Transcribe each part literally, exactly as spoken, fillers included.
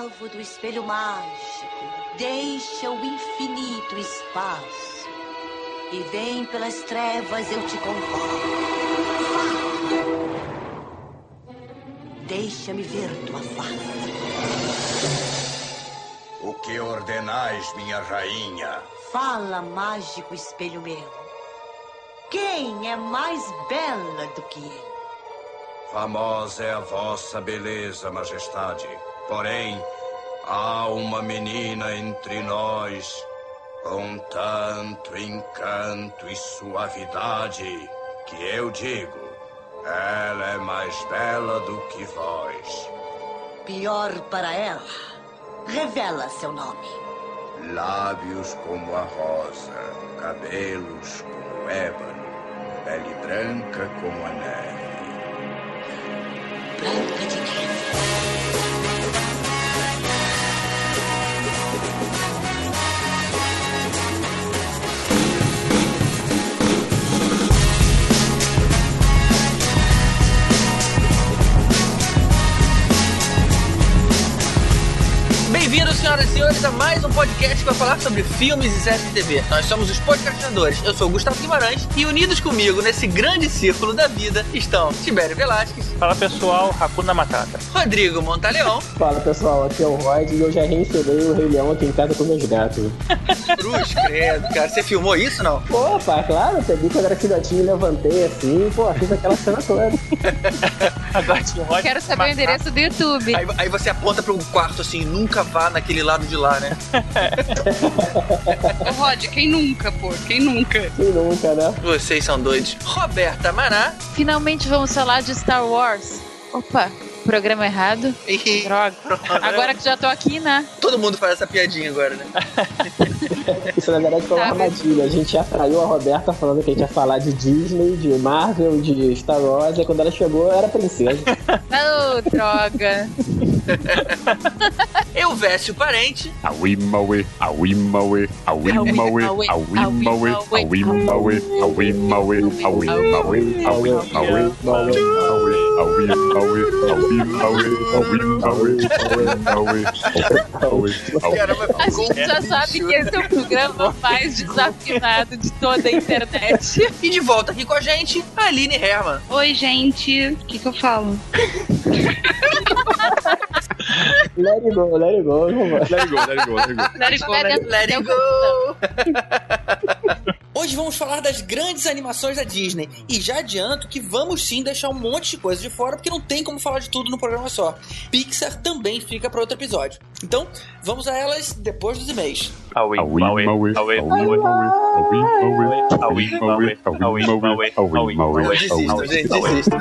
alvo do espelho mágico, deixa o infinito espaço e vem pelas trevas, eu te convoco. Deixa-me ver tua face. O que ordenais, minha rainha? Fala, mágico espelho meu. Quem é mais bela do que eu? Famosa é a vossa beleza, majestade. Porém, há uma menina entre nós com tanto encanto e suavidade que eu digo, ela é mais bela do que vós. Pior para ela, revela seu nome. Lábios como a rosa, cabelos como o ébano, pele branca como a neve. Branca de neve. Bem-vindos, senhoras e senhores, a mais um podcast que vai falar sobre filmes e séries de T V. Nós somos os podcastinadores. Eu sou o Gustavo Guimarães e unidos comigo nesse grande círculo da vida estão Tibério Velasquez. Fala pessoal, Hakuna Matata. Rodrigo Montaleão. Fala pessoal, aqui é o Rod e eu já reensinei o Rei Leão aqui em casa com meus gatos. Cruz, credo, cara. Você filmou isso, não? Opa, claro, peguei quando era filhotinho e levantei assim, pô, fiz aquela cena toda. Agora tinha o Rod. Quero saber o endereço do YouTube. Aí, aí você aponta para um quarto assim, nunca vá naquele lado de lá, né? Ô Rod, quem nunca, pô? Quem nunca? Quem nunca, né? Vocês são doidos. Roberta Maná. Finalmente vamos falar de Star Wars. Opa, programa errado. E... Droga. Agora que já tô aqui, né? Todo mundo faz essa piadinha agora, né? Isso na verdade foi uma Ah, armadilha. A gente atraiu a Roberta falando que a gente ia falar de Disney, de Marvel, de Star Wars, e quando ela chegou, era princesa. Oh, droga. Eu Vécio Parente. Awimawe, awimawe, awimawe, awimawe, awimawe, awimawe, awimawe, awimawe, awimawe, A gente já sabe que esse é o programa mais desafinado de toda a internet. E de volta aqui com a gente, a Aline Herman. Oi, gente. O que que eu falo? Let it go, let it go, vamos lá. Let it go, let it go, let it go. Let it go, let it go. Let it go! Hoje vamos falar das grandes animações da Disney. E já adianto que vamos sim deixar um monte de coisa de fora, porque não tem como falar de tudo no programa só. Pixar também fica para outro episódio. Então, vamos a elas depois dos e-mails. Awimawe, awimawe, awimawe, awimawe, awimawe, awimawe. Desistam, gente, desistam.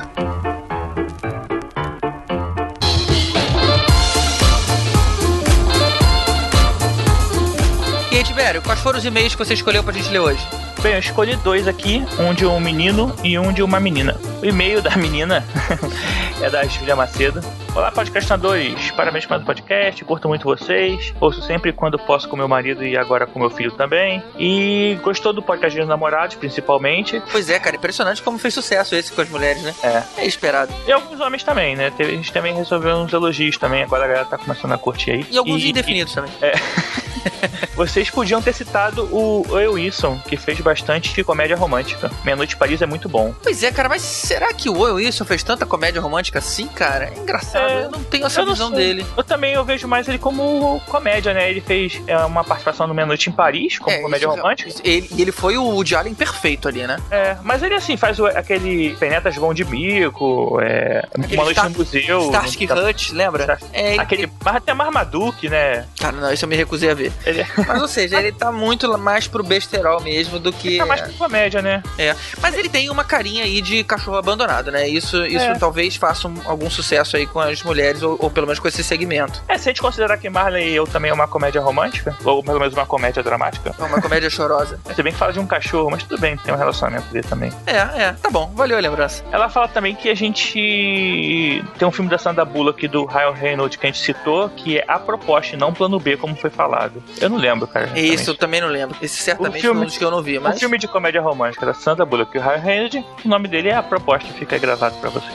E aí, Tibério, quais foram os e-mails que você escolheu pra gente ler hoje? Bem, eu escolhi dois aqui, um de um menino e um de uma menina. O e-mail da menina é da Julia Macedo. Olá, podcastadores, parabéns pelo podcast, curto muito vocês, ouço sempre quando posso com meu marido e agora com meu filho também. E gostou do podcast dos namorados, principalmente. Pois é, cara, impressionante como fez sucesso esse com as mulheres, né? É. É esperado. E alguns homens também, né? A gente também resolveu uns elogios também, agora a galera tá começando a curtir aí. E alguns e, indefinidos e, também. É. Vocês podiam ter citado o Owen Wilson, que fez bastante de comédia romântica. Meia Noite em Paris é muito bom. Pois é, cara, mas será que o Owen Wilson fez tanta comédia romântica assim, cara? É engraçado, É, eu não tenho essa eu não visão sei. dele. Eu também eu vejo mais ele como comédia, né? Ele fez é, uma participação no Meia Noite em Paris, como É, comédia isso- romântica. isso- ele, e ele foi o Woody Allen perfeito ali, né? É, mas ele assim, faz o, aquele Penetas Vão de Bico, é, Aquele Uma Noite Star- no Museu. Starsky no- Hutch, lembra? Star- É, ele- Aquele, mas até Marmaduke, né? Cara, não, isso eu me recusei a ver. Ele Mas, ou seja, ele tá muito mais pro besterol mesmo do que... tá mais pra comédia, né? É, mas ele tem uma carinha aí de cachorro abandonado, né? Isso, isso É. talvez faça um- algum sucesso aí com as mulheres, ou, ou pelo menos com esse segmento. É, se a gente considerar que Marley e eu também é uma comédia romântica, ou pelo menos uma comédia dramática, É uma comédia chorosa. se bem que fala de um cachorro, mas tudo bem, tem um relacionamento dele também. É, é, tá bom, valeu a lembrança. Ela fala também que a gente tem um filme da Sandra Bullock do Ryan Reynolds que a gente citou, que é A Proposta e não Plano B, como foi falado. Eu não lembro, cara. É isso, eu também não lembro. Esse certamente O filme- foi um dos que eu não vi, Um mas... filme de comédia romântica da Sandra Bullock e o Ryan Reynolds, o nome dele é A Proposta, fica gravado pra você.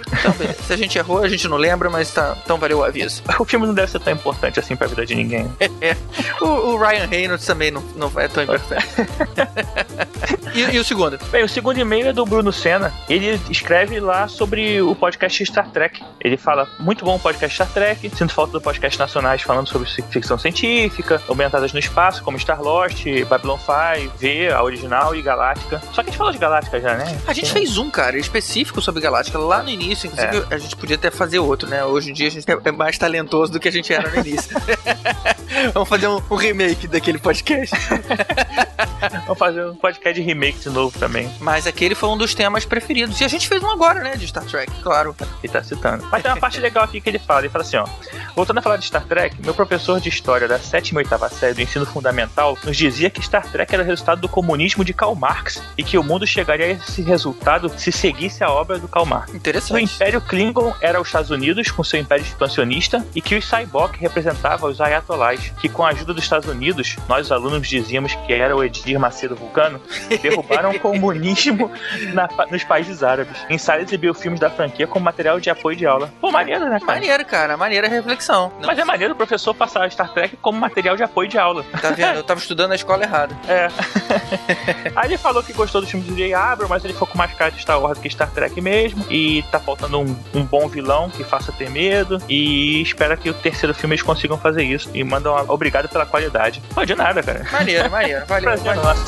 Então, beleza. Se a gente errou, a gente não lembra, mas tá, então valeu o aviso. O filme não deve ser tão importante assim pra vida de ninguém. É. O, o Ryan Reynolds também não, não é tão importante. e, e o segundo? Bem, o segundo e-mail é do Bruno Senna. Ele escreve lá sobre o podcast Star Trek. Ele fala, muito bom o podcast Star Trek, sinto falta do podcast nacionais falando sobre ficção científica, ambientadas no espaço, como Star Lost, Babylon five, V, a original e Galáctica. Só que a gente falou de Galáctica já, né? A gente fez um, cara, específico sobre Galáctica lá no início. Inclusive, é. a gente podia até fazer outro, né? Hoje em dia a gente é mais talentoso do que a gente era no início. Vamos fazer um, um remake daquele podcast. Vamos fazer um podcast de remake de novo também. Mas aquele foi um dos temas preferidos. E a gente fez um agora, né? De Star Trek, claro. Ele tá citando. Mas tem uma parte legal aqui que ele fala. Ele fala assim, ó. Voltando a falar de Star Trek, meu professor de história da sétima e oitava série do ensino fundamental nos dizia que Star Trek era o resultado do comunismo de Karl Marx e que o mundo chegaria a esse resultado se seguisse a obra do Karl Marx. Interessante. O Império Klingon era os Estados Unidos com seu império expansionista e que os Cyborg representavam os Ayatollahs, que com a ajuda dos Estados Unidos, nós os alunos dizíamos que era o Edir Macedo Vulcano, derrubaram o comunismo na, nos países árabes. Ensaios exibiu filmes da franquia como material de apoio de aula. Pô, maneiro, né, cara? Maneiro, cara. Maneira reflexão. Não. Mas é maneiro o professor passar Star Trek como material de apoio de aula. Tá vendo? Eu tava estudando na escola errada. É. Aí ele falou que gostou dos filmes do J. Abrams, mas ele ficou com mais cara de Star Wars do que Star Trek mesmo. E tá faltando um, um bom vilão que faça ter medo. E espera que o terceiro filme eles consigam fazer isso. E mandam uma, obrigado pela qualidade. Não de nada, cara. Maneiro, maneiro. Valeu. Prazer, nossa.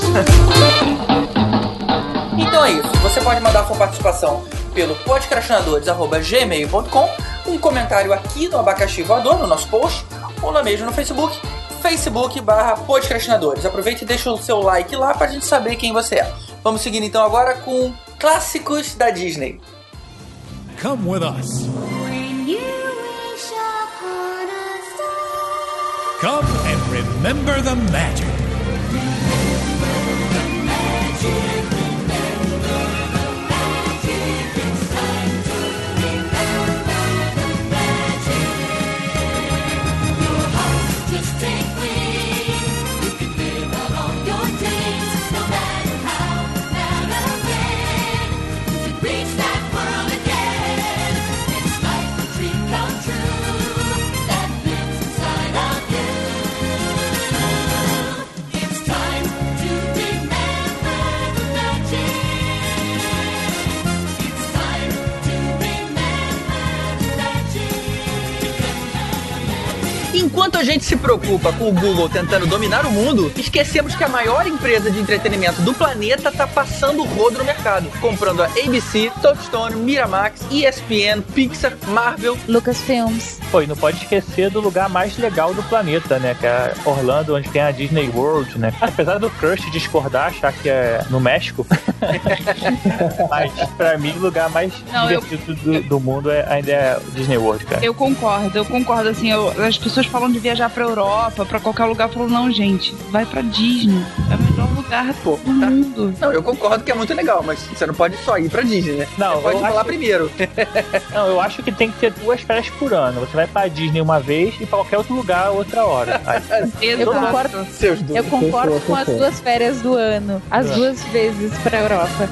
Então é isso. Você pode mandar sua participação pelo podcastinadores arroba gmail ponto com, um comentário aqui no Abacaxi Voador, no nosso post, ou lá mesmo no Facebook, Facebook barra podcastinadores. Aproveite e deixa o seu like lá pra gente saber quem você é. Vamos seguindo então agora com clássicos da Disney. Come with us. Come and remember the magic. Enquanto a gente se preocupa com o Google tentando dominar o mundo, esquecemos que a maior empresa de entretenimento do planeta tá passando o rodo no mercado, comprando a A B C, Touchstone, Miramax, E S P N, Pixar, Marvel, Lucasfilms. Pô, e não pode esquecer do lugar mais legal do planeta, né? Que é Orlando, onde tem a Disney World, né? Apesar do Crush discordar, achar que é no México, mas pra mim o lugar mais não, divertido eu... do, do mundo é, ainda é Disney World, cara. Eu concordo, eu concordo, assim, eu, as pessoas falam de viajar pra Europa, pra qualquer lugar, falam, não, gente, vai pra Disney, é o melhor lugar Pô, do tá. mundo. Não, eu concordo que é muito legal, mas você não pode só ir pra Disney, né? Não, você pode falar que... primeiro. Não, eu acho que tem que ter duas férias por ano. Você vai pra Disney uma vez e pra qualquer outro lugar outra hora. Aí, eu concordo, eu concordo com as duas férias do ano, as duas vezes pra Europa.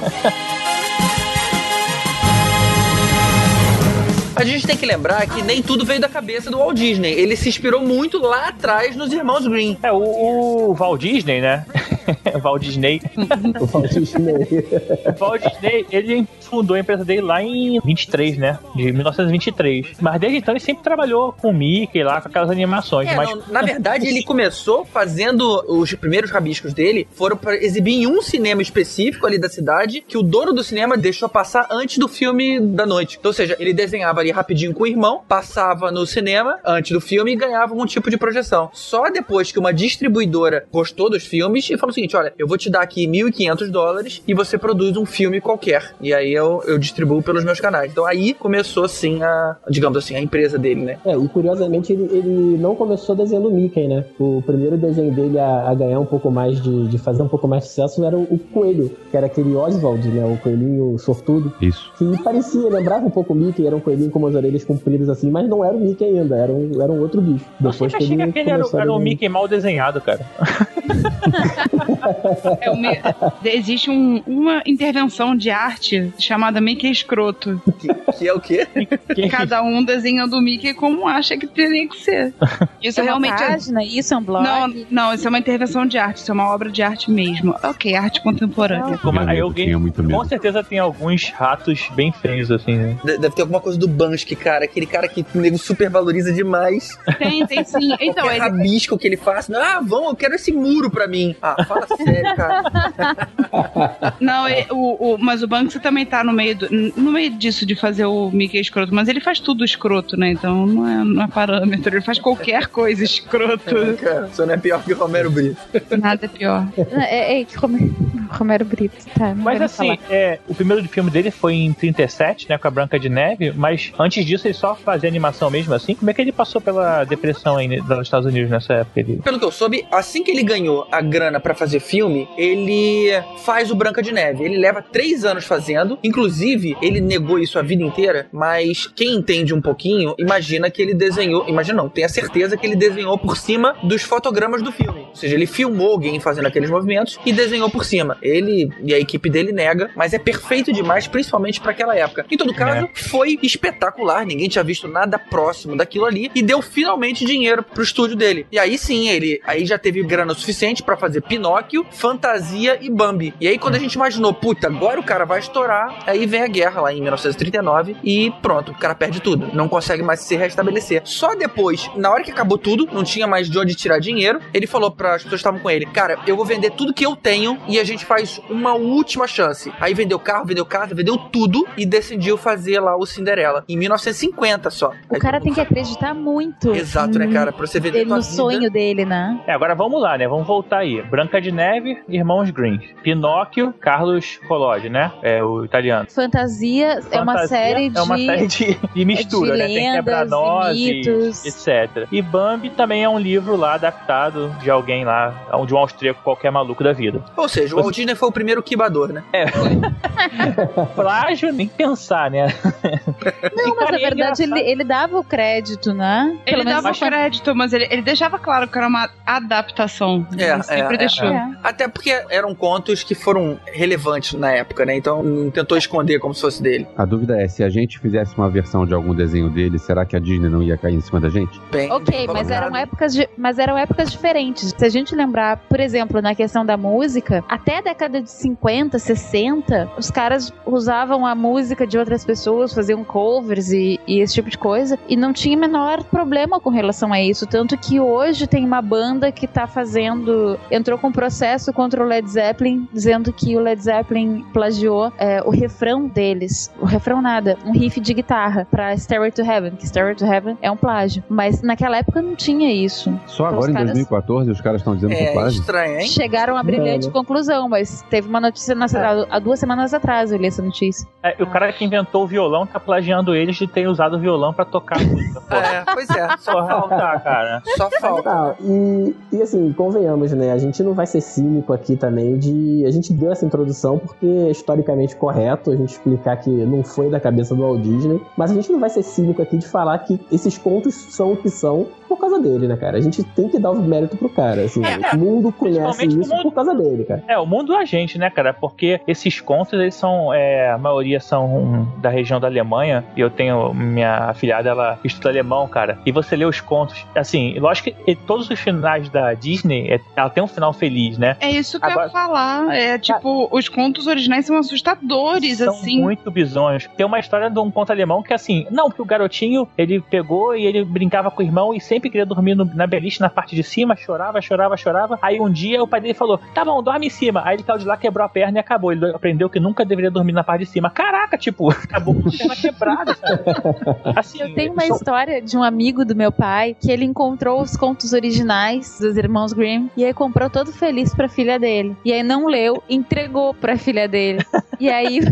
A gente tem que lembrar que nem tudo veio da cabeça do Walt Disney. Ele se inspirou muito lá atrás nos irmãos Green. É, o, o Walt Disney, né? Walt Disney. O Walt Disney. O Walt Disney, ele fundou a empresa dele lá em vinte e três, né? De mil novecentos e vinte e três. Mas desde então ele sempre trabalhou com o Mickey lá, com aquelas animações. É, mas... não, na verdade, ele começou fazendo os primeiros rabiscos dele, foram para exibir em um cinema específico ali da cidade, que o dono do cinema deixou passar antes do filme da noite. Então, ou seja, ele desenhava ali rapidinho com o irmão, passava no cinema antes do filme e ganhava algum tipo de projeção. Só depois que uma distribuidora gostou dos filmes e falou o seguinte, olha, eu vou te dar aqui mil e quinhentos dólares e você produz um filme qualquer. E aí eu, eu distribuo pelos meus canais. Então aí começou assim a, digamos assim, a empresa dele, né? É, e curiosamente ele, ele não começou desenhando o Mickey, né? O primeiro desenho dele a, a ganhar um pouco mais de, de fazer um pouco mais de sucesso era o, o Coelho, que era aquele Oswald, né? O coelhinho sortudo. Isso. Que parecia, lembrava um pouco o Mickey, era um coelhinho com umas orelhas compridas assim, mas não era o Mickey ainda, era um, era um outro bicho. Depois que ele era, era o Mickey mal desenhado, cara. É o me... Existe um, uma intervenção de arte chamada Mickey Escroto. Que, que é o quê? Cada um desenhando o Mickey como acha que teria que ser. Isso é uma realmente página? Isso é um blog? Não, não, isso é uma intervenção de arte, isso é uma obra de arte mesmo. Ok, arte contemporânea. Como, aí alguém, tinha muito medo. com certeza tem alguns ratos bem feios, assim, né? Deve ter alguma coisa do Bansky, cara. Aquele cara que o nego super valoriza demais. Tem, tem sim. Então, Qualquer ele... rabisco que ele faça. Ah, vão, eu quero esse muro pra mim. Ah, fala sério, cara. Não, é, o, o, mas o Banksy também tá no meio, do, no meio disso de fazer o Mickey escroto, mas ele faz tudo escroto, né? Então não é, não é parâmetro, ele faz qualquer coisa escroto. É, cara, só não é pior que o Romero Brito. Nada é pior. É, é que Romero, Romero Brito, tá? Mas assim, é, o primeiro filme dele foi em trinta e sete, né, com a Branca de Neve, mas antes disso ele só fazia animação mesmo assim. Como é que ele passou pela depressão aí nos Estados Unidos nessa época? Ele... Pelo que eu soube, assim que ele ganhou a grana pra fazer filme, ele faz o Branca de Neve. Ele leva três anos fazendo. Inclusive, ele negou isso a vida inteira, mas quem entende um pouquinho, imagina que ele desenhou, imagina não, tem a certeza que ele desenhou por cima dos fotogramas do filme. Ou seja, ele filmou alguém fazendo aqueles movimentos e desenhou por cima. Ele e a equipe dele nega, mas é perfeito demais, principalmente pra aquela época. Em todo caso, é. foi espetacular. Ninguém tinha visto nada próximo daquilo ali e deu finalmente dinheiro pro estúdio dele. E aí sim, ele aí já teve grana suficiente pra fazer Pinóquio, Fantasia e Bambi. E aí quando a gente imaginou, puta, agora o cara vai estourar, aí vem a guerra lá em mil novecentos e trinta e nove e pronto, o cara perde tudo. Não consegue mais se restabelecer. Só depois, na hora que acabou tudo, não tinha mais de onde tirar dinheiro, ele falou para as pessoas que estavam com ele, cara, eu vou vender tudo que eu tenho e a gente faz uma última chance. Aí vendeu carro, vendeu casa, vendeu tudo e decidiu fazer lá o Cinderela. Em mil novecentos e cinquenta só. O aí, cara tem que acreditar muito. Exato, né, cara? Pra você vender tua no vida. Sonho dele, né? É, agora vamos lá, né? Vamos voltar aí. Branca de Neve, Irmãos Grimm. Pinóquio, Carlos Collodi, né? É o italiano. Fantasia, Fantasia é uma série de... É uma série de, de mistura, de né? lendas, tem quebra-nozes, etcétera. E Bambi também é um livro lá adaptado de alguém lá, de um austríaco qualquer maluco da vida. Ou seja, o Walt Disney foi o primeiro quibador, né? É. Plágio, nem pensar, né? Não, mas na verdade ele, ele dava o crédito, né? Ele dava o crédito, mas ele, ele deixava claro que era uma adaptação. É, ele sempre é, deixou. É. Até porque eram contos que foram relevantes na época, né? Então não tentou esconder como se fosse dele. A dúvida é, se a gente fizesse uma versão de algum desenho dele, será que a Disney não ia cair em cima da gente? Bem, ok, bem mas, eram épocas de, mas eram épocas diferentes. Se a gente lembrar, por exemplo, na questão da música, até a década de cinquenta, sessenta, os caras usavam a música de outras pessoas, faziam covers e, e esse tipo de coisa, e não tinha menor problema com relação a isso. Tanto que hoje tem uma banda que tá fazendo, entrou com um processo contra o Led Zeppelin, dizendo que o Led Zeppelin plagiou é, o refrão deles. O refrão nada, um riff de guitarra pra Stairway to Heaven, que Stairway to Heaven é um plágio. Mas naquela época não tinha isso. Só então, agora, em caras... dois mil e quatorze, os caras estão dizendo que é plágio? Estranho, hein? Chegaram a brilhante é, conclusão, mas teve uma notícia na... é. há duas semanas atrás eu li essa notícia. É, o cara que inventou o violão tá plagiando eles de ter usado o violão pra tocar música. É, pois é. Só falta, cara. Só falta. Ah, e, e assim, convenhamos, né? A gente não vai ser cínico aqui também de... A gente deu essa introdução porque é historicamente correto a gente explicar que não foi da cabeça do Walt Disney, mas a gente não vai ser cínico aqui de falar que esses contos são o que são por causa dele, né, cara? A gente tem que dar o mérito pro cara, assim. É, o mundo conhece isso mundo... por causa dele, cara. É, o mundo é a gente, né, cara? Porque esses contos, eles são, é, a maioria são da região da Alemanha, e eu tenho, minha afilhada, ela estuda alemão, cara, e você lê os contos, assim, lógico que todos os finais da Disney, é, ela tem um final feliz, né? É isso que Agora... eu ia falar, é tipo, os contos originais são assustadores, são assim. São muito bizonhos. Tem uma história de um conto alemão que, assim, não, que o garotinho, ele pegou e ele brincava com o irmão e sempre queria dormir no, na beliche, na parte de cima, chorava, chorava, chorava. Aí um dia o pai dele falou, tá bom, dorme em cima. Aí ele caiu de lá, quebrou a perna e acabou. Ele aprendeu que nunca deveria dormir na parte de cima. Caraca, tipo, acabou com a perna quebrada, sabe? Assim, eu tenho uma só... história de um amigo do meu pai que ele encontrou os contos originais dos irmãos Grimm e aí comprou todo feliz pra filha dele. E aí não leu, entregou pra filha dele. E aí...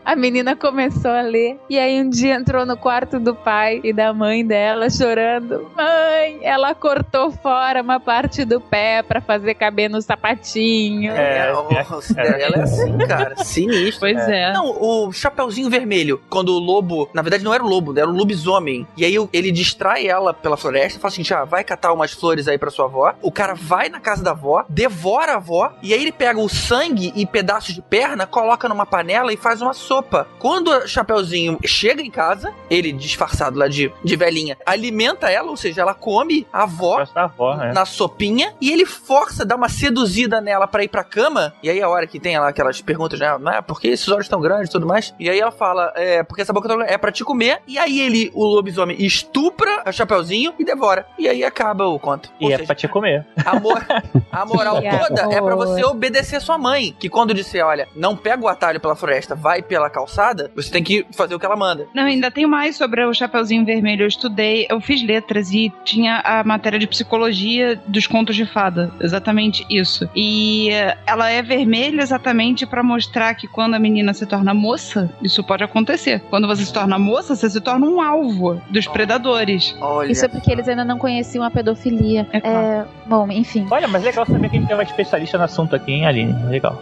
A menina começou a ler e aí um dia entrou no quarto do pai e da mãe dela chorando. Mãe, ela cortou fora uma parte do pé pra fazer caber no sapatinho. É, o rosto dela é assim, cara, sinistro. Pois é. é. Não, o Chapeuzinho Vermelho, quando o lobo, na verdade não era o lobo, era o lobisomem. E aí ele distrai ela pela floresta, fala assim, já vai catar umas flores aí pra sua avó. O cara vai na casa da avó, devora a avó, e aí ele pega o sangue e pedaços de perna, coloca numa panela e faz uma sopa. Quando o Chapeuzinho chega em casa, ele disfarçado lá de, de velhinha, alimenta ela, ou seja, ela come a avó, a avó né? na sopinha, e ele força, dá uma seduzida nela pra ir pra cama, e aí a hora que tem lá aquelas perguntas, né, ah, por que esses olhos tão grandes e tudo mais, e aí ela fala, é, porque essa boca é pra te comer, e aí ele, o lobisomem, estupra a Chapeuzinho e devora, e aí acaba o conto. E ou é seja, pra te comer. A, mor a moral Que toda amor. é pra você obedecer sua mãe, que quando disser, olha, não pega o atalho pela floresta, vai pela calçada, você tem que fazer o que ela manda. Não, ainda tem mais sobre o Chapeuzinho Vermelho. Eu estudei, eu fiz letras e tinha a matéria de psicologia dos contos de fada. Exatamente isso. E eh, ela é vermelha exatamente pra mostrar que quando a menina se torna moça, isso pode acontecer. Quando você se torna moça, você se torna um alvo dos predadores. Olha. Isso é porque eles ainda não conheciam a pedofilia. É claro. É, bom, enfim. Olha, mas legal saber que a gente tem uma especialista no assunto aqui, hein, Aline? Legal.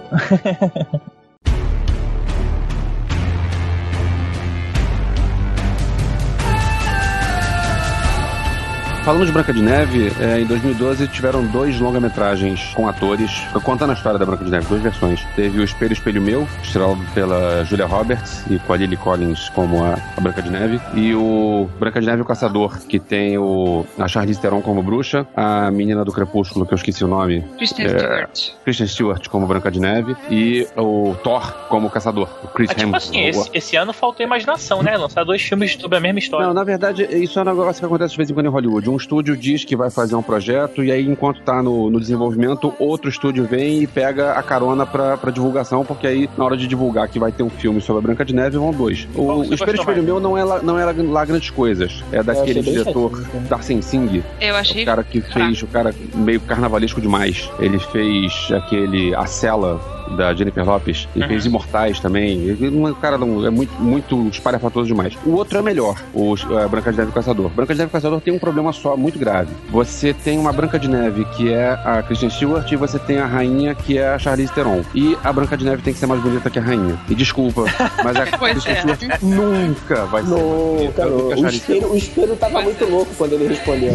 Falando de Branca de Neve, é, em dois mil e doze tiveram dois longa-metragens com atores, contando a história da Branca de Neve, duas versões. Teve o Espelho, Espelho Meu, estrelado pela Julia Roberts e com a Lily Collins como a, a Branca de Neve. E o Branca de Neve e o Caçador, que tem o, a Charlize Theron como bruxa, a menina do Crepúsculo, que eu esqueci o nome. Kristen é, Stewart. Kristen Stewart como Branca de Neve e o Thor como Caçador, o Chris Ah, tipo Hemsworth. assim, esse, esse ano faltou imaginação, né? Lançar dois filmes sobre a mesma história. Não, na verdade, isso é um negócio que acontece de vez em quando em Hollywood. Um estúdio diz que vai fazer um projeto e aí, enquanto tá no, no desenvolvimento, outro estúdio vem e pega a carona pra, pra divulgação, porque aí, na hora de divulgar que vai ter um filme sobre a Branca de Neve, vão dois. O, o Espelho, Espelho Meu não é, lá, não é lá grandes coisas. É daquele diretor, Darcy Singh. Eu achei... O cara que fez, o cara meio carnavalesco demais. Ele fez aquele A Cela, da Jennifer Lopez. Ele uhum. fez Imortais também. Ele, um cara não, é muito, muito espalhafatoso demais. O outro é melhor, o a Branca de Neve e o Caçador. Branca de Neve e o Caçador tem um problema só, muito grave. Você tem uma Branca de Neve, que é a Kristen Stewart, e você tem a rainha, que é a Charlize Theron. E a Branca de Neve tem que ser mais bonita que a rainha. E desculpa, mas a Kristen é. Stewart nunca vai ser mais bonita do que a o, Charlize espelho, o espelho tava muito louco quando ele respondeu.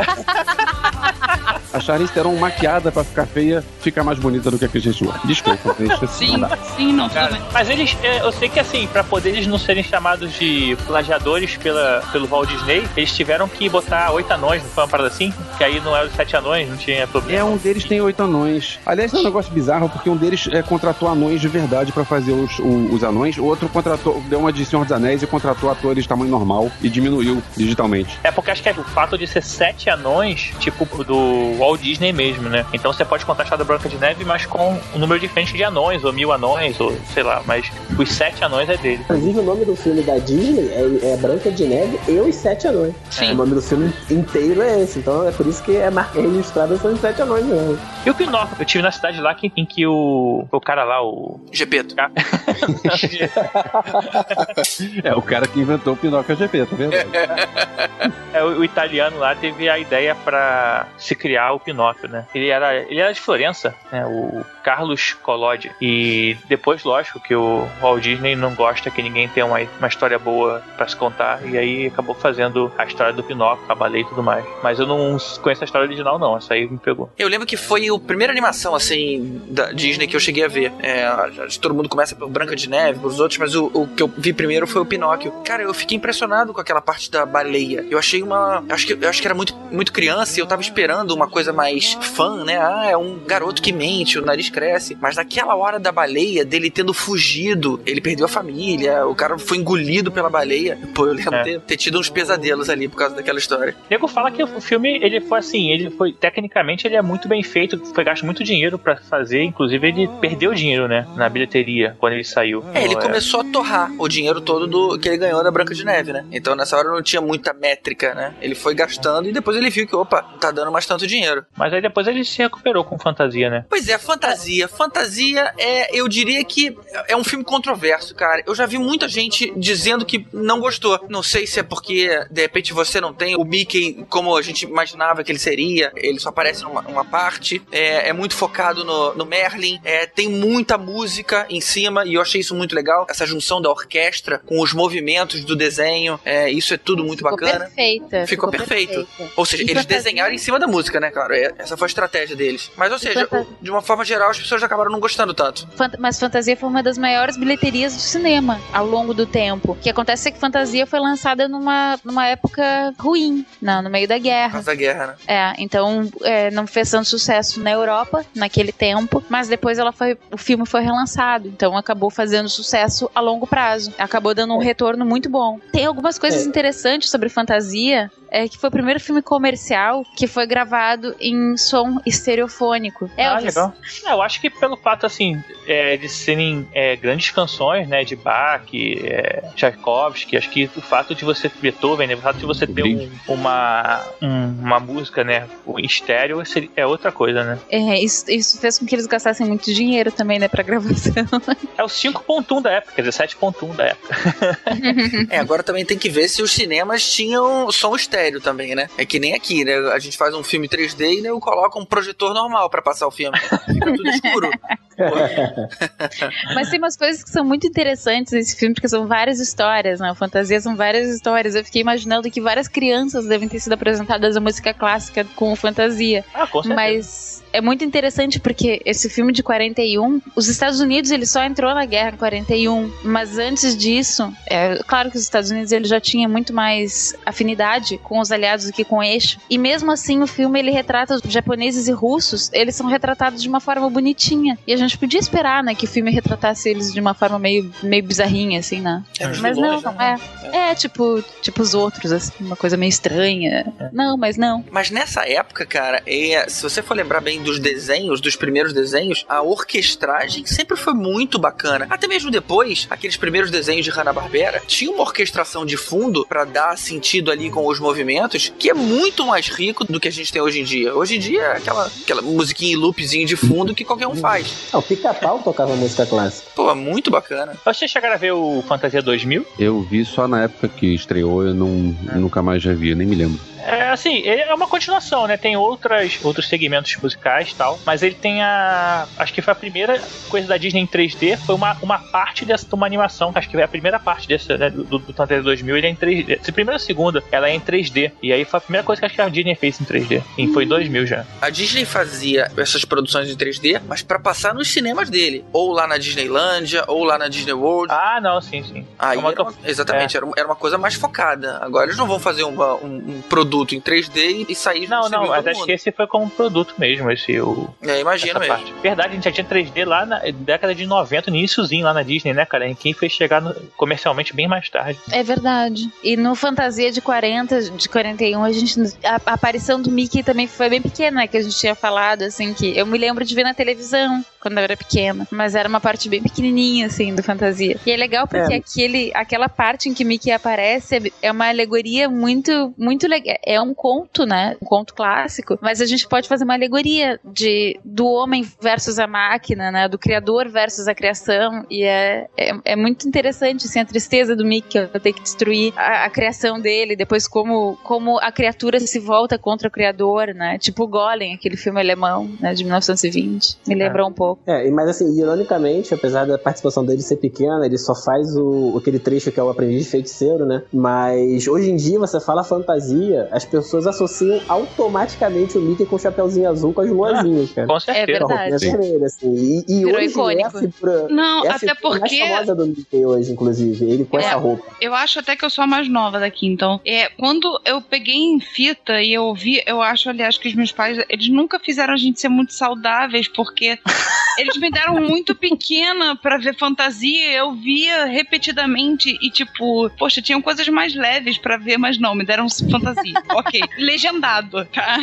A Charlize Theron maquiada pra ficar feia fica mais bonita do que a Kristen Stewart. Desculpa. Sim, sim, não, tudo Cara, bem. mas eles, eu sei que assim, pra poder eles não serem chamados de plagiadores pela, pelo Walt Disney, eles tiveram que botar oito anões, não foi uma parada assim? Que aí não era os sete anões, não tinha problema. É, um deles tem oito anões. Aliás, é um negócio bizarro, porque um deles é, contratou anões de verdade pra fazer os, o, os anões, o outro contratou, deu uma de Senhor dos Anéis e contratou atores de tamanho normal e diminuiu digitalmente. É porque acho que é o fato de ser sete anões, tipo do Walt Disney mesmo, né? Então você pode contar a história da Branca de Neve, mas com um número diferente de anões, ou mil anões, ou sei lá, mas os sete anões é dele. Inclusive, o nome do filme da Disney é, é Branca de Neve e os Sete Anões. Sim. O nome do filme inteiro é esse, então é por isso que a marca registrada são os Sete Anões mesmo. E o Pinóquio? Eu tive na cidade lá que, em que o, o cara lá, o... Gepeto. É, o cara que inventou o Pinóquio é o G P, tá vendo? É, o, o italiano lá teve a ideia pra se criar o Pinóquio, né? Ele era, ele era de Florença, né? O Carlos Collodi. E depois, lógico, que o Walt Disney não gosta que ninguém tenha uma, uma história boa pra se contar, e aí acabou fazendo a história do Pinóquio, a baleia e tudo mais. Mas eu não conheço a história original, não. Essa aí me pegou. Eu lembro que foi a primeira animação, assim, da Disney que eu cheguei a ver. É, todo mundo começa por Branca de Neve, pelos outros, mas o, o que eu vi primeiro foi o Pinóquio. Cara, eu fiquei impressionado com aquela parte da baleia. Eu achei uma... Eu acho que, eu acho que era muito, muito criança e eu tava esperando uma coisa mais fã, né? Ah, é um garoto que mente, o nariz cresce. Mas naquela hora da baleia, dele tendo fugido, ele perdeu a família, o cara foi engolido pela baleia. Pô, eu lembro é. ter, ter tido uns pesadelos ali por causa daquela história. O nego fala que o filme, ele foi assim, ele foi, tecnicamente, ele é muito bem feito, foi gasto muito dinheiro pra fazer, inclusive ele perdeu dinheiro, né, na bilheteria, quando ele saiu. É, ele é. começou a torrar o dinheiro todo do, que ele ganhou da Branca de Neve, né? Então nessa hora não tinha muita métrica, né? Ele foi gastando e depois ele viu que, opa, tá dando mais tanto dinheiro. dinheiro. Mas aí depois ele se recuperou com fantasia, né? Pois é, fantasia. Fantasia é, eu diria que é um filme controverso, cara. Eu já vi muita gente dizendo que não gostou. Não sei se é porque, de repente, você não tem o Mickey como a gente imaginava que ele seria. Ele só aparece numa, numa parte. É, é muito focado no, no Merlin. É, tem muita música em cima e eu achei isso muito legal. Essa junção da orquestra com os movimentos do desenho. É, isso é tudo muito Ficou bacana. Perfeita. Ficou, Ficou perfeito. Perfeita. Ou seja, e eles fantasia... desenharam em cima da música, né, cara? Essa foi a estratégia deles. Mas, ou seja, fanta... de uma forma geral, as pessoas acabaram não gostando tanto. Fant... Mas Fantasia foi uma das maiores bilheterias do cinema ao longo do tempo. O que acontece é que Fantasia foi lançada numa, numa época ruim, não, no meio da guerra. Da guerra, né? É, então é, não fez tanto sucesso na Europa naquele tempo, mas depois ela foi, o filme foi relançado, então acabou fazendo sucesso a longo prazo. Acabou dando um retorno muito bom. Tem algumas coisas é. interessantes sobre Fantasia. É que foi o primeiro filme comercial que foi gravado em som estereofônico. Ah, Elvis. Legal. É, eu acho que pelo fato, assim, é, de serem é, grandes canções, né, de Bach, é, Tchaikovsky, acho que o fato de você, Beethoven, né, o fato de você ter um, uma, um, uma música, né, em estéreo é outra coisa, né? É, isso, isso fez com que eles gastassem muito dinheiro também, né, pra gravação. É o cinco ponto um da época, quer dizer, sete ponto um da época. É, agora também tem que ver se os cinemas tinham som estéreo também, né? É que nem aqui, né? A gente faz um filme três D e né, eu coloco um projetor normal pra passar o filme. Fica tudo escuro. Mas tem umas coisas que são muito interessantes nesse filme, porque são várias histórias, né? Fantasia são várias histórias. Eu fiquei imaginando que várias crianças devem ter sido apresentadas a música clássica com Fantasia. Ah, com certeza. Mas é muito interessante porque esse filme de quarenta e um, os Estados Unidos ele só entrou na guerra em quarenta e um, mas antes disso, é claro que os Estados Unidos ele já tinha muito mais afinidade com os aliados do que com o eixo, e mesmo assim o filme ele retrata os japoneses e russos, eles são retratados de uma forma bonitinha, e a gente podia esperar, né, que o filme retratasse eles de uma forma meio, meio bizarrinha, assim, né? É, mas não, não é. É, tipo, tipo os outros, assim, uma coisa meio estranha. É. Não, mas não. Mas nessa época, cara, é, se você for lembrar bem dos desenhos, dos primeiros desenhos, a orquestragem sempre foi muito bacana. Até mesmo depois, aqueles primeiros desenhos de Hanna-Barbera, tinha uma orquestração de fundo pra dar sentido ali com os movimentos, que é muito mais rico do que a gente tem hoje em dia. Hoje em dia é aquela, aquela musiquinha em loopzinho de fundo que qualquer um faz. Ah, o Pica-Pau tocava música clássica. Pô, muito bacana. Vocês chegaram a ver o Fantasia dois mil? Eu vi só na época que estreou, eu não, é. nunca mais já vi, nem me lembro. É, assim, ele é uma continuação, né? Tem outras, outros segmentos musicais e tal, mas ele tem a... Acho que foi a primeira coisa da Disney em três D, foi uma, uma parte dessa, uma animação, acho que foi a primeira parte desse, né, do, do Fantasia dois mil, ele é em três D. Se primeira ou segunda, ela é em três D, e aí foi a primeira coisa que acho que a Disney fez em três D, e foi em dois mil já. A Disney fazia essas produções em três D, mas pra passar nos cinemas dele, ou lá na Disneylândia, ou lá na Disney World. Ah, não, sim, sim. Aí era uma, exatamente, é. era, era uma coisa mais focada. Agora eles não vão fazer uma, um, um produto em três D e sair não, não, mas acho que esse foi como produto mesmo, esse o. É, imagino mesmo. Parte. Verdade, a gente já tinha três D lá na década de noventa, no iníciozinho lá na Disney, né, cara? Em quem foi chegar no, comercialmente bem mais tarde. É verdade. E no Fantasia de quarenta, de quarenta e um, a gente. A, a aparição do Mickey também foi bem pequena, né? Que a gente tinha falado, assim, que eu me lembro de ver na televisão quando eu era pequena. Mas era uma parte bem pequenininha, assim, do Fantasia. E é legal porque é. Aquele, aquela parte em que Mickey aparece é uma alegoria muito, muito legal. É um conto, né? Um conto clássico, mas a gente pode fazer uma alegoria de, do homem versus a máquina, né? Do criador versus a criação, e é, é, é muito interessante, assim, a tristeza do Mickey ter que destruir a, a criação dele, depois como, como a criatura se volta contra o criador, né? Tipo o Golem, aquele filme alemão, né? De mil novecentos e vinte. Me lembrou um pouco. É, mas assim, ironicamente, apesar da participação dele ser pequena, ele só faz o, aquele trecho que é o aprendiz de feiticeiro, né? Mas hoje em dia, você fala fantasia, as pessoas associam automaticamente o Mickey com o chapeuzinho azul com as luazinhas, cara. Com certeza. É verdade. Vermelha, assim. E, e Virou hoje icônico. É a figura, não, é a até porque... mais famosa do Mickey hoje, inclusive. Ele com é, essa roupa. Eu acho até que eu sou a mais nova daqui, então. É, quando eu peguei em fita e eu ouvi, eu acho, aliás, que os meus pais, eles nunca fizeram a gente ser muito saudáveis, porque Eles me deram muito pequena pra ver fantasia, eu via repetidamente e tipo, poxa, tinham coisas mais leves pra ver, mas não, me deram fantasia. Ok, legendado, tá?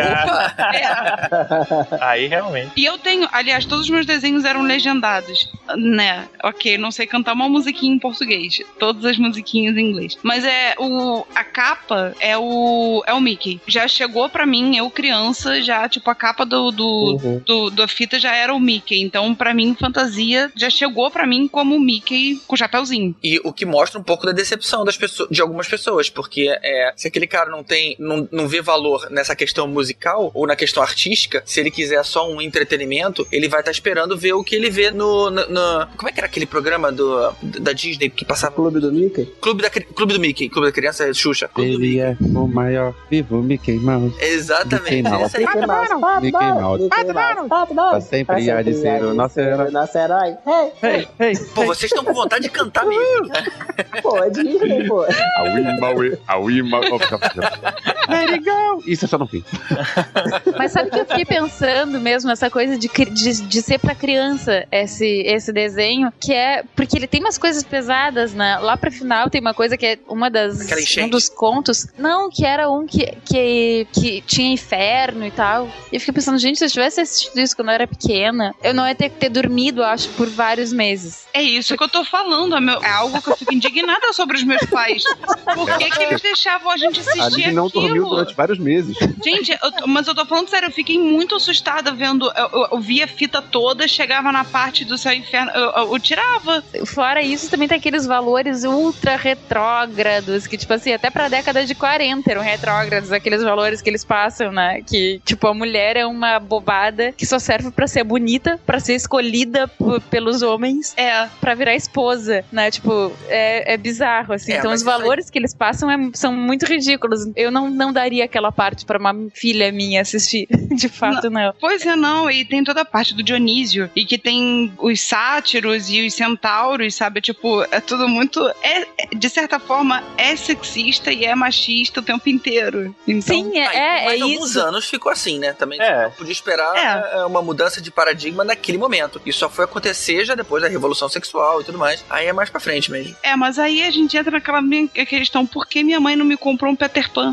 É. Aí realmente. E eu tenho, aliás, todos os meus desenhos eram legendados, né? Ok, não sei cantar uma musiquinha em português, todas as musiquinhas em inglês. Mas é o a capa é o é o Mickey. Já chegou pra mim, eu criança, já tipo a capa do do, uhum. do, do fita já era o Mickey. Então, pra mim, fantasia já chegou pra mim como o Mickey com o chapéuzinho. E o que mostra um pouco da decepção das pessoas, de algumas pessoas, porque é, se aquele cara não tem, não, não vê valor nessa questão musical ou na questão artística, se ele quiser só um entretenimento, ele vai estar tá esperando ver o que ele vê no, no, no... Como é que era aquele programa do, da Disney que passava? Clube do Mickey? Clube, da, Clube do Mickey. Clube da Criança é Xuxa. Clube ele é o maior vivo Mickey Mouse. Exatamente. Mickey Mouse. Mickey Mouse. Mickey Mouse. Mickey Mouse. Pra sempre há de ser o nosso herói. Nosso herói. Hey, hey, hey. Pô, vocês estão com vontade de cantar mesmo. Pô, é Disney, pô. A Wimba, a Wimba. Let it go. Isso é só no fim. Mas sabe que eu fiquei pensando mesmo, essa coisa de, de, de ser pra criança, esse, esse desenho, que é, porque ele tem umas coisas pesadas, né? Lá pro final tem uma coisa que é uma das, um dos contos, não, que era um que, que, que tinha inferno e tal, e eu fiquei pensando, gente, se eu tivesse assistido isso quando eu era pequena, eu não ia ter que ter dormido, acho, por vários meses. É isso que eu tô falando, é, meu, é algo que eu fico indignada sobre os meus pais. Por que que eles deixavam a gente assistir aquilo? A gente não dormiu durante vários meses. Gente, eu, mas eu tô falando sério, eu fiquei muito assustada vendo, eu, eu, eu via a fita toda, chegava na parte do céu e inferno, eu, eu, eu tirava. Fora isso, também tem aqueles valores ultra retrógrados, que tipo assim, até pra década de quarenta eram retrógrados, aqueles valores que eles passam, né, que tipo, a mulher é uma bobada que só serve pra ser bonita, pra ser escolhida p- pelos homens, é, pra virar esposa, né, tipo, é, é bizarro, assim, é, então os valores aí... que eles passam é, são muito ridículos, eu não, não daria aquela parte pra uma filha minha assistir, de fato não. não. Pois é, não, e tem toda a parte do Dionísio, e que tem os sátiros e os centauros, sabe, tipo, é tudo muito, é, de certa forma, é sexista e é machista o tempo inteiro. Então, sim, é, é, mas é alguns isso. anos ficou assim, né, também é. não podia esperar é. uma mudança de paradigma naquele momento, isso só foi acontecer já depois da revolução sexual e tudo mais, aí é mais pra frente mesmo. É, mas aí a gente entra naquela minha questão, por que minha mãe não me comprou um Peter Pan?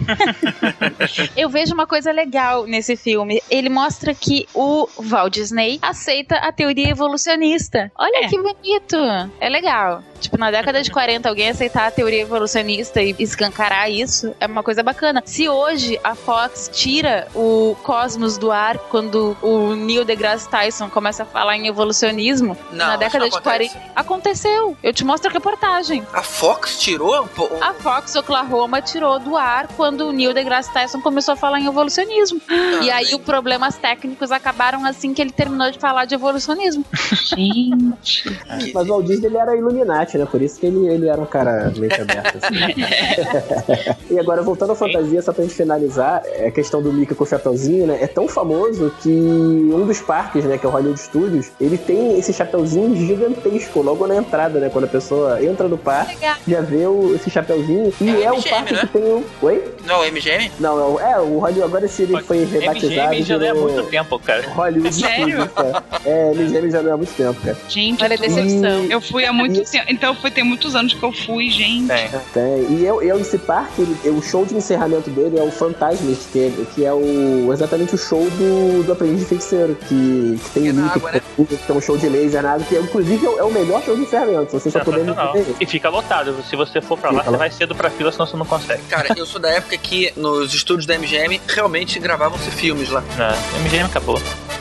Eu vejo uma coisa legal nesse filme. Ele mostra que o Walt Disney aceita a teoria evolucionista. Olha é. que bonito. É legal. Tipo, na década de quarenta, alguém aceitar a teoria evolucionista e escancarar isso é uma coisa bacana. Se hoje a Fox tira o cosmos do ar quando o Neil deGrasse Tyson começa a falar em evolucionismo, não, na década de quarenta... Aconteceu. Eu te mostro a reportagem. A Fox tirou? A Fox Oklahoma tirou do ar quando o Neil deGrasse Tyson começou a falar em evolucionismo. Ah, e aí, os problemas técnicos acabaram assim que ele terminou de falar de evolucionismo. Gente. Mas o Walt Disney, ele era Illuminati, né? Por isso que ele, ele era um cara mente aberta, assim. E agora, voltando à fantasia, só pra gente finalizar, a questão do Mickey com o chapeuzinho, né? É tão famoso que um dos parques, né? Que é o Hollywood Studios, ele tem esse chapeuzinho gigantesco logo na entrada, né? Quando a pessoa entra no parque, já vê o, esse chapeuzinho. E é, é o parque, né? Que tem o... Oi? Não, o M G M? Não, é o, é, o Hollywood, agora esse ele foi rebatizado. M G M já não é há muito tempo, cara. Hollywood Studios, cara. É, M G M já não é há muito tempo, cara. Gente, olha a decepção. Eu fui há muito e... tempo, então foi, tem muitos anos que eu fui, gente. Tem. Tem. E eu, eu esse parque, ele, o show de encerramento dele é o Fantasmist, que é, que é o, exatamente o show do, do Aprendiz de Feiticeiro, que, que tem o Mickey, né? Que tem um show de laser, nada, que é, inclusive é o melhor show de encerramento, se você só puder ver. E fica lotado, se você for pra lá, fica você lá. Vai cedo pra fila, senão você não consegue. Cara, eu sou da época que nos estúdios da M G M realmente gravavam-se filmes lá. Não, M G M acabou.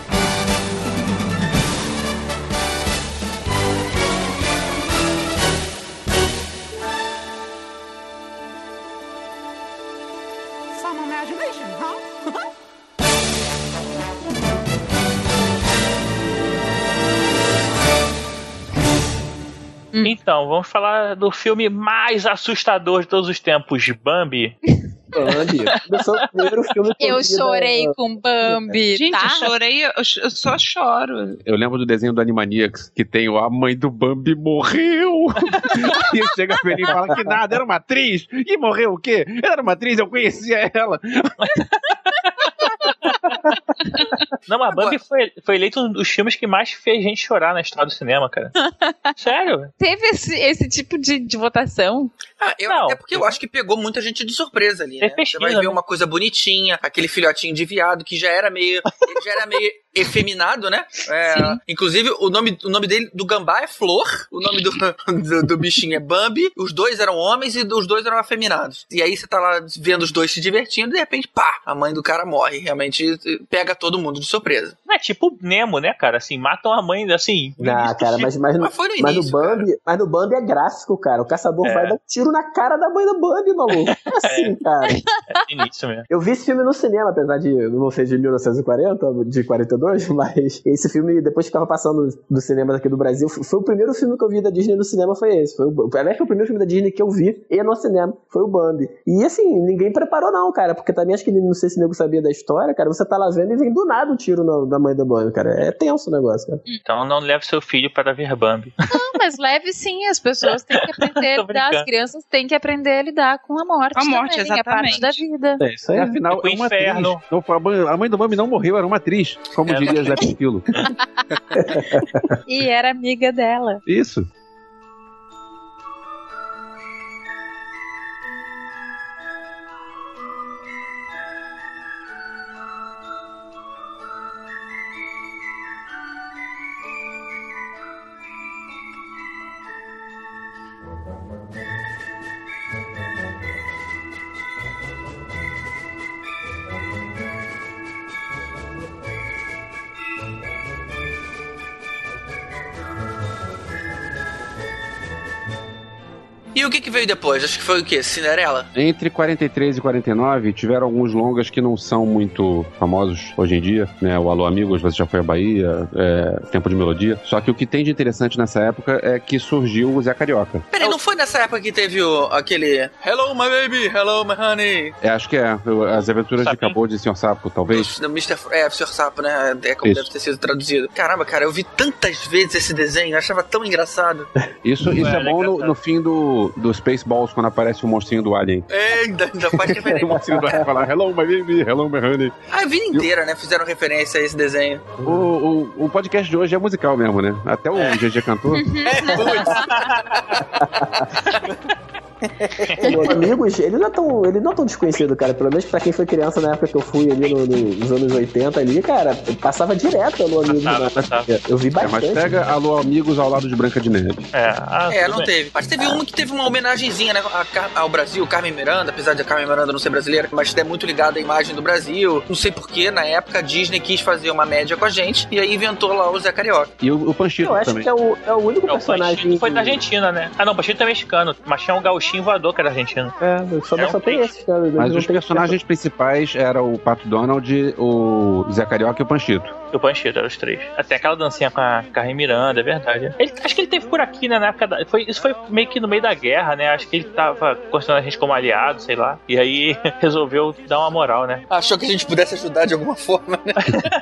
Então, vamos falar do filme mais assustador de todos os tempos, Bambi. Bambi. O primeiro filme que eu chorei da... com Bambi. Gente, tá? eu chorei, eu, eu só choro. Eu lembro do desenho do Animaniacs, que tem o a mãe do Bambi morreu. E ele chega pra ele e fala que nada, era uma atriz. E morreu o quê? Era uma atriz, eu conhecia ela. Não, mas Bambi foi, foi eleito um dos filmes que mais fez gente chorar na história do cinema, cara. Sério? Teve esse, esse tipo de, de votação? Ah, eu, Não. até porque eu acho que pegou muita gente de surpresa ali, né? É pesquisa, Você vai ver né? uma coisa bonitinha, aquele filhotinho de viado que já era meio, ele já era meio efeminado, né? É, inclusive, o nome, o nome dele, do gambá é Flor, o nome do, do, do bichinho é Bambi, os dois eram homens e os dois eram afeminados. E aí você tá lá vendo os dois se divertindo e de repente, pá, a mãe do cara morre. Realmente pega todo mundo de surpresa. Não é tipo Nemo, né, cara? Assim, matam a mãe, assim... no Ah, início do cara, filme. mas, mas, no, Mas foi no mas, início, no Bambi, mas no Bambi é gráfico, cara. O caçador É. vai dar um tiro na cara da mãe do Bambi, maluco. Como assim, cara? É início mesmo. Eu vi esse filme no cinema, apesar de não ser de mil novecentos e quarenta, de quarenta e dois, mas esse filme, depois que ficava passando do cinema daqui do Brasil, foi o primeiro filme que eu vi da Disney no cinema, foi esse. Foi o, aliás, foi o primeiro filme da Disney que eu vi e no cinema, foi o Bambi. E assim, ninguém preparou não, cara, porque também acho que não sei se o nego sabia da história, cara, você tá lá vendo e vem do nada um tiro na, da mãe do Bambi, cara. É tenso o negócio, cara. Então não leve seu filho para ver Bambi. Não, mas leve sim, as pessoas têm que aprender a Tô lidar, brincando. as crianças têm que aprender a lidar com a morte. A morte, também, é parte exatamente. da vida. É isso aí. Afinal, Tipo é uma inferno. atriz. Não, foi a mãe- a mãe do Bambi não morreu, era uma atriz, como É, diria Zé Pinquilo. E era amiga dela. Isso. E o que que veio depois? Acho que foi o quê? Cinderela? Entre quarenta e três e quarenta e nove, tiveram alguns longas que não são muito famosos hoje em dia, né? O Alô Amigos, Você Já Foi à Bahia, é, Tempo de Melodia. Só que o que tem de interessante nessa época é que surgiu o Zé Carioca. Peraí, não foi nessa época que teve o, aquele Hello, my baby, hello, my honey? É, acho que é. As Aventuras de Sapinho. Cabo de senhor Sapo, talvez. Do mister F- É, senhor Sapo, né? É como Isso. deve ter sido traduzido. Caramba, cara, eu vi tantas vezes esse desenho, eu achava tão engraçado. Isso, isso É, é bom no, engraçado. no fim do, do Spaceballs, quando aparece o monstrinho do Alien. É, ainda, ainda faz O referência. monstrinho do Alien fala Hello, my baby, hello, my honey. A vida inteira, né? Fizeram referência a esse desenho. O, o, o podcast de hoje é musical mesmo, né? Até o G G cantou. Os amigos, ele não é tão, ele não é tão desconhecido, cara. Pelo menos pra quem foi criança na época que eu fui ali no- no- nos anos oitenta ali, cara, passava direto Alô Amigos. Passava, na- passava. Eu vi É, mas bastante. pega Alô Amigos ao lado de Branca de Neve. É, ah, É, tudo não bem. teve. Mas teve uma que teve uma homenagenzinha, né? a Car- ao Brasil, Carmen Miranda, apesar de a Carmen Miranda não ser brasileira, mas é muito ligada à imagem do Brasil. Não sei porquê, na época a Disney quis fazer uma média com a gente e aí inventou lá o Zé Carioca. E o, o Panchito Eu acho também. que é o, é o único É, o personagem. Panchito foi da Argentina, né? Ah, não, o Panchito é mexicano, mas tinha um gauchinho voador que era argentino. É, só, É um só tem peixe. esses, cara. Mas Não os tem- personagens principais eram o Pato Donald, o Zé Carioca e o Panchito. E o Panchito, eram os três. Até aquela dancinha com a Carmen Miranda, é verdade. Ele, acho que ele teve por aqui, né, na época da, foi, isso foi meio que no meio da guerra, né? Acho que ele tava considerando a gente como aliado, sei lá. E aí resolveu dar uma moral, né? Achou que a gente pudesse ajudar de alguma forma, né?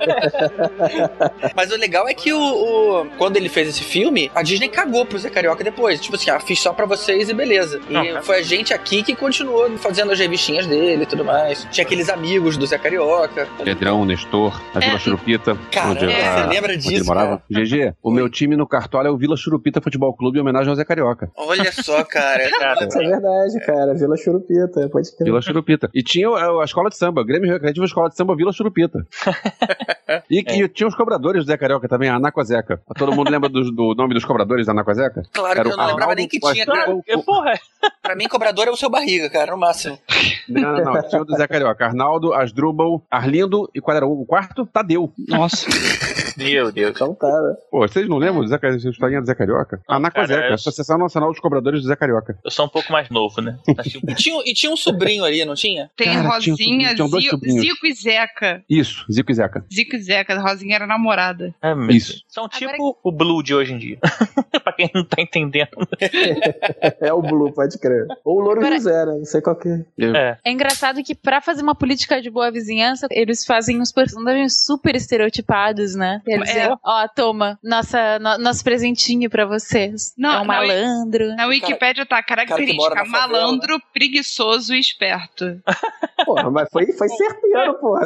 Mas o legal é que o, o- quando ele fez esse filme, a Disney cagou pro Zé Carioca depois. Tipo assim, ah, fiz só pra vocês e beleza. E Não, é. foi a gente aqui que continuou fazendo as revistinhas dele e tudo mais. Tinha aqueles amigos do Zé Carioca. Pedrão, Nestor, a Vila É. Churupita. Cara, onde é, a- você lembra onde disso, ele morava. cara? G G, o meu time no Cartola é o Vila Churupita Futebol Clube em homenagem ao Zé Carioca. Olha só, cara. Cara, Isso é verdade, cara. Vila Churupita, pode crer. Vila Churupita. E tinha a, a escola de samba, Grêmio Recreativo Escola de Samba Vila Churupita. E, É. e tinha os cobradores do Zé Carioca também, a Anacozeca. Todo mundo lembra do, do nome dos cobradores da Anacozeca? Claro Era que eu o não lembrava Arnaldo, nem que o tinha. Arnaldo, Cara. o- que porra? Pra mim, cobrador é o seu barriga, cara, no máximo. Não, não, não. Tinha o do Zé Carioca. Arnaldo, Asdrubal, Arlindo e qual era o quarto? Tadeu. Nossa. Meu Deus. Então tá, né? Pô, vocês não lembram do Zé Carioca, a historinha do Zé Carioca? Não, Anacozeca, cara, eu- Associação Nacional dos Cobradores do Zé Carioca. Eu sou um pouco mais novo, né? Acho que- E tinha, e tinha um sobrinho ali, não tinha? Tem Cara, tinha um Rosinha, sobrinho, tinham dois Zico, sobrinhos. Zico e Zeca. Isso, Zico e Zeca. Zico e Zeca. A Rosinha era namorada. É mesmo. Isso. São tipo Agora- o Blue de hoje em dia. pra pra quem não tá entendendo. É o Blue, pode crer. Ou o Louro Agora- José, né? Não sei qual que é. É. É engraçado que pra fazer uma política de boa vizinhança, eles fazem uns personagens super estereotipados, né? Quer dizer, É. ó, toma, nossa, no- nosso presentinho pra vocês. Não, é um não, malandro. Na Wikipédia tá cara que mora característica: na favela, malandro, preguiçoso e esperto. Porra, mas foi, foi certeiro, porra.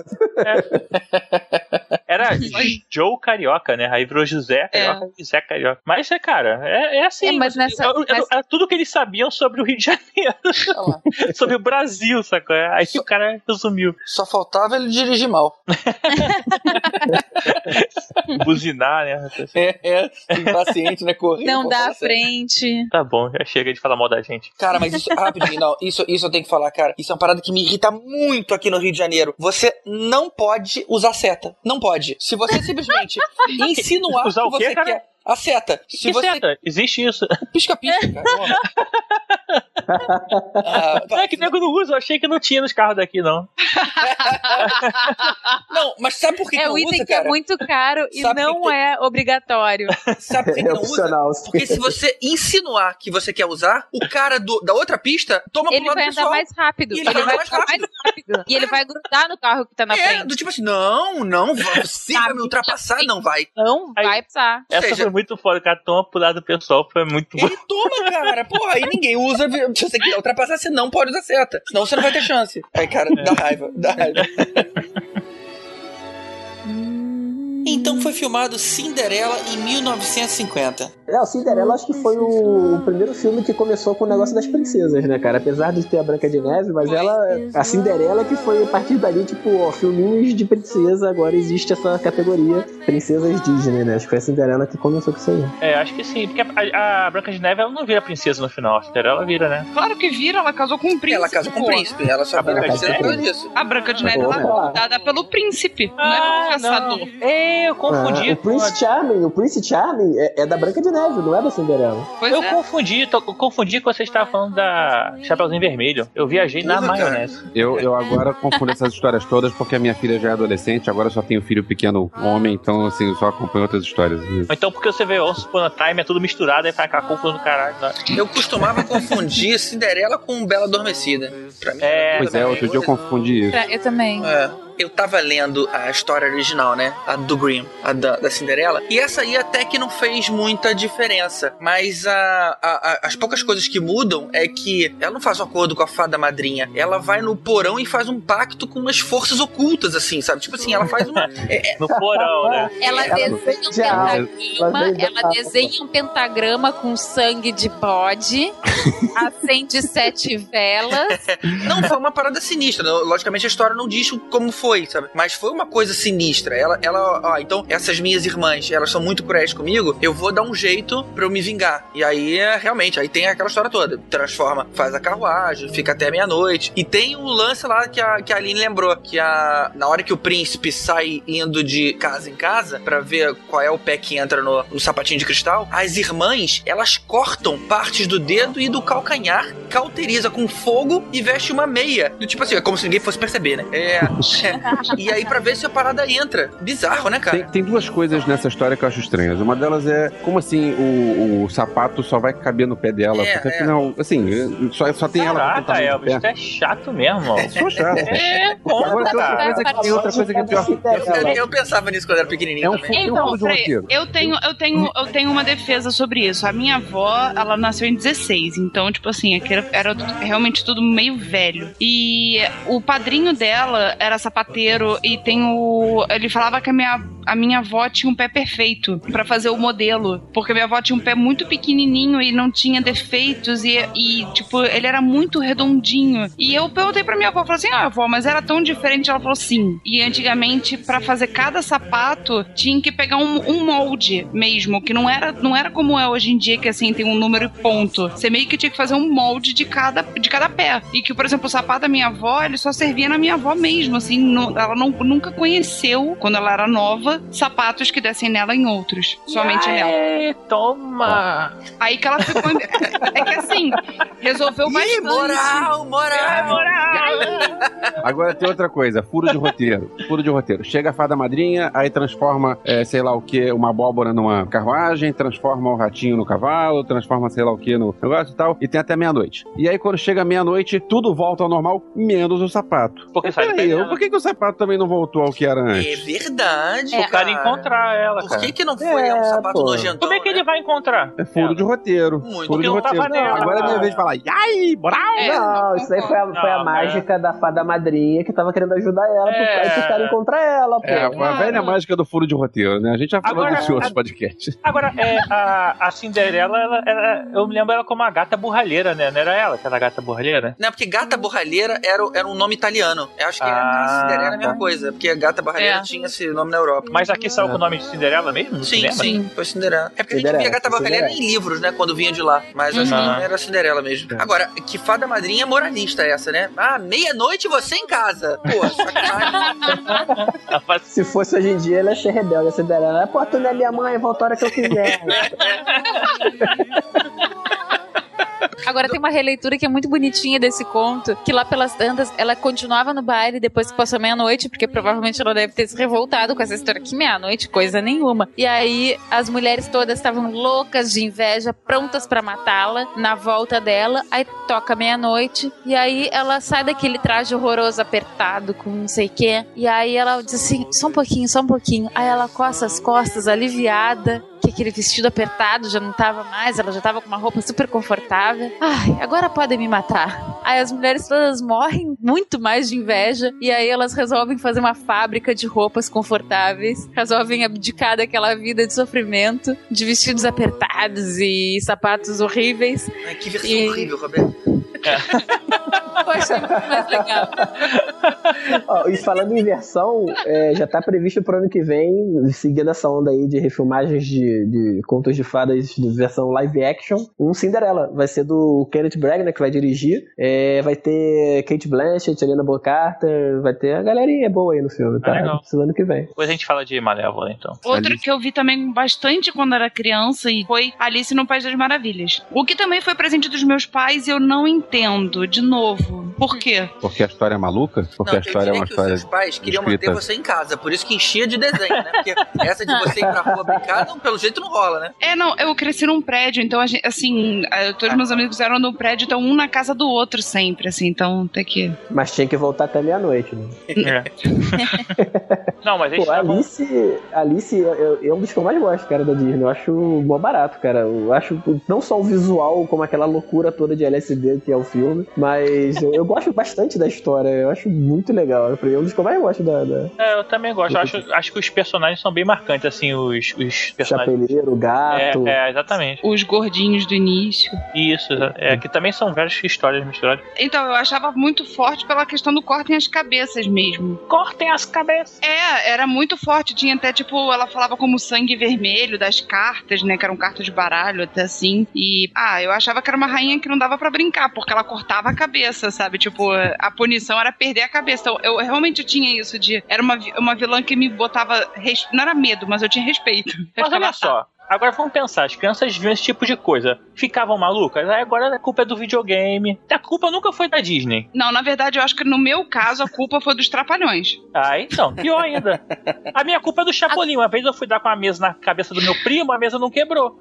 Era Joe Carioca, né? Aí virou José Carioca e José Carioca. Mas, é, cara, é, é assim. É, mas nessa- é, é- mas- é tudo que eles sabiam sobre o Rio de Janeiro. Sobre o Brasil, sacou? Aí o cara resumiu. Só faltava ele dirigir mal. Buzinar, né? É, é impaciente, né? Correndo. Não pô, dá fala à sério. frente. Tá bom, já chega de falar mal da gente. Cara, mas isso, rapidinho, não, isso, isso eu tenho que falar, cara. Isso é uma parada que me irrita muito aqui no Rio de Janeiro. Você não pode usar seta. Não pode. Se você simplesmente insinuar Usar que o quê, você cara? quer a seta. Se Que você seta? Existe isso. pisca-pisca, cara. porra. Ah, Não é que nego não usa, eu achei que não tinha nos carros daqui, não. não, mas sabe por que, É que não o item usa, que é cara? muito caro e Sabe não por que- é obrigatório. Sabe por que, É que não usa? opcional. sim. Porque se você insinuar que você quer usar, o cara do- da outra pista toma Ele pro lado vai andar pessoal. mais rápido. E Ele, ele vai vai andar mais andar mais rápido. E ele vai grudar no carro que tá na É, frente. do tipo assim, não, não, você vai me ultrapassar, não vai. Não Aí- vai precisar. Essa seja- foi muito foda, o cara toma pro lado pessoal, foi muito bom. Ele toma, cara, porra, aí ninguém usa, se você quiser ultrapassar, você não pode usar seta, senão você não vai ter chance. Aí, cara, dá raiva, dá raiva. Então foi filmado Cinderela em mil novecentos e cinquenta. É, o Cinderela acho que foi o, o primeiro filme que começou com o negócio das princesas, né, cara? Apesar de ter a Branca de Neve, mas ela, a Cinderela que foi a partir dali, tipo, ó, filminhos de princesa, agora existe essa categoria princesas Disney, né? Acho que foi a Cinderela que começou com isso aí. É, acho que sim, porque a, a Branca de Neve ela não vira princesa no final, a Cinderela vira, né? Claro que vira, ela casou com um príncipe. Ela casa com o pô. príncipe, ela só A vira Branca de princesa por Neve? causa disso. A Branca de Neve Pô, ela né? é dada pelo príncipe, não é pelo caçador. É, eu confundi. Ah, o Prince Charming, o Prince Charming é, é da Branca de Neve, não é da Cinderela. Pois Eu é. confundi, tô, eu confundi quando você estava falando da Chapeuzinho Vermelho. Eu viajei na Porra, cara. maionese. Eu, eu agora confundo essas histórias todas porque a minha filha já é adolescente, agora eu só tenho filho pequeno homem, então assim, eu só acompanho outras histórias. Ou então porque você vê Once Upon a Time, é tudo misturado, aí faz aquela confusão do caralho. Né? Eu costumava confundir Cinderela com Bela Adormecida. Pra mim, É, Pois é, outro dia eu confundi isso. Eu também. É, eu tava lendo a história original, né? A do Grimm, a da, da Cinderela. E essa aí até que não fez muita diferença. Mas a, a- a- as poucas coisas que mudam é que ela não faz um acordo com a fada madrinha. Ela vai no porão e faz um pacto com umas forças ocultas, assim, sabe? Tipo assim, ela faz uma... é- é- No porão, né? Ela Ela desenha um já- pentagrama, ela veio ela da- desenha um pentagrama com sangue de bode, acende sete velas. Não, foi uma parada sinistra. Logicamente a história não diz como foi, sabe? Mas foi uma coisa sinistra. Ela, ela, ó, então, essas minhas irmãs, elas são muito cruéis comigo, eu vou dar um jeito pra eu me vingar. E aí, é, realmente, aí tem aquela história toda. Transforma, faz a carruagem, fica até meia-noite. E tem o lance lá que a, que a Aline lembrou, que a, na hora que o príncipe sai indo de casa em casa pra ver qual é o pé que entra no, no sapatinho de cristal, as irmãs, elas cortam partes do dedo e do calcanhar, cauteriza com fogo e veste uma meia. Do tipo assim, é como se ninguém fosse perceber, né? É. é. E aí pra ver se a parada entra. Bizarro, né, cara? Tem, tem duas coisas nessa história que eu acho estranhas. Uma delas é como assim o, o sapato só vai caber no pé dela. É, porque é. afinal, assim, só, só tem ela com Caraca, tamanho de Elvis, pé. tu é chato mesmo, ó. Sou chato. É, conta, Agora tem outra cara. coisa que tem outra coisa que é pior. Eu, eu pensava nisso quando era pequenininho É um também. Tem um Então, fundo de um Frei, roteiro. eu tenho, eu tenho, eu tenho uma defesa sobre isso. A minha avó, ela nasceu em dezesseis, então, tipo assim, aquilo era tudo- realmente tudo meio velho. E o padrinho dela era sapateiro e tem o, ele falava que a minha, a minha avó tinha um pé perfeito pra fazer o modelo, porque minha avó tinha um pé muito pequenininho e não tinha defeitos e, e tipo, ele era muito redondinho. E eu perguntei pra minha avó, falei assim: "Ah, avó, mas era tão diferente?" Ela falou: "Sim". E antigamente, pra fazer cada sapato, tinha que pegar um, um molde mesmo, que não era, não era como é hoje em dia, que assim, tem um número e ponto. Você meio que tinha que fazer um molde de cada, de cada pé. E que, por exemplo, o sapato da minha avó, ele só servia na minha avó mesmo, assim, no- ela não, nunca conheceu, quando ela era nova, sapatos que dessem nela em outros. Somente nela. Aê, toma! Aí que ela ficou... é que assim, resolveu Ih, bastante. moral, moral. Moral. Agora tem outra coisa, furo de roteiro. Furo de roteiro. Chega a fada madrinha, aí transforma, é, sei lá o que, uma abóbora numa carruagem, transforma o ratinho no cavalo, transforma sei lá o que no negócio e tal, e tem até meia-noite. E aí quando chega meia-noite, tudo volta ao normal, menos o sapato. Porque sai Peraí, eu, por que, que o sapato também não voltou ao que era antes? É verdade, O cara encontrar ela, Por cara. que que não foi É, um sapato pô. nojentão? Como é que ele vai encontrar? É furo ela? de roteiro. Muito furo de porque não roteiro. tava nela, Agora é minha cara. vez de falar, ai, brau! É, Não, isso aí foi a, foi a Não, mágica da fada madrinha que tava querendo ajudar ela, É. pro, aí pro cara encontrar ela, pô. É, a velha mágica do furo de roteiro, né? A gente já falou Agora, disso em outros a- podcasts. Agora, é, a, a Cinderela, ela, ela- eu me lembro ela como a gata borralheira, né? Não era ela que era a gata borralheira? Não, porque gata borralheira era, o- era um nome italiano. Eu acho que Ah, a Cinderela é a mesma tá. coisa, porque a gata borralheira É. tinha esse nome na Europa. Mas aqui saiu com o nome de Cinderela mesmo? No Sim, cinema? sim, foi Cinderela. É porque a gente Cinderela, via gata borralheira em Cinderela. livros, né, quando vinha de lá. Mas acho que Uhum. não era Cinderela mesmo. Agora, que fada madrinha é moralista essa, né? Ah, meia-noite você em casa. Pô, sacanagem. Se fosse hoje em dia, ela ia ser rebelde, ia ser dela. Pô, tu não é minha mãe, volta a hora que eu quiser. Agora tem uma releitura que é muito bonitinha desse conto, que lá pelas tantas ela continuava no baile depois que passou meia-noite, porque provavelmente ela deve ter se revoltado com essa história que meia-noite, coisa nenhuma. E aí as mulheres todas estavam loucas de inveja, prontas pra matá-la na volta dela. Aí toca meia-noite e aí ela sai daquele traje horroroso apertado com não sei o que. E aí ela diz assim, só um pouquinho, só um pouquinho. Aí ela coça as costas, aliviada, que aquele vestido apertado já não tava mais, ela já tava com uma roupa super confortável. Ai, agora podem me matar. Aí as mulheres todas morrem muito mais de inveja e aí elas resolvem fazer uma fábrica de roupas confortáveis, resolvem abdicar daquela vida de sofrimento, de vestidos apertados e sapatos horríveis. Ai, que versão E- horrível, Roberto. Eu achei muito mais legal. Ó, e falando em versão, é, já tá previsto pro ano que vem, seguindo essa onda aí de refilmagens de, de contos de fadas de versão live action, um Cinderela. Vai ser do Kenneth Branagh, né, que vai dirigir. É, vai ter Kate Blanchett, Helena Bonham Carter, vai ter a galerinha boa aí no filme, tá? Ah, legal. Esse ano que vem. Depois a gente fala de Malévola, então. Outro Alice. que eu vi também bastante quando era criança e foi Alice no País das Maravilhas. O que também foi presente dos meus pais e eu não entendo, de novo. Por quê? Porque a história é maluca? Porque Não, a história é eu diria uma que os história seus pais queriam escrita. manter você em casa, por isso que enchia de desenho, né? Porque essa de você ir pra rua brincar, não, pelo jeito não rola, né? É, não, eu cresci num prédio, então, a gente, assim, eh, todos meus amigos eram no prédio, então um na casa do outro sempre, assim, então tem que... Mas tinha que voltar até meia-noite, né? É. Não, mas eles Pô, estavam... Alice, Alice é, é um dos que eu mais gosto, cara, da Disney. Eu acho mó barato, cara. Eu acho não só o visual, como aquela loucura toda de L S D que é o filme, mas eu, eu gosto bastante da história. Eu acho muito legal. É um dos que eu mais gosto da... da... É, eu também gosto. Eu acho, acho que os personagens são bem marcantes, assim, os, os personagens. Chapeleiro, o gato. É, é, exatamente. Os gordinhos do início. Isso, é que também são várias histórias misturadas. Então, eu achava muito forte pela questão do cortem as cabeças mesmo. Cortem as cabeças. É, era muito forte. Tinha até, tipo, ela falava como sangue vermelho das cartas, né? Que eram cartas de baralho, até assim. E, ah, eu achava que era uma rainha que não dava pra brincar, porque ela cortava a cabeça, sabe? Tipo, a punição era perder a cabeça. Então, eu realmente tinha isso de... Era uma, vi- uma vilã que me botava... res- Não era medo, mas eu tinha respeito. Mas olha só, agora vamos pensar, as crianças viam esse tipo de coisa, ficavam malucas, aí agora a culpa é do videogame, a culpa nunca foi da Disney. Não, na verdade, eu acho que no meu caso, a culpa foi dos Trapalhões. Ah, então, pior ainda. A minha culpa é do Chapolin, uma vez eu fui dar com a mesa na cabeça do meu primo, a mesa não quebrou.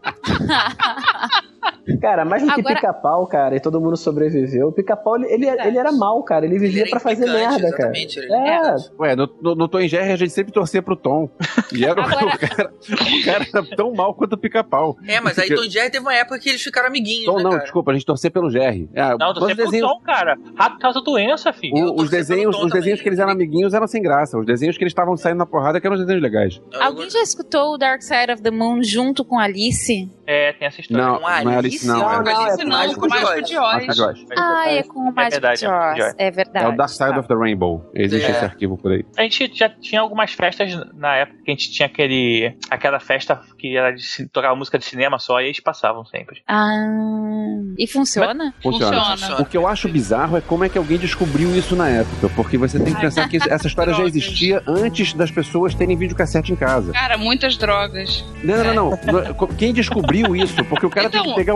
Cara, mais do que Agora- pica-pau, cara, e todo mundo sobreviveu. O pica-pau, ele, ele, ele era mal, cara. Ele vivia era pra fazer implicante, merda, cara. exatamente, ele- É, Ué, no, no, no Tom e Jerry a gente sempre torcia pro Tom. E era, Agora- o, cara, o cara era tão mal quanto o pica-pau. É, mas aí Porque- Tom e Jerry teve uma época que eles ficaram amiguinhos, Tom né, não, cara? desculpa, a gente torcia pelo Jerry. É, Não, tô os sempre desenhos, pro Tom, cara. Rato causa doença, filho. Eu o- torcia os desenhos, pelo Tom os desenhos também. que eles eram amiguinhos eram sem graça. Os desenhos que eles estavam saindo na porrada que eram os desenhos legais. Eu- Alguém já escutou o Dark Side of the Moon junto com Alice? É, tem essa história. Não, Com a não é Alice? Alice, não. Não, é, não, Alice é não, Mágico com o de Mágico Oz. de Mágico Oz. de Oz. Ah, é com o Mágico verdade, de é Mágico Oz. de É É verdade. o Dark Side Tá. of the Rainbow. Existe É. esse arquivo por aí. A gente já tinha algumas festas na época que a gente tinha aquele, aquela festa que era de ci- tocar música de cinema só e eles passavam sempre. Ah, e funciona? Funciona. Funciona. O que eu acho bizarro é como é que alguém descobriu isso na época. Porque você tem que pensar que essa história já Drogas. existia antes das pessoas terem videocassete em casa. Cara, muitas drogas. Não, não, não. não. Quem descobriu isso? Porque o cara tem Então- que pegar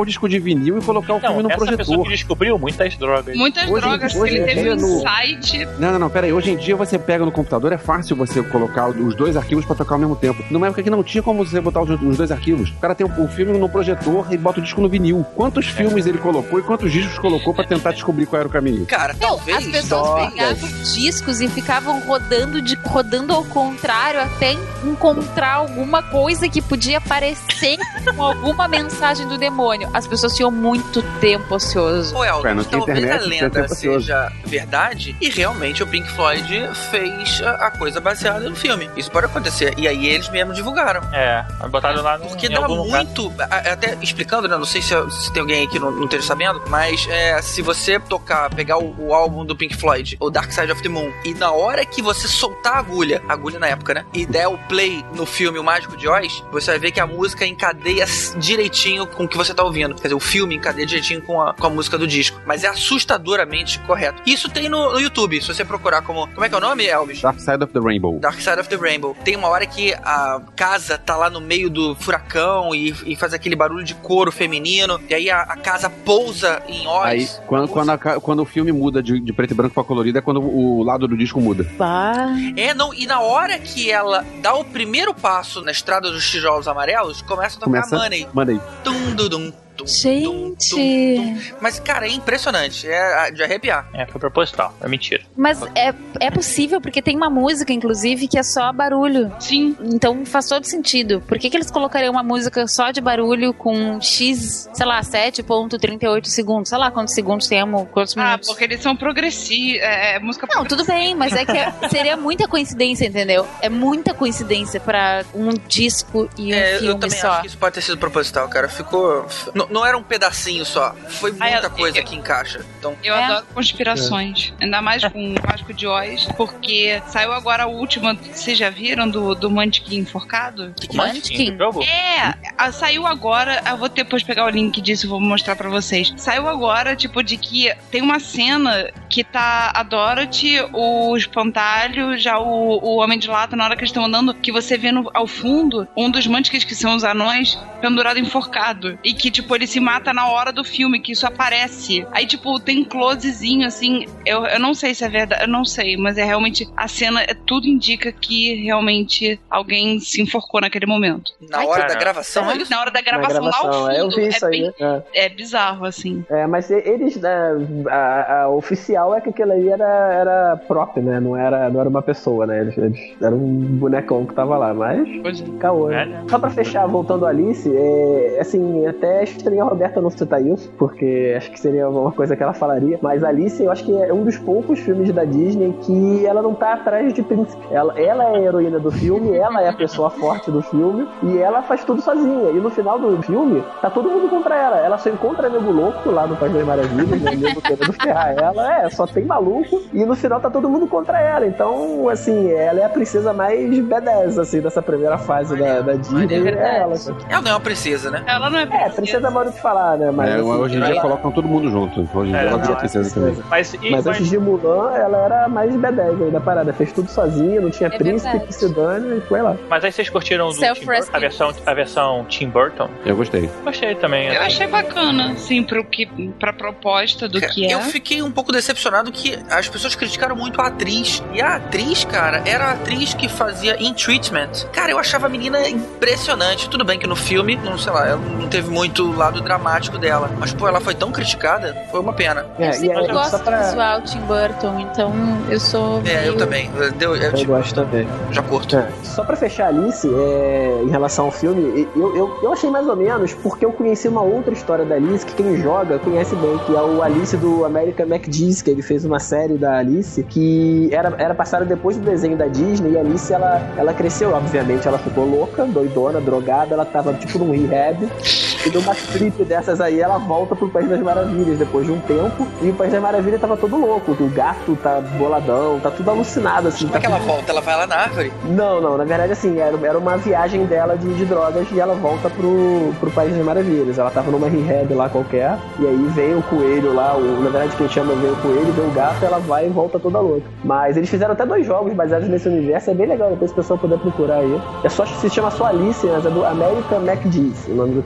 o disco de vinil e colocar o Não, filme no essa projetor. pessoa que descobriu muitas drogas. Muitas Hoje- drogas, hoje ele em teve dia um no- insight. Não, não, não, pera aí. Hoje em dia você pega no computador, é fácil você colocar os dois arquivos pra tocar ao mesmo tempo. Numa época que não tinha como você botar os, os dois arquivos. O cara tem o, o filme no projetor e bota o disco no vinil. Quantos filmes ele colocou e quantos discos colocou pra tentar descobrir qual era o caminho? Cara, Não, talvez. as pessoas pegavam discos e ficavam rodando, de, rodando ao contrário até encontrar alguma coisa que podia parecer com alguma mensagem do demônio. As pessoas tinham muito tempo ocioso. Ô, Elton, Ué, não tinha talvez internet, a tinha lenda tempo ocioso. seja verdade e realmente o Pink Floyd fez a, a coisa baseada no filme. Isso pode acontecer. E aí eles mesmo divulgaram. É, botaram lá no, Porque em dá algum lugar. muito. a- Até explicando, né? Não sei se, se tem alguém aí que não, não esteja sabendo, mas é, se você tocar, pegar o, o álbum do Pink Floyd, o Dark Side of the Moon, e na hora que você soltar a agulha, a agulha na época, né? E der o play no filme O Mágico de Oz, você vai ver que a música encadeia direitinho com o que você tá ouvindo. Quer dizer, o filme encadeia direitinho com a, com a música do disco. Mas é assustadoramente correto. Isso tem no, no YouTube. Se você procurar como. Como é que é o nome, Elvis? Dark Side of the Rainbow. Dark Side of the Rainbow. Tem uma hora que a casa tá lá no meio do furacão e, e faz aquele barulho de couro feminino. E aí a, a casa pousa em Oz. Aí, quando, quando, a ca- quando o filme muda de, de preto e branco pra colorido, é quando o lado do disco muda. Bah. É, não, e na hora que ela dá o primeiro passo na estrada dos tijolos amarelos, começa a tocar Começa. Money. Manda aí. Tum, dum, dum, tum, Gente. tum, tum, tum. Mas, cara, é impressionante. É de arrepiar. É, foi proposital. É mentira. Mas é, é possível, porque tem uma música, inclusive, que é só barulho. Sim. Então faz todo sentido. Por que, que eles colocariam uma música só de barulho com X, sei lá, sete vírgula trinta e oito segundos? Sei lá quantos segundos temos, quantos Ah, minutos. porque eles são progressivos. É, é música Não, tudo bem, mas é que é- seria muita coincidência, entendeu? É muita coincidência pra um disco e um É, eu filme também só. acho que isso pode ter sido proposital, cara. Ficou. N- não era um pedacinho só. Foi muita Ah, eu- coisa eu- que encaixa. Então. Eu É. adoro conspirações. Ainda mais com o Mágico de Oz, porque saiu agora a última. Vocês já viram do, do Mannequin enforcado? Que Munchkin. Jogo? É, a- saiu agora. Eu vou depois pegar o link disso e vou mostrar pra vocês. Saiu agora, tipo, de que tem uma cena que tá a Dorothy, o espantalho, já o, o Homem de Lata, na hora que eles estão andando, que você vê no, ao fundo um dos Munchkins, que são os anões, pendurado enforcado. E que, tipo, ele se mata na hora do filme, que isso aparece. Aí, tipo, tem um closezinho, assim. Eu, eu não sei se é verdade, eu não sei, mas é realmente. A cena, é, tudo indica que realmente alguém se enforcou naquele momento. Na Ai, hora cara. da gravação, é isso? Na hora da gravação, Na gravação, lá ao fundo. é, eu vi isso aí, bem- né? é bizarro, assim. É, mas e- eles, né, a, a oficial é que aquilo ali era, era prop, né? Não era, não era uma pessoa, né? Eles, eles eram um bonecão que tava lá, mas Pois é. caô. né? É. Só pra fechar, voltando a Alice, é, assim, até estranho a Roberta não citar isso, porque acho que seria uma coisa que ela falaria, mas Alice eu acho que é um dos poucos filmes da Disney que ela não tá atrás de príncipe. Ela, ela é a heroína do filme, ela é a pessoa forte do filme, e ela faz tudo sozinha. E no final do filme, tá todo mundo contra ela. Ela só encontra nego louco lá no País das Maravilhas, né? Nego querendo ferrar ela. É, só tem maluco. E no final tá todo mundo contra ela. Então, assim, ela é a princesa mais badass, assim, dessa primeira fase da, da Disney. é É ela. Ela não é uma princesa, né? Ela não é É, princesa. princesa modo de falar, né? Mas, É, assim, hoje em dia ela- colocam todo mundo junto. Hoje em dia É, ela vira não, princesa também. Mas, e, Mas mas- antes de Mulan, ela era mais badass aí da parada. Fez tudo sozinha, não tinha É príncipe verdade. que se dane e foi lá. mas aí vocês curtiram do Tim Burton, Self-rescue. a versão, a versão Tim Burton? Eu gostei. Gostei também. Eu achei bacana, assim, pro que, pra proposta do que é. Eu fiquei um pouco decepcionado que as pessoas criticaram muito a atriz. E a atriz, cara, era a atriz que fazia In Treatment. Cara, eu achava a menina impressionante. Tudo bem que no filme, não sei lá, ela não teve muito lado dramático dela. Mas, pô, ela foi tão criticada, foi uma pena. É, Eu e sempre aí, gosto só pra... do visual Tim Burton, então eu sou É, eu meio- também. Deu, eu, Eu tipo, gosto também. já curto. É, só pra fechar Alice, é, em relação ao filme, eu, eu, eu achei mais ou menos porque eu conheci uma outra história da Alice que quem joga conhece bem, que é o Alice do American McGee's, que ele fez uma série da Alice que era, era passada depois do desenho da Disney, e a Alice, ela, ela cresceu, obviamente, ela ficou louca, doidona, drogada, ela tava tipo num rehab, e numa trip dessas aí, ela volta pro País das Maravilhas depois de um tempo, e o País das Maravilhas tava todo louco, o gato tá boladão, tá tudo alucinado, assim. Como tá é que ela tudo- volta? Ela vai lá na árvore? Não, não, na verdade, assim, era, era uma viagem dela de, de drogas e ela volta pro, pro País das Maravilhas. Ela tava numa rehab lá qualquer, e aí vem o coelho lá, o, na verdade quem chama vem o coelho, vem o gato, ela vai e volta toda louca. Mas eles fizeram até dois jogos baseados nesse universo, é bem legal, depois o pessoal puder procurar aí. É só, se chama só Alice, mas é do American McGee's, o nome do cara que fez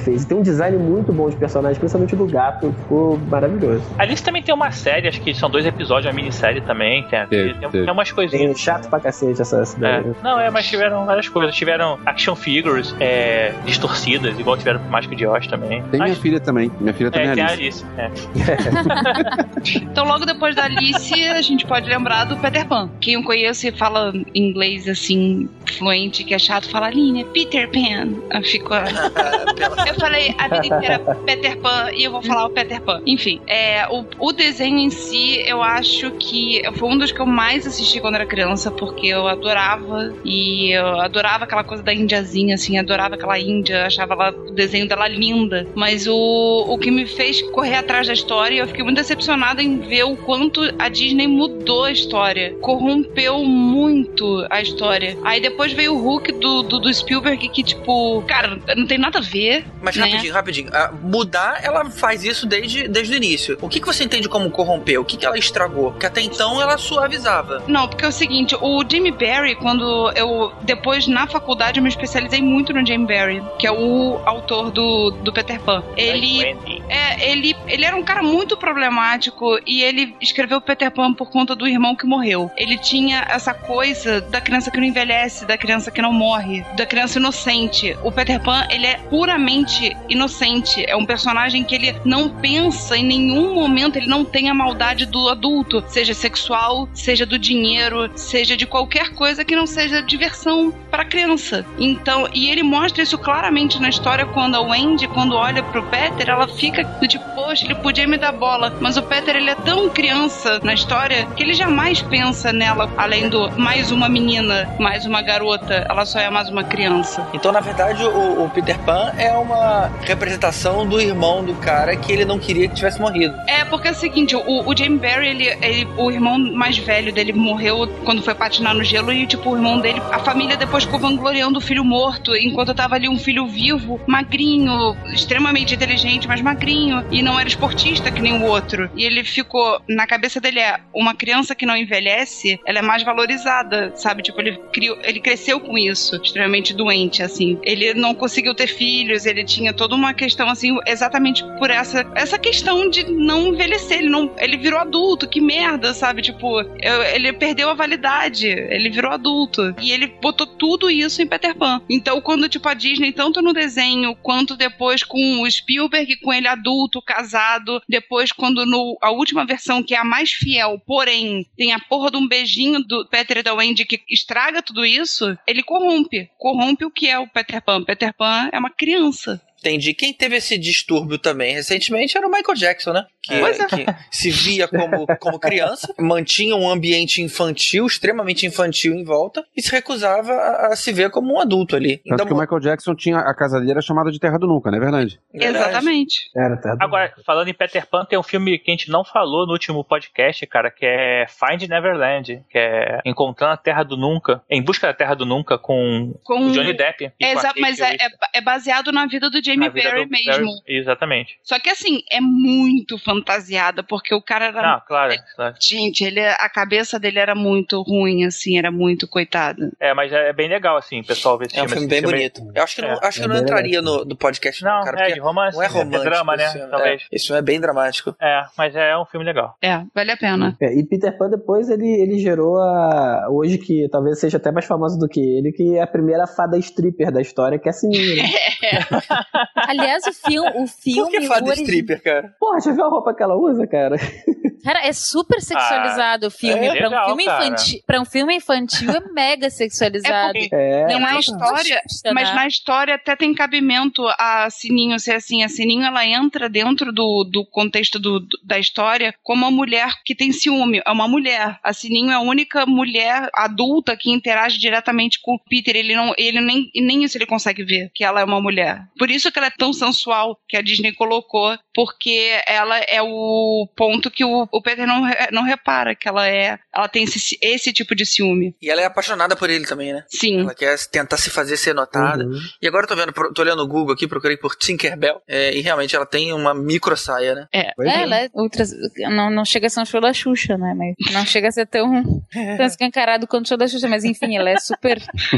fez. E tem um design muito bom de personagem, principalmente do gato, ficou maravilhoso. Alice também tem uma série, acho que são dois episódios, uma minissérie também, que é, Teve, tem, teve. tem umas coisinhas. Tem chato pra cacete essa cidade. É. Não, é, mas tiveram várias coisas. Tiveram action figures é, distorcidas, igual tiveram pro Mágico de Oz também. Tem minha Acho- filha também. Minha filha também É, é tem a Alice. Alice. É. Então, logo depois da Alice, a gente pode lembrar do Peter Pan. Quem eu conheço e fala inglês assim, fluente, que é chato, fala linha, Peter Pan. Eu fico. Eu falei a vida inteira Peter Pan e eu vou falar o Peter Pan. Enfim, é, o, o desenho em si, eu acho que foi um dos que eu mais assisti quando era criança, porque eu adorava e eu adorava aquela coisa da indiazinha, assim, adorava aquela índia, achava ela, o desenho dela linda. Mas o, o que me fez correr atrás da história, eu fiquei muito decepcionada em ver o quanto a Disney mudou a história, corrompeu muito a história. Aí depois veio o Hulk do, do, do Spielberg, que tipo, cara, não tem nada a ver. Mas né? rapidinho, rapidinho. Ah, mudar, ela faz isso desde, desde o início. O que, que você entende como corromper? O que, que ela estragou? Porque até então ela suavizava. Não, porque é o seguinte, o Jim Barry, quando eu, depois na faculdade, eu me especializei muito no Jim Barry, que é o autor do, do Peter Pan. Ele, é, ele, ele era um cara muito problemático e ele escreveu Peter Pan por conta do irmão que morreu. Ele tinha essa coisa da criança que não envelhece, da criança que não morre, da criança inocente. O Peter Pan, ele é puramente inocente. É um personagem que ele não pensa em nenhum momento, ele não tem a maldade do adulto, seja sexual, seja do dinheiro, seja de qualquer coisa que não seja diversão para criança. Então, e ele mostra isso claramente na história quando a Wendy, quando olha pro Peter, ela fica do tipo, poxa, ele podia me dar bola, mas o Peter, ele é tão criança na história que ele jamais pensa nela, além do mais uma menina, mais uma garota, ela só é mais uma criança. Então, na verdade, o, o Peter Pan é uma representação do irmão do cara que ele não queria que tivesse morrido. É, porque é o seguinte, o, o Jim Barry, ele, ele, o irmão mais velho dele morreu quando foi patinar no gelo e, tipo, o irmão dele, a família depois ficou vangloriando o filho morto, enquanto tava ali um filho vivo, magrinho, extremamente inteligente, mas magrinho, e não era esportista que nem o outro. E ele ficou, na cabeça dele é, uma criança que não envelhece, ela é mais valorizada, sabe? Tipo, ele, criou, ele cresceu com isso, extremamente doente, assim. Ele não conseguiu ter filhos, ele tinha toda uma questão, assim, exatamente por essa, essa questão de não envelhecer, ele, não, ele virou adulto, que merda, sabe? Tipo, eu, ele perdeu a validade, ele virou adulto. E ele botou tudo isso em Peter Pan. Então, quando, tipo, a Disney, tanto no desenho, quanto depois com o Spielberg, com ele adulto, casado, depois quando no, a última versão, que é a mais fiel, porém, tem a porra de um beijinho do Peter e da Wendy que estraga tudo isso, ele corrompe. Corrompe o que é o Peter Pan. Peter Pan é uma criança. Entendi. Quem teve esse distúrbio também recentemente era o Michael Jackson, né? Que, Pois é. que se via como, como criança, mantinha um ambiente infantil, extremamente infantil em volta, e se recusava a, a se ver como um adulto ali. Tanto Então, que o Michael Jackson tinha a casa dele era chamada de Terra do Nunca, não é verdade? verdade. Exatamente. Era, tá. Agora, falando em Peter Pan, tem um filme que a gente não falou no último podcast, cara, que é Find Neverland, que é Encontrando a Terra do Nunca, Em Busca da Terra do Nunca, com, Com o Johnny Depp. e É, com a exa- Kate mas é, Winslet. é, é baseado na vida do Na Jamie vida Barry do mesmo. Barry- Exatamente. Só que assim, é muito fantasiada, porque o cara era. Não, claro. claro. Gente, ele, a cabeça dele era muito ruim, assim, era muito coitado. É, mas é bem legal, assim, o pessoal ver esse É um filme. filme Esse bem bonito. Eu acho que não, É. acho que É não bem entraria no, no podcast, não, Não, cara. é porque de romance, não é é romântico. drama, né, esse filme. talvez. É, esse filme é bem dramático. É, mas é um filme legal. É, vale a pena. É, e Peter Pan depois ele, ele gerou a. Hoje que talvez seja até mais famoso do que ele, que é a primeira fada stripper da história, que é a Sininho. Né? Aliás, o filme. O filme Por que fada o origi- stripper, cara? Porra, já viu a roupa que ela usa, cara? Cara, é super sexualizado o filme. é pra, legal, um filme cara. infantil, pra um filme infantil é mega sexualizado. É porque- É. E na Não, história, não, mas né? na história até tem cabimento a Sininho ser assim. A Sininho, ela entra dentro do, do contexto do, do- da história como uma mulher que tem ciúme. É uma mulher. A Sininho é a única mulher adulta que interage diretamente com o Peter. Ele, não, ele nem, nem isso ele consegue ver, que ela é uma mulher. Por isso que ela é tão sensual, que a Disney colocou, porque ela é o ponto que o o Peter não, não repara que ela é. Ela tem esse, esse tipo de ciúme. E ela é apaixonada por ele também, né? Sim. Ela quer tentar se fazer ser notada. Uhum. E agora eu tô vendo, tô olhando no Google aqui, procurei por Tinkerbell. É, e realmente ela tem uma micro saia, né? É, é ela é ultra. Não, não chega a ser um show da Xuxa, né? Mas não chega a ser tão, tão escancarado quanto o show da Xuxa, mas enfim, ela é super.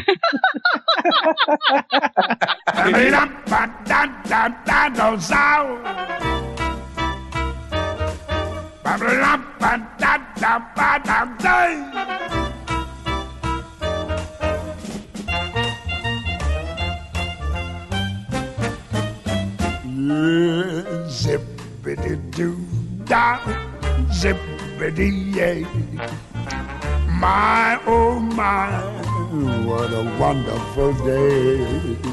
Zippity-doo-dah, zippity-yay. My, oh my, what a wonderful day.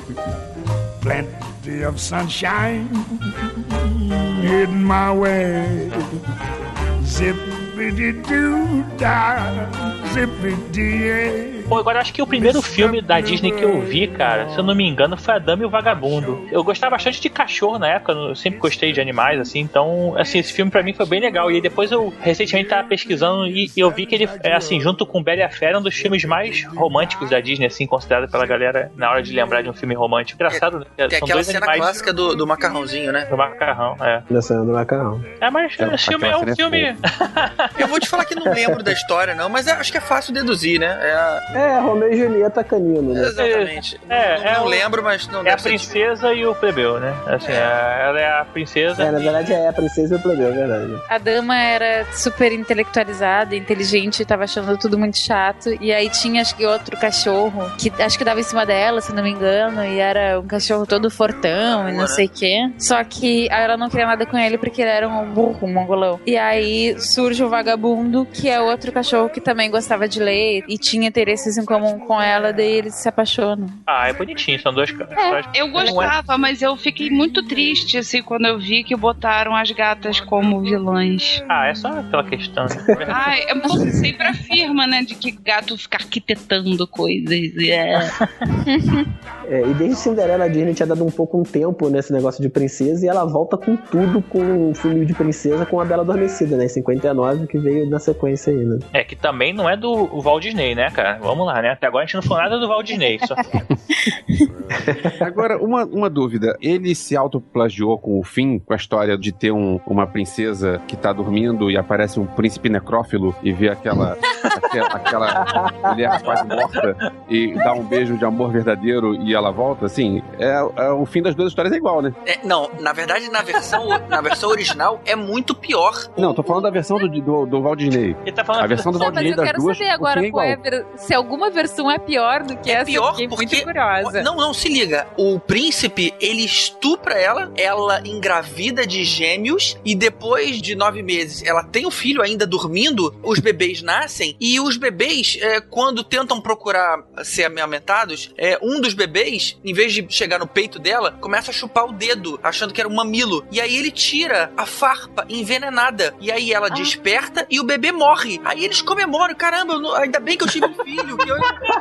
Plenty of sunshine in my way. Zippity-doo-dah, zippity-yay. Pô, agora acho que o primeiro filme da Disney que eu vi, cara, se eu não me engano, foi A Dama e o Vagabundo. Eu gostava bastante de cachorro na época, eu sempre gostei de animais, assim, então, assim, esse filme pra mim foi bem legal. E aí depois eu recentemente tava pesquisando e eu vi que ele, é, assim, junto com Bela e a Fera, um dos filmes mais românticos da Disney, assim, considerado pela galera na hora de lembrar de um filme romântico. Engraçado, né? Tem São aquela dois cena animais clássica do, do macarrãozinho, né? Do macarrão, é. Da cena do macarrão. É, mas É, esse filme é um filme... Eu vou te falar que não lembro da história, não, mas acho que é fácil deduzir, né? É, a... É, Romeu e Julieta canino, né? Exatamente. É, não é não o- lembro, mas não É deve a ser princesa e o plebeu, né? Assim, é, ela é a princesa. É, na verdade é a princesa e o plebeu, é verdade. A dama era super intelectualizada, inteligente, tava achando tudo muito chato. E aí tinha, acho que, outro cachorro que acho que dava em cima dela, se não me engano. E era um cachorro todo fortão e não sei o quê. Só que aí ela não queria nada com ele porque ele era um burro, um mongolão. E aí surge o vagabundo, que é outro cachorro que também gostava de ler e tinha interesses em comum com ela, daí eles se apaixonam. Ah, é bonitinho, são dois caras. Eu gostava, mas eu fiquei muito triste, assim, quando eu vi que botaram as gatas como vilãs. Ah, é só aquela questão. Né? Ai, é bom, sempre afirma, né, de que gato fica arquitetando coisas. É. É, e desde Cinderela a Disney tinha dado um pouco um tempo nesse negócio de princesa e ela volta com tudo com o filme de princesa com a Bela Adormecida, né? Em cinquenta e nove, que veio na sequência aí, né? É, que também não é do Walt Disney, né, cara? Vamos lá, né? Até agora a gente não falou nada do Walt Disney. Só... Agora, uma, uma dúvida. Ele se autoplagiou com o fim, com a história de ter um, uma princesa que tá dormindo e aparece um príncipe necrófilo e vê aquela, aquela, aquela mulher quase morta e dá um beijo de amor verdadeiro e ela volta, assim, é, é, o fim das duas histórias é igual, né? É, não, na verdade, na versão, na versão original é muito pior. Não, tô falando da versão do, do, do Walt Disney. Ele tá falando a versão do Não, Walt mas Disney eu das quero duas, saber o agora fim é qual igual. é a ver- se alguma versão é pior do que É essa. pior eu fiquei porque... muito curiosa. Não, não, se liga. O príncipe, ele estupra ela, ela engravida de gêmeos e depois de nove meses ela tem o filho ainda dormindo, os bebês nascem e os bebês, é, quando tentam procurar ser amamentados, é, um dos bebês, em vez de chegar no peito dela, começa a chupar o dedo, achando que era um mamilo. E aí ele tira a farpa envenenada. E aí ela Ah. desperta e o bebê morre. Aí eles comemoram. Caramba, eu não- ainda bem que eu tive um filho. Que eu...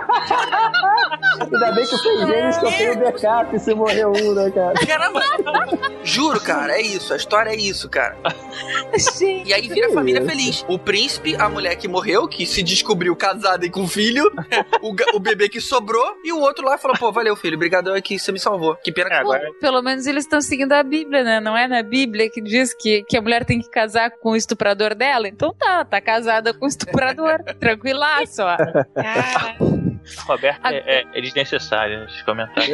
Ainda bem que eu fui gêmeos que eu tenho backup se morrer um, né, cara? Caramba! Juro, cara, é isso. A história é isso, cara. Gente, E aí vira a família isso. feliz. O príncipe, a mulher que morreu, que se descobriu casada e com filho, o, ga- o bebê que sobrou, e o outro lá falou, pô, valeu, filho, obrigadão aqui, você me salvou. Que pena que... É, agora... pelo menos eles estão seguindo a Bíblia, né? Não é na Bíblia que diz que, que a mulher tem que casar com o estuprador dela? Então tá, tá casada com o estuprador. Tranquilaço, ó. Ah, Roberto é, é, é desnecessário esses comentários.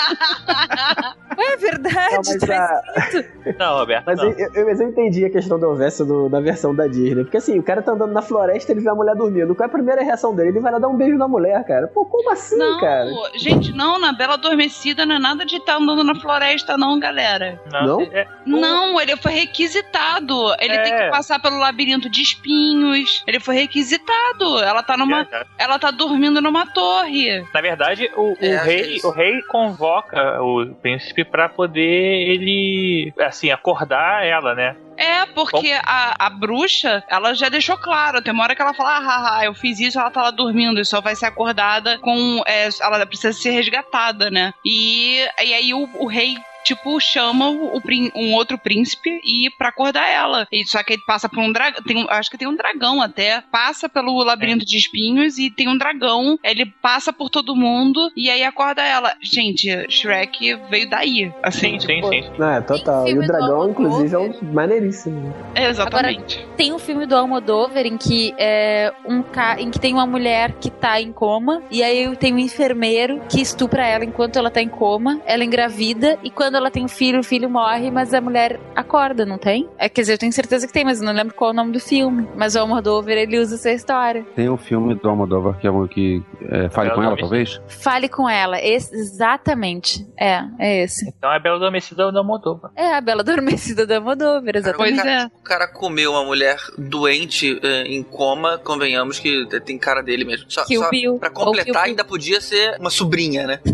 é verdade. Não, mas a- Não, Roberto, Mas não. eu, eu, mas eu entendi a questão do verso do, da versão da Disney. Porque assim, o cara tá andando na floresta, ele vê a mulher dormindo. Qual é a primeira reação dele? Ele vai lá dar um beijo na mulher, cara. Pô, como assim, Não, cara? gente, não, na Bela Adormecida não é nada de estar andando na floresta, não, galera. Não? É, Não, ele foi requisitado. Ele É. tem que passar pelo labirinto de espinhos. Ele foi requisitado. Ela tá numa. é, Ela tá dormindo numa torre. Na verdade, o, o É, acho que é rei, isso. o rei convoca o príncipe pra poder ele, assim, acordar ela, né? É, porque a, a bruxa, ela já deixou claro. Tem uma hora que ela fala, ah, ah, ah, eu fiz isso, ela tá lá dormindo, e só vai ser acordada com. É, ela precisa ser resgatada, né? E, e aí o, o rei tipo, chama o, o, um outro príncipe e pra acordar ela. E, só que ele passa por um dragão, um, acho que tem um dragão até, passa pelo labirinto é. de espinhos e tem um dragão, ele passa por todo mundo e aí acorda ela. Gente, Shrek veio daí. Assim, sim, tipo, sim, sim. Não, é total. E o dragão, inclusive, é um maneiríssimo. É, exatamente. Agora, tem um filme do Almodóvar em que, é, um ca... em que tem uma mulher que tá em coma e aí tem um enfermeiro que estupra ela enquanto ela tá em coma, ela engravida e quando ela tem um filho, o filho morre, mas a mulher acorda, não tem? É, quer dizer, eu tenho certeza que tem, mas eu não lembro qual é o nome do filme. Mas o Almodóvar, ele usa essa história. Tem um filme do Almodóvar que é um que é, Fale com ela, talvez? Fale com ela, esse, exatamente. É, é esse. Então é a Bela Adormecida da Almodóvar. É, a Bela Adormecida da Almodóvar, exatamente. Pois é. O cara comeu uma mulher doente eh, em coma, convenhamos que tem cara dele mesmo. Só, Kill só Bill. pra completar, Bill. ainda podia ser uma sobrinha, né?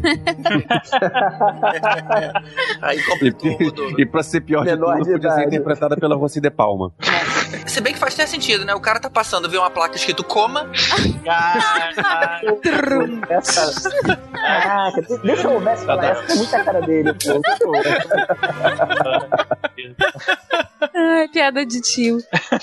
Aí completou o Rodolfo. E pra ser pior de Menor tudo, de podia ser idade. interpretada pela Rossi de Palma. Se bem que faz até sentido, né? O cara tá passando, vê uma placa escrito coma. Essa... Caraca, deixa eu ver essa, essa é muita cara dele, pô. Ai, piada de tio.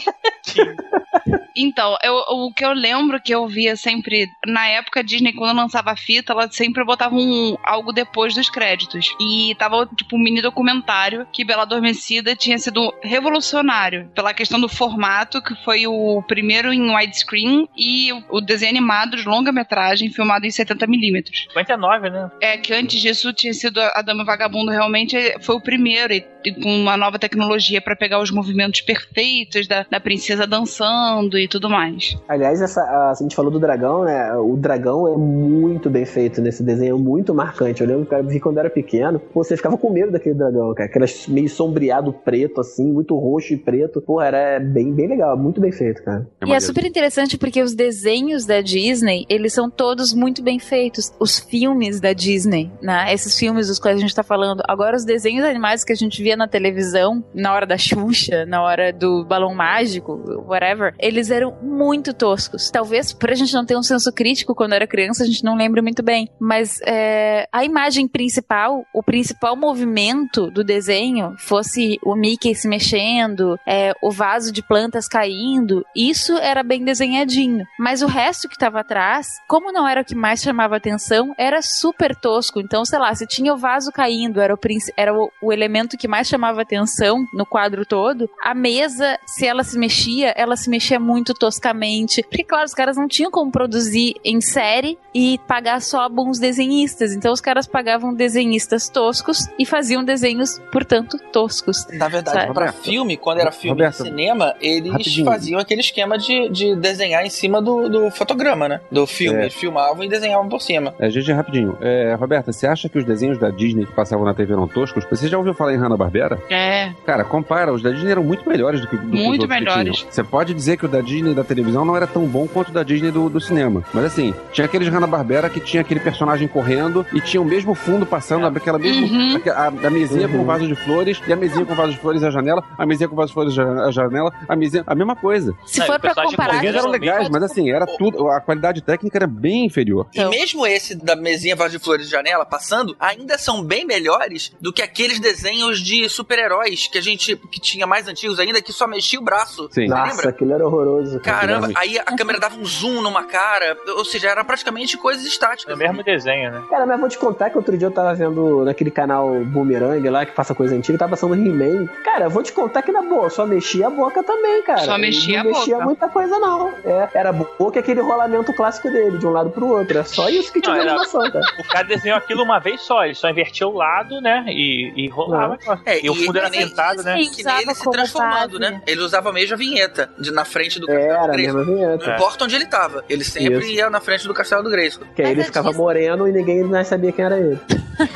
Então, eu, o que eu lembro que eu via sempre, na época, a Disney, quando lançava a fita, ela sempre botava um, algo depois dos créditos. E tava, tipo, um mini documentário que Bela Adormecida tinha sido revolucionário pela questão do formato, que foi o primeiro em widescreen e o, o desenho animado de longa-metragem, filmado em setenta milímetros. cinquenta e nove, né? É, que antes disso tinha sido a Dama e o Vagabundo, realmente foi o primeiro, e, e com uma nova tecnologia pra pegar os movimentos perfeitos da, da princesa dançando e tudo mais. Aliás, essa, a, a gente falou do dragão, né? O dragão é muito bem feito nesse desenho, muito marcante. Eu lembro que eu vi quando era pequeno, pô, você ficava com medo daquele dragão, cara. Aquele meio sombreado preto, assim, muito roxo e preto. Pô, era bem, bem legal, muito bem feito, cara. E é super interessante porque os desenhos da Disney, eles são todos muito bem feitos. Os filmes da Disney, né? Esses filmes dos quais a gente tá falando. Agora, os desenhos animais que a gente via na televisão, na hora da Xuxa, na hora do Balão Mágico, whatever, eles eram muito toscos. Talvez por a gente não ter um senso crítico quando era criança, a gente não lembra muito bem. Mas é, a imagem principal, o principal movimento do desenho fosse o Mickey se mexendo, é, o vaso de plantas caindo, isso era bem desenhadinho. Mas o resto que estava atrás, como não era o que mais chamava atenção, era super tosco. Então, sei lá, se tinha o vaso caindo, era o, era o, o elemento que mais chamava atenção no quadro todo, a mesa, se ela se mexia, ela se mexia muito toscamente. Porque, claro, os caras não tinham como produzir em série e pagar só bons desenhistas. Então, os caras pagavam desenhistas toscos e faziam desenhos, portanto, toscos. Na verdade, Sabe? pra filme, quando era filme Roberto, de cinema, eles rapidinho. faziam aquele esquema de, de desenhar em cima do, do fotograma, né? Do filme. É. Eles filmavam e desenhavam por cima. É, G G, rapidinho. É, Roberta, você acha que os desenhos da Disney que passavam na T V eram toscos? Você já ouviu falar em Hanna-Barbera? É. Cara, compara, os da Disney eram muito melhores do que, do que os Muito outros que melhores. tinham. Você pode dizer que o da Disney da televisão não era tão bom quanto o da Disney do, do cinema. Mas assim, tinha aqueles Hanna-Barbera que tinha aquele personagem correndo e tinha o mesmo fundo passando, é. aquela mesma Uhum. a, a mesinha uhum. com o vaso de flores, e a mesinha com o vaso de flores e a janela, a mesinha com o vaso de flores e a janela, a mesinha, a mesma coisa. Se Não, for pra comparar... Os desenhos eram legais, mas assim, era tudo, a qualidade técnica era bem inferior. Então. E mesmo esse da mesinha vaso de flores de janela passando, ainda são bem melhores do que aqueles desenhos de super-heróis que a gente que tinha mais antigos ainda, que só mexia o braço. Sim. Nossa, lembra? aquilo era horroroso. cara. Caramba, aí a câmera dava um zoom numa cara, ou seja, era praticamente coisas estáticas. É o mesmo desenho, né? Cara, mas vou te contar que outro dia eu tava vendo naquele canal Boomerang lá, que passa coisa antiga, tava passando He-Man. Cara, vou te contar que na boa, só mexia a boca também, cara. Só mexia não a mexia boca. muita coisa, não. É, era a boca e aquele rolamento clássico dele, de um lado pro outro. É só isso que tinha Não, na era- animação, cara. O cara desenhou aquilo uma vez só, ele só invertia o lado, né? E, e rolava. É, e o e fundo era ele- pintado, né? Sim. Que nem ele usava se como transformando, base. né? Ele usava a mesma vinheta de, na frente do É, Castelo era do a Grayskull. mesma vinheta. Não importa onde ele tava, ele sempre Isso. ia na frente do Castelo do Grayskull. Que aí Mas ele a ficava Disney- moreno e ninguém mais sabia quem era ele.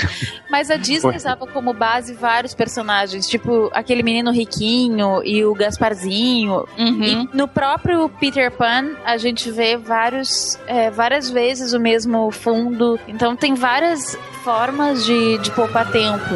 Mas a Disney usava como base vários personagens, tipo aquele menino riquinho e o Gasparzinho. Uhum. E no próprio Peter Pan, a gente vê vários, é, várias vezes o mesmo fundo. Então tem várias formas de, de poupar tempo.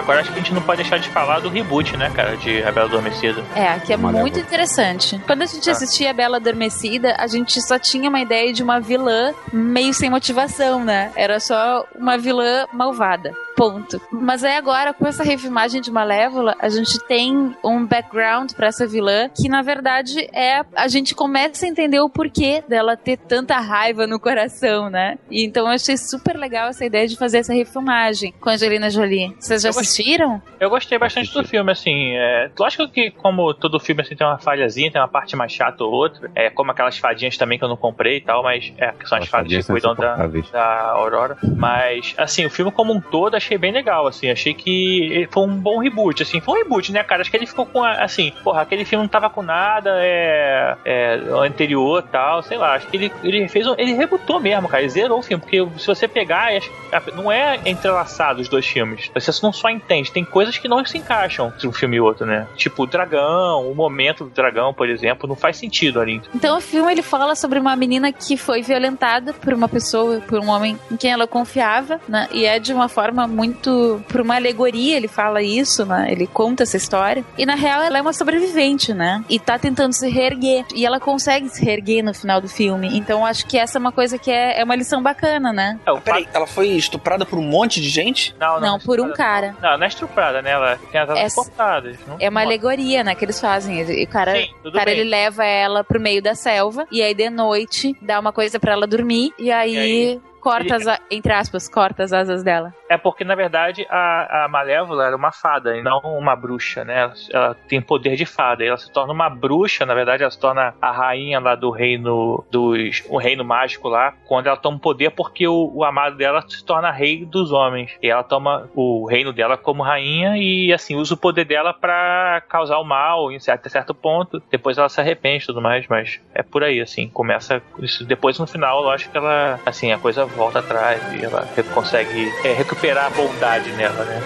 Agora acho que a gente não pode deixar de falar do reboot, né, cara, de A Bela Adormecida. É, que é Malévola. muito interessante. Quando a gente Ah. assistia A Bela Adormecida, a gente só tinha uma ideia de uma vilã meio sem motivação, né? Era só uma vilã malvada. Ponto. Mas aí agora, com essa refilmagem de Malévola, a gente tem um background pra essa vilã que, na verdade, é... A gente começa a entender o porquê dela ter tanta raiva no coração, né? E então eu achei super legal essa ideia de fazer essa refilmagem com a Angelina Jolie. Vocês já Eu gostei. assistiram? Eu gostei bastante do filme, assim, é, lógico que como todo filme assim, tem uma falhazinha, tem uma parte mais chata ou outra, é como aquelas fadinhas também que eu não comprei e tal, mas é, que são as, As fadas que fadinhas são cuidam da, insuportáveis. da Aurora, mas assim, o filme como um todo achei bem legal, assim, achei que ele foi um bom reboot, assim, foi um reboot, né, cara, acho que ele ficou com, a, assim, porra, aquele filme não tava com nada, é, é o anterior e tal, sei lá, acho que ele, ele fez um, ele rebootou mesmo, cara, ele zerou o filme, porque se você pegar, não é entrelaçado os dois filmes, você não só entende, tem coisas que não se encaixam entre um filme e outro, né, tipo o dragão, o momento do dragão, por exemplo, não faz sentido ali. Então o filme ele fala sobre uma menina que foi violentada por uma pessoa, por um homem em quem ela confiava, né? E é de uma forma muito... por uma alegoria ele fala isso, né? Ele conta essa história. E na real ela é uma sobrevivente, né? E tá tentando se reerguer. E ela consegue se reerguer no final do filme. Então acho que essa é uma coisa que é, é uma lição bacana, né? É, peraí, ela foi estuprada por um monte de gente? Não, não, Não, por um cara. Não, não é estuprada, né? Ela tem as asas É- cortadas. Não? É uma alegoria, né, que eles fazem. E o cara, Sim, tudo o cara bem. ele leva ela pro meio da selva e aí de noite dá uma coisa pra ela dormir e aí, E aí? corta as, a- entre aspas, corta as asas dela. É porque, na verdade, a, a Malévola era uma fada e não uma bruxa, né? Ela, ela tem poder de fada. E ela se torna uma bruxa, na verdade, ela se torna a rainha lá do reino dos... o reino mágico lá, quando ela toma poder porque o, o amado dela se torna rei dos homens. E ela toma o reino dela como rainha e, assim, usa o poder dela pra causar o mal em certo, até certo ponto. Depois ela se arrepende e tudo mais, mas é por aí, assim. Começa isso. Depois, no final, eu acho que ela, assim, a coisa volta atrás e ela consegue é, recuperar a bondade nela, né?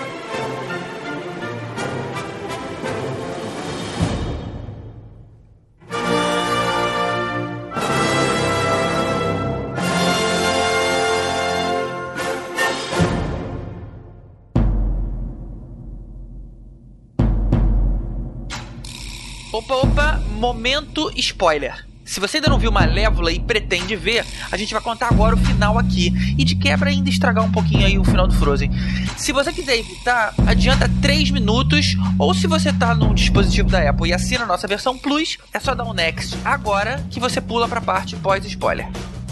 Opa, opa, momento spoiler. Se você ainda não viu Malévola e pretende ver, a gente vai contar agora o final aqui. E de quebra ainda estragar um pouquinho aí o final do Frozen. Se você quiser evitar, adianta três minutos. Ou se você tá num dispositivo da Apple e assina a nossa versão Plus, é só dar um Next agora que você pula pra parte pós-spoiler.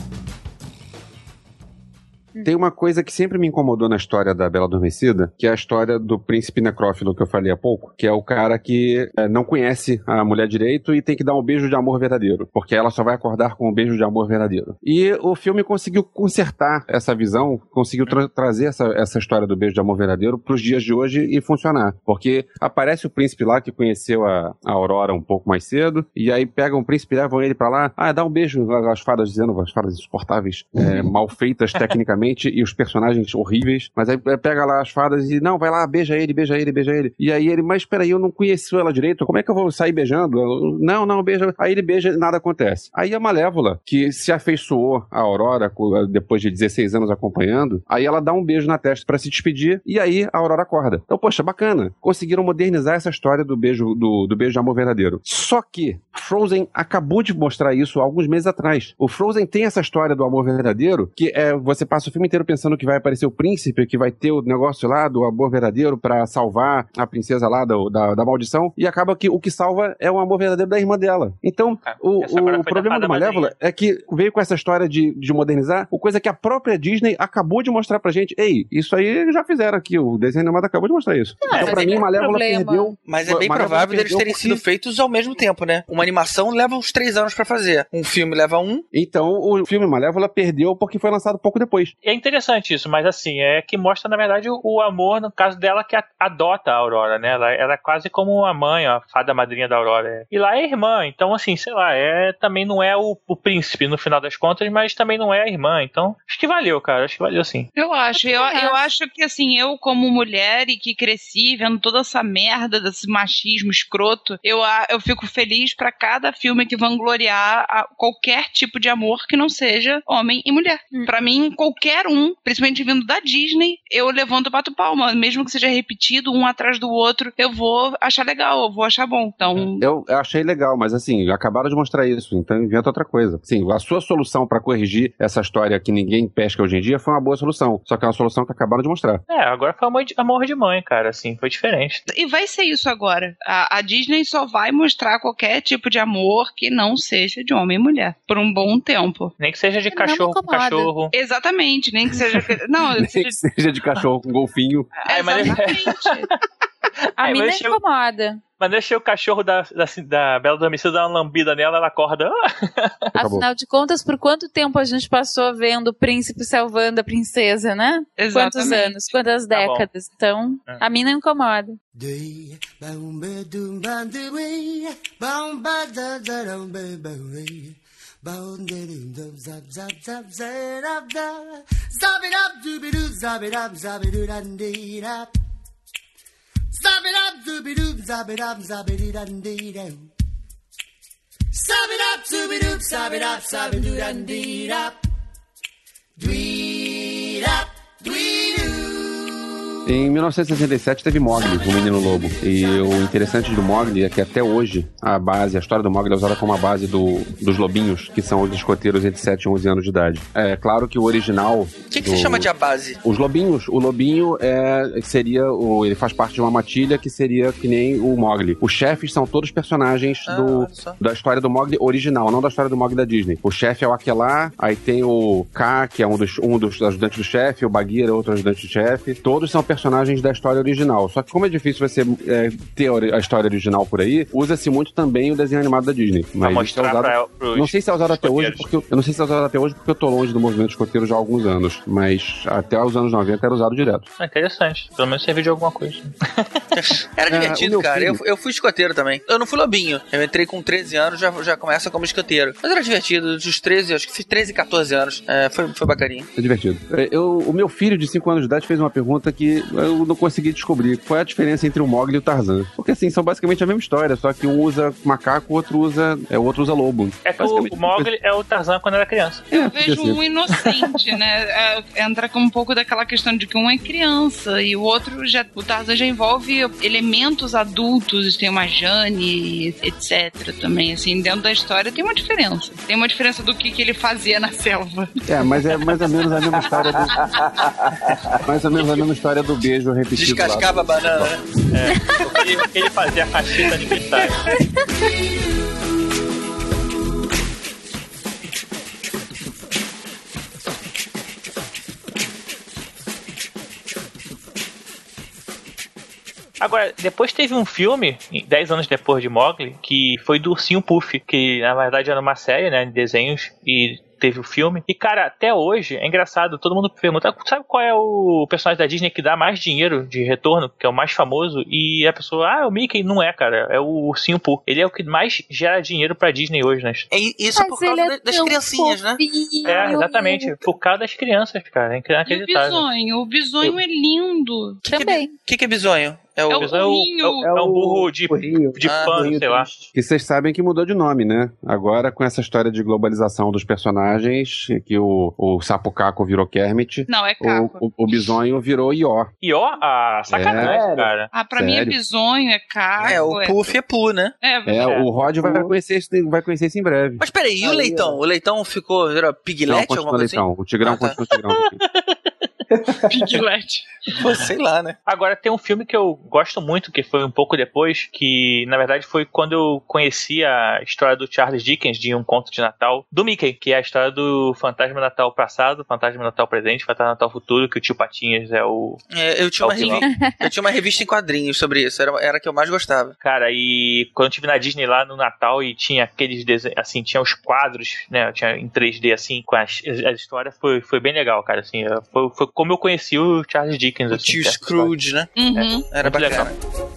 Tem uma coisa que sempre me incomodou na história da Bela Adormecida, que é a história do príncipe necrófilo que eu falei há pouco, que é o cara que é, não conhece a mulher direito e tem que dar um beijo de amor verdadeiro, porque ela só vai acordar com um beijo de amor verdadeiro. E o filme conseguiu consertar essa visão, conseguiu tra- trazer essa, essa história do beijo de amor verdadeiro pros dias de hoje e funcionar, porque aparece o príncipe lá que conheceu a, a Aurora um pouco mais cedo, e aí pegam o príncipe, levam ele pra lá, ah, dá um beijo, as fadas dizendo, as fadas insuportáveis, é, mal feitas tecnicamente, e os personagens horríveis, mas aí pega lá as fadas e, não, vai lá, beija ele, beija ele, beija ele. E aí ele, mas peraí, eu não conheci ela direito, como é que eu vou sair beijando? Não, não, beija. Aí ele beija e nada acontece. Aí a Malévola, que se afeiçoou a Aurora depois de dezesseis anos acompanhando, aí ela dá um beijo na testa pra se despedir e aí a Aurora acorda. Então, poxa, bacana. Conseguiram modernizar essa história do beijo, do, do beijo de amor verdadeiro. Só que Frozen acabou de mostrar isso há alguns meses atrás. O Frozen tem essa história do amor verdadeiro, que é, você passa o filme inteiro pensando que vai aparecer o príncipe, que vai ter o negócio lá do amor verdadeiro pra salvar a princesa lá do, da, da maldição, e acaba que o que salva é o amor verdadeiro da irmã dela. Então, Ah, o, essa agora o foi da problema fada do Malévola madrinha. é que veio com essa história de, de modernizar, o coisa que a própria Disney acabou de mostrar pra gente. Ei, isso aí já fizeram aqui, o desenho animado acabou de mostrar isso. Não, então, mas pra é mim, um Malévola problema. perdeu... Mas é bem Malévola provável deles perdeu terem porque- sido feitos ao mesmo tempo, né? Uma animação leva uns três anos pra fazer. Um filme leva um. Então, o filme Malévola perdeu porque foi lançado pouco depois. É interessante isso, mas assim, é que mostra, na verdade, o, o amor, no caso dela, que a, adota a Aurora, né? Ela, ela é quase como a mãe, a fada madrinha da Aurora. E lá é irmã, então assim, sei lá, é, também não é o, o príncipe no final das contas, mas também não é a irmã. Então, acho que valeu, cara, acho que valeu sim. Eu acho, eu, acho. eu acho que assim, eu como mulher e que cresci vendo toda essa merda desse machismo escroto, eu, a- eu fico feliz pra cada filme que vangloriar a- qualquer tipo de amor que não seja homem e mulher. Hum. Pra mim, qualquer qualquer um, principalmente vindo da Disney, eu levanto o bato palma. Mesmo que seja repetido, um atrás do outro, eu vou achar legal, eu vou achar bom. Então... Eu, eu achei legal, mas assim, acabaram de mostrar isso, então inventa outra coisa. Sim, a sua solução pra corrigir essa história que ninguém pesca hoje em dia foi uma boa solução, só que é uma solução que acabaram de mostrar. É, agora foi amor de, amor de mãe, cara, assim, foi diferente. E vai ser isso agora. A, a Disney só vai mostrar qualquer tipo de amor que não seja de homem e mulher, por um bom tempo. Nem que seja de cachorro com cachorro. Exatamente, nem que seja... Não, nem seja... que seja de cachorro com golfinho. É, exatamente. A é, mina deixa eu... incomoda. Mas deixa o cachorro da, da, da Bela Adormecida dar uma lambida nela, ela acorda. Afinal de contas, por quanto tempo a gente passou vendo o príncipe salvando a princesa, né? Exatamente. Quantos anos, quantas décadas. Tá, então, é. A mina incomoda. Zab it up, dooby doo, zab it up, zab it doo, dee doo. Zab it up, dooby doo, zab it up, zab it doo, dee doo. Dwee up, dwee doo. Em mil novecentos e sessenta e sete teve Mowgli, o Menino Lobo. E o interessante do Mowgli é que até hoje a base, a história do Mowgli é usada como a base do, dos lobinhos, que são os escoteiros entre sete e onze anos de idade. É claro que o original... O que, que do, você chama de a base? Os lobinhos. O lobinho é, seria... O, ele faz parte de uma matilha que seria que nem o Mowgli. Os chefes são todos personagens ah, do, da história do Mowgli original, não da história do Mowgli da Disney. O chefe é o Aquelá, aí tem o K, que é um dos, um dos ajudantes do chefe, o Bagheera é outro ajudante do chefe. Todos são personagens da história original. Só que como é difícil você é, ter a história original por aí, usa-se muito também o desenho animado da Disney. Mas mostrar é usado, pra, pros não sei se é usado até hoje, porque eu, eu não sei se é usado até hoje porque eu tô longe do movimento escoteiro já há alguns anos, mas até os anos noventa era usado direto. É interessante. Pelo menos serviu de alguma coisa. Era divertido, é, cara. Filho... Eu, eu fui escoteiro também. Eu não fui lobinho. Eu entrei com treze anos, já, já começa como escoteiro. Mas era divertido. Dos treze, acho que fiz treze, catorze anos. É, foi, foi bacaninho. É divertido. Eu, o meu filho de cinco anos de idade fez uma pergunta que eu não consegui descobrir. Qual é a diferença entre o Mowgli e o Tarzan? Porque assim, são basicamente a mesma história, só que um usa macaco, o outro usa, é, o outro usa lobo. É que o, o Mowgli é o Tarzan quando era criança. Eu é, vejo assim. um inocente, né? É, entra com um pouco daquela questão de que um é criança e o outro já, o Tarzan já envolve elementos adultos, tem uma Jane, etcétera também, assim, dentro da história tem uma diferença. Tem uma diferença do que, que ele fazia na selva. É, mas é mais ou menos a mesma história do... mais ou menos a mesma história do beijo repetido. Descascava a banana, né? É, ele, ele fazia a cacheta aniversário. Agora, depois teve um filme, dez anos depois de Mowgli, que foi do Ursinho Puff, que na verdade era uma série, né, de desenhos, e teve o filme. E, cara, até hoje, é engraçado, todo mundo pergunta, sabe qual é o personagem da Disney que dá mais dinheiro de retorno, que é o mais famoso? E a pessoa, ah, é o Mickey. Não é, cara, é o Ursinho Pooh. Ele é o que mais gera dinheiro pra Disney hoje, né? É isso. Mas por causa é das criancinhas, fofinho. Né? É, exatamente. Por causa das crianças, cara. É inacreditável. E o bisonho, o bisonho Eu... é lindo. Que Também. O que, que é bisonho? É o, é o, é o, é o burro de, de ah, pano, sei lá. Que vocês sabem que mudou de nome, né? Agora, com essa história de globalização dos personagens, que o, o Sapo Caco virou Kermit. Não, é Caco. O, o, o Bisonho virou Ió. Ió? Ah, sacanagem, é. cara. Ah, pra Sério? mim é Bisonho, é Caco. É, o Puff é Pooh, né? É, é, o Rod vai conhecer, isso, vai conhecer isso em breve. Mas peraí, e o Leitão? O Leitão ficou, virou Piglet, alguma coisa Leitão. assim? O Tigrão ah, tá. continua Tigrão. Piglet. Pô, sei lá, né? Agora tem um filme que eu gosto muito, que foi um pouco depois, que na verdade foi quando eu conheci a história do Charles Dickens, de Um Conto de Natal, do Mickey, que é a história do Fantasma Natal passado, Fantasma Natal presente, Fantasma Natal futuro, que o Tio Patinhas é o... É, eu, tinha é uma revi- eu tinha uma revista em quadrinhos sobre isso, era, era a que eu mais gostava. Cara, e quando eu estive na Disney lá no Natal e tinha aqueles desenhos, assim, tinha os quadros, né, tinha em três D, assim, com as, as histórias, foi, foi bem legal, cara, assim, foi, foi como eu conheci o Charles Dickens. O assim, tio Scrooge, né? Uhum. É, era muito bacana. Legal.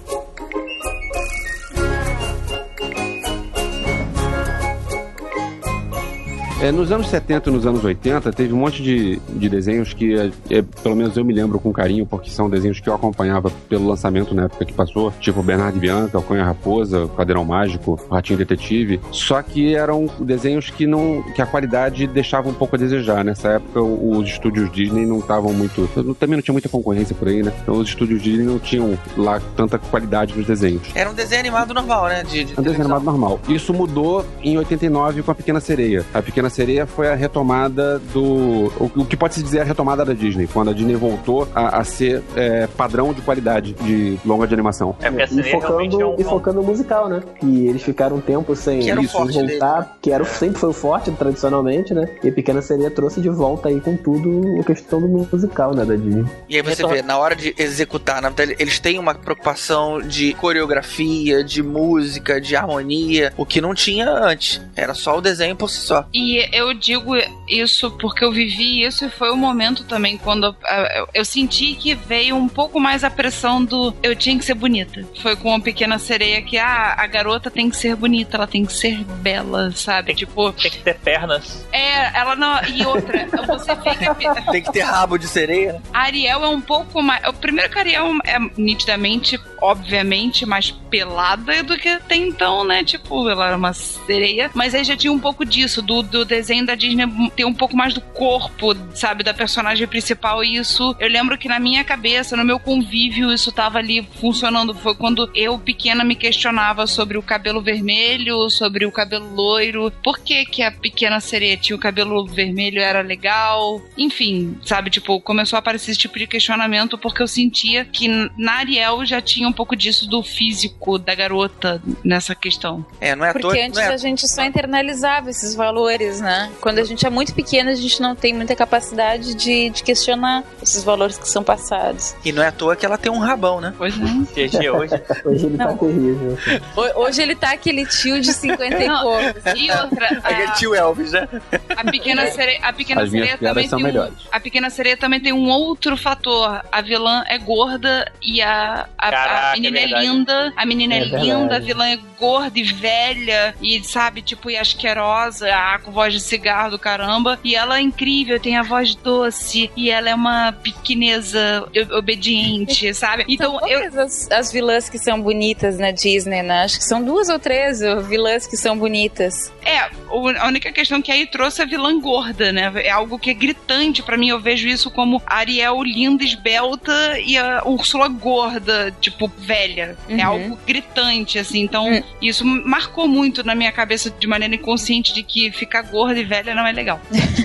É, nos anos setenta e nos anos oitenta, teve um monte de, de desenhos que, é, é, pelo menos eu me lembro com carinho, porque são desenhos que eu acompanhava pelo lançamento na época que passou, tipo Bernardo e Bianca, o Conha Raposa, o Cadeirão Mágico, o Ratinho Detetive, só que eram desenhos que, não, que a qualidade deixava um pouco a desejar. Nessa época, os estúdios Disney não estavam muito... Também não tinha muita concorrência por aí, né? Então os estúdios Disney não tinham lá tanta qualidade nos desenhos. Era um desenho animado normal, né? De, de um desenho animado normal. Isso mudou em oitenta e nove com a Pequena Sereia. A Pequena Sereia foi a retomada do... O que pode se dizer a retomada da Disney, quando a Disney voltou a, a ser é, padrão de qualidade de longa de animação. É, e, focando, é um... e focando no musical, né? E eles ficaram um tempo sem isso, voltar, dele. que era, sempre foi o forte tradicionalmente, né? E a Pequena Sereia trouxe de volta aí com tudo a questão do musical, né? Da Disney. E aí você vê, na hora de executar, na verdade, eles têm uma preocupação de coreografia, de música, de harmonia, o que não tinha antes. Era só o desenho por si só. E eu digo isso porque eu vivi isso e foi o momento também quando eu, eu, eu senti que veio um pouco mais a pressão do eu tinha que ser bonita. Foi com a Pequena Sereia que ah, a garota tem que ser bonita, ela tem que ser bela, sabe? Tem, tipo, tem que ter pernas. É, ela não... E outra, você fica... Tem que ter rabo de sereia. A Ariel é um pouco mais... O primeiro que a Ariel é nitidamente, obviamente, mais pelada do que até então, né? Tipo, ela era uma sereia, mas aí já tinha um pouco disso, do, do desenho da Disney ter um pouco mais do corpo, sabe? Da personagem principal, e isso... Eu lembro que na minha cabeça, no meu convívio, isso tava ali funcionando. Foi quando eu, pequena, me questionava sobre o cabelo vermelho, sobre o cabelo loiro, por que que a Pequena Sereia tinha o cabelo vermelho, era legal, enfim, sabe, tipo, começou a aparecer esse tipo de questionamento porque eu sentia que na Ariel já tinha um pouco disso do físico da garota nessa questão. É, não é à Porque toa, antes não é... a gente só internalizava esses valores, né? Quando a gente é muito pequena, a gente não tem muita capacidade de, de questionar esses valores que são passados. E não é à toa que ela tem um rabão, né? Pois é. G G hoje. Hoje ele Não. tá terrível. Hoje ele tá aquele tio de cinquenta e poucos. E outra, Aquele a, tio Elvis, né? a Pequena Sereia, a Pequena As minhas Sereia piadas também são tem um, melhores. a Pequena Sereia também tem um outro fator. A vilã é gorda e a, a, Caraca, a menina é é, verdade. linda. A menina é, É linda, verdade. a vilã é gorda e velha e, sabe, tipo, e asquerosa, ah, com voz de cigarro do caramba. E ela é incrível, tem a voz doce e ela é uma pequeneza obediente, sabe? Então, São eu... poucas as, as vilãs que são bonitas na Disney, né? Acho que são duas ou três uh, vilãs que são bonitas. É, o- a única questão que aí trouxe a vilã gorda, né? É algo que é gritante pra mim. Eu vejo isso como a Ariel linda, esbelta e a Úrsula gorda, tipo, velha. É Uhum. algo gritante, assim. Então, Hum. isso marcou muito na minha cabeça de maneira inconsciente de que ficar gorda e velha não é legal.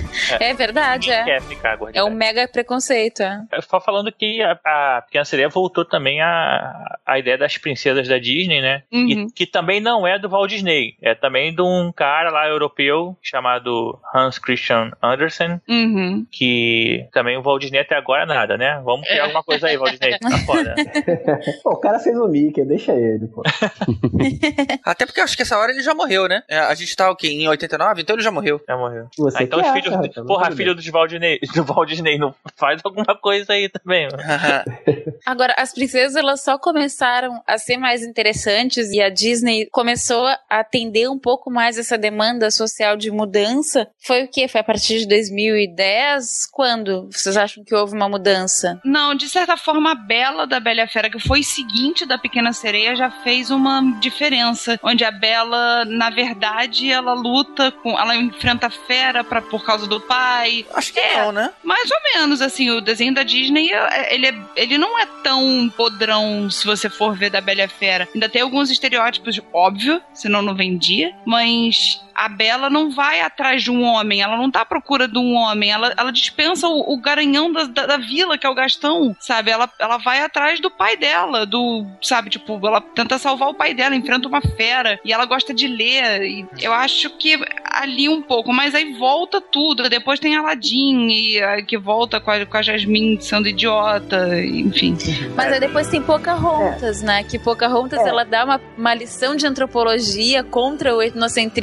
É verdade, Ninguém é. quer ficar gordinha. É um mega preconceito, é. Só falando que a, a Pequena Sereia voltou também a, a ideia das princesas da Disney, né? Uhum. E que também não é do Walt Disney. É também de um cara lá europeu chamado Hans Christian Andersen, Uhum. que também o Walt Disney até agora nada, né? Vamos criar alguma coisa aí, Walt Disney. Tá foda. Pô, o cara fez o Mickey, deixa ele, pô. Até porque eu acho que essa hora ele já morreu, né? É, a gente tá, o quê? Em oitenta e nove? Então ele já morreu. Já morreu. Você Ah, então que os acha, filhos. rapaz, porra, tudo filho do Walt Disney, do Walt Disney, não faz alguma coisa aí também, mano. Agora, as princesas, elas só começaram a ser mais interessantes e a Disney começou a atender um pouco mais essa demanda social de mudança. Foi o quê? Foi a partir de dois mil e dez? Quando vocês acham que houve uma mudança? Não, de certa forma, a Bela da Bela e a Fera, que foi seguinte da Pequena Sereia, já fez uma diferença. Onde a Bela, na verdade, ela luta com... Ela enfrenta a Fera pra, por causa do pai. Acho que É. não, né? Mais ou menos, assim, o desenho da Disney, é- ele, é- ele não é tão podrão se você for ver da Bela e a Fera. Ainda tem alguns estereótipos, óbvio, senão não vendia, mas... A Bela não vai atrás de um homem, ela não tá à procura de um homem, ela, ela dispensa o, o garanhão da, da, da vila, que é o Gastão, sabe? Ela, ela vai atrás do pai dela, do, sabe? Tipo, ela tenta salvar o pai dela, enfrenta uma fera, e ela gosta de ler, e eu acho que ali um pouco, mas aí volta tudo, depois tem Aladdin, e, aí que volta com a, com a Jasmine sendo idiota, enfim. Mas aí depois tem Pocahontas, né? Que Pocahontas, É. ela dá uma, uma lição de antropologia contra o etnocentrismo do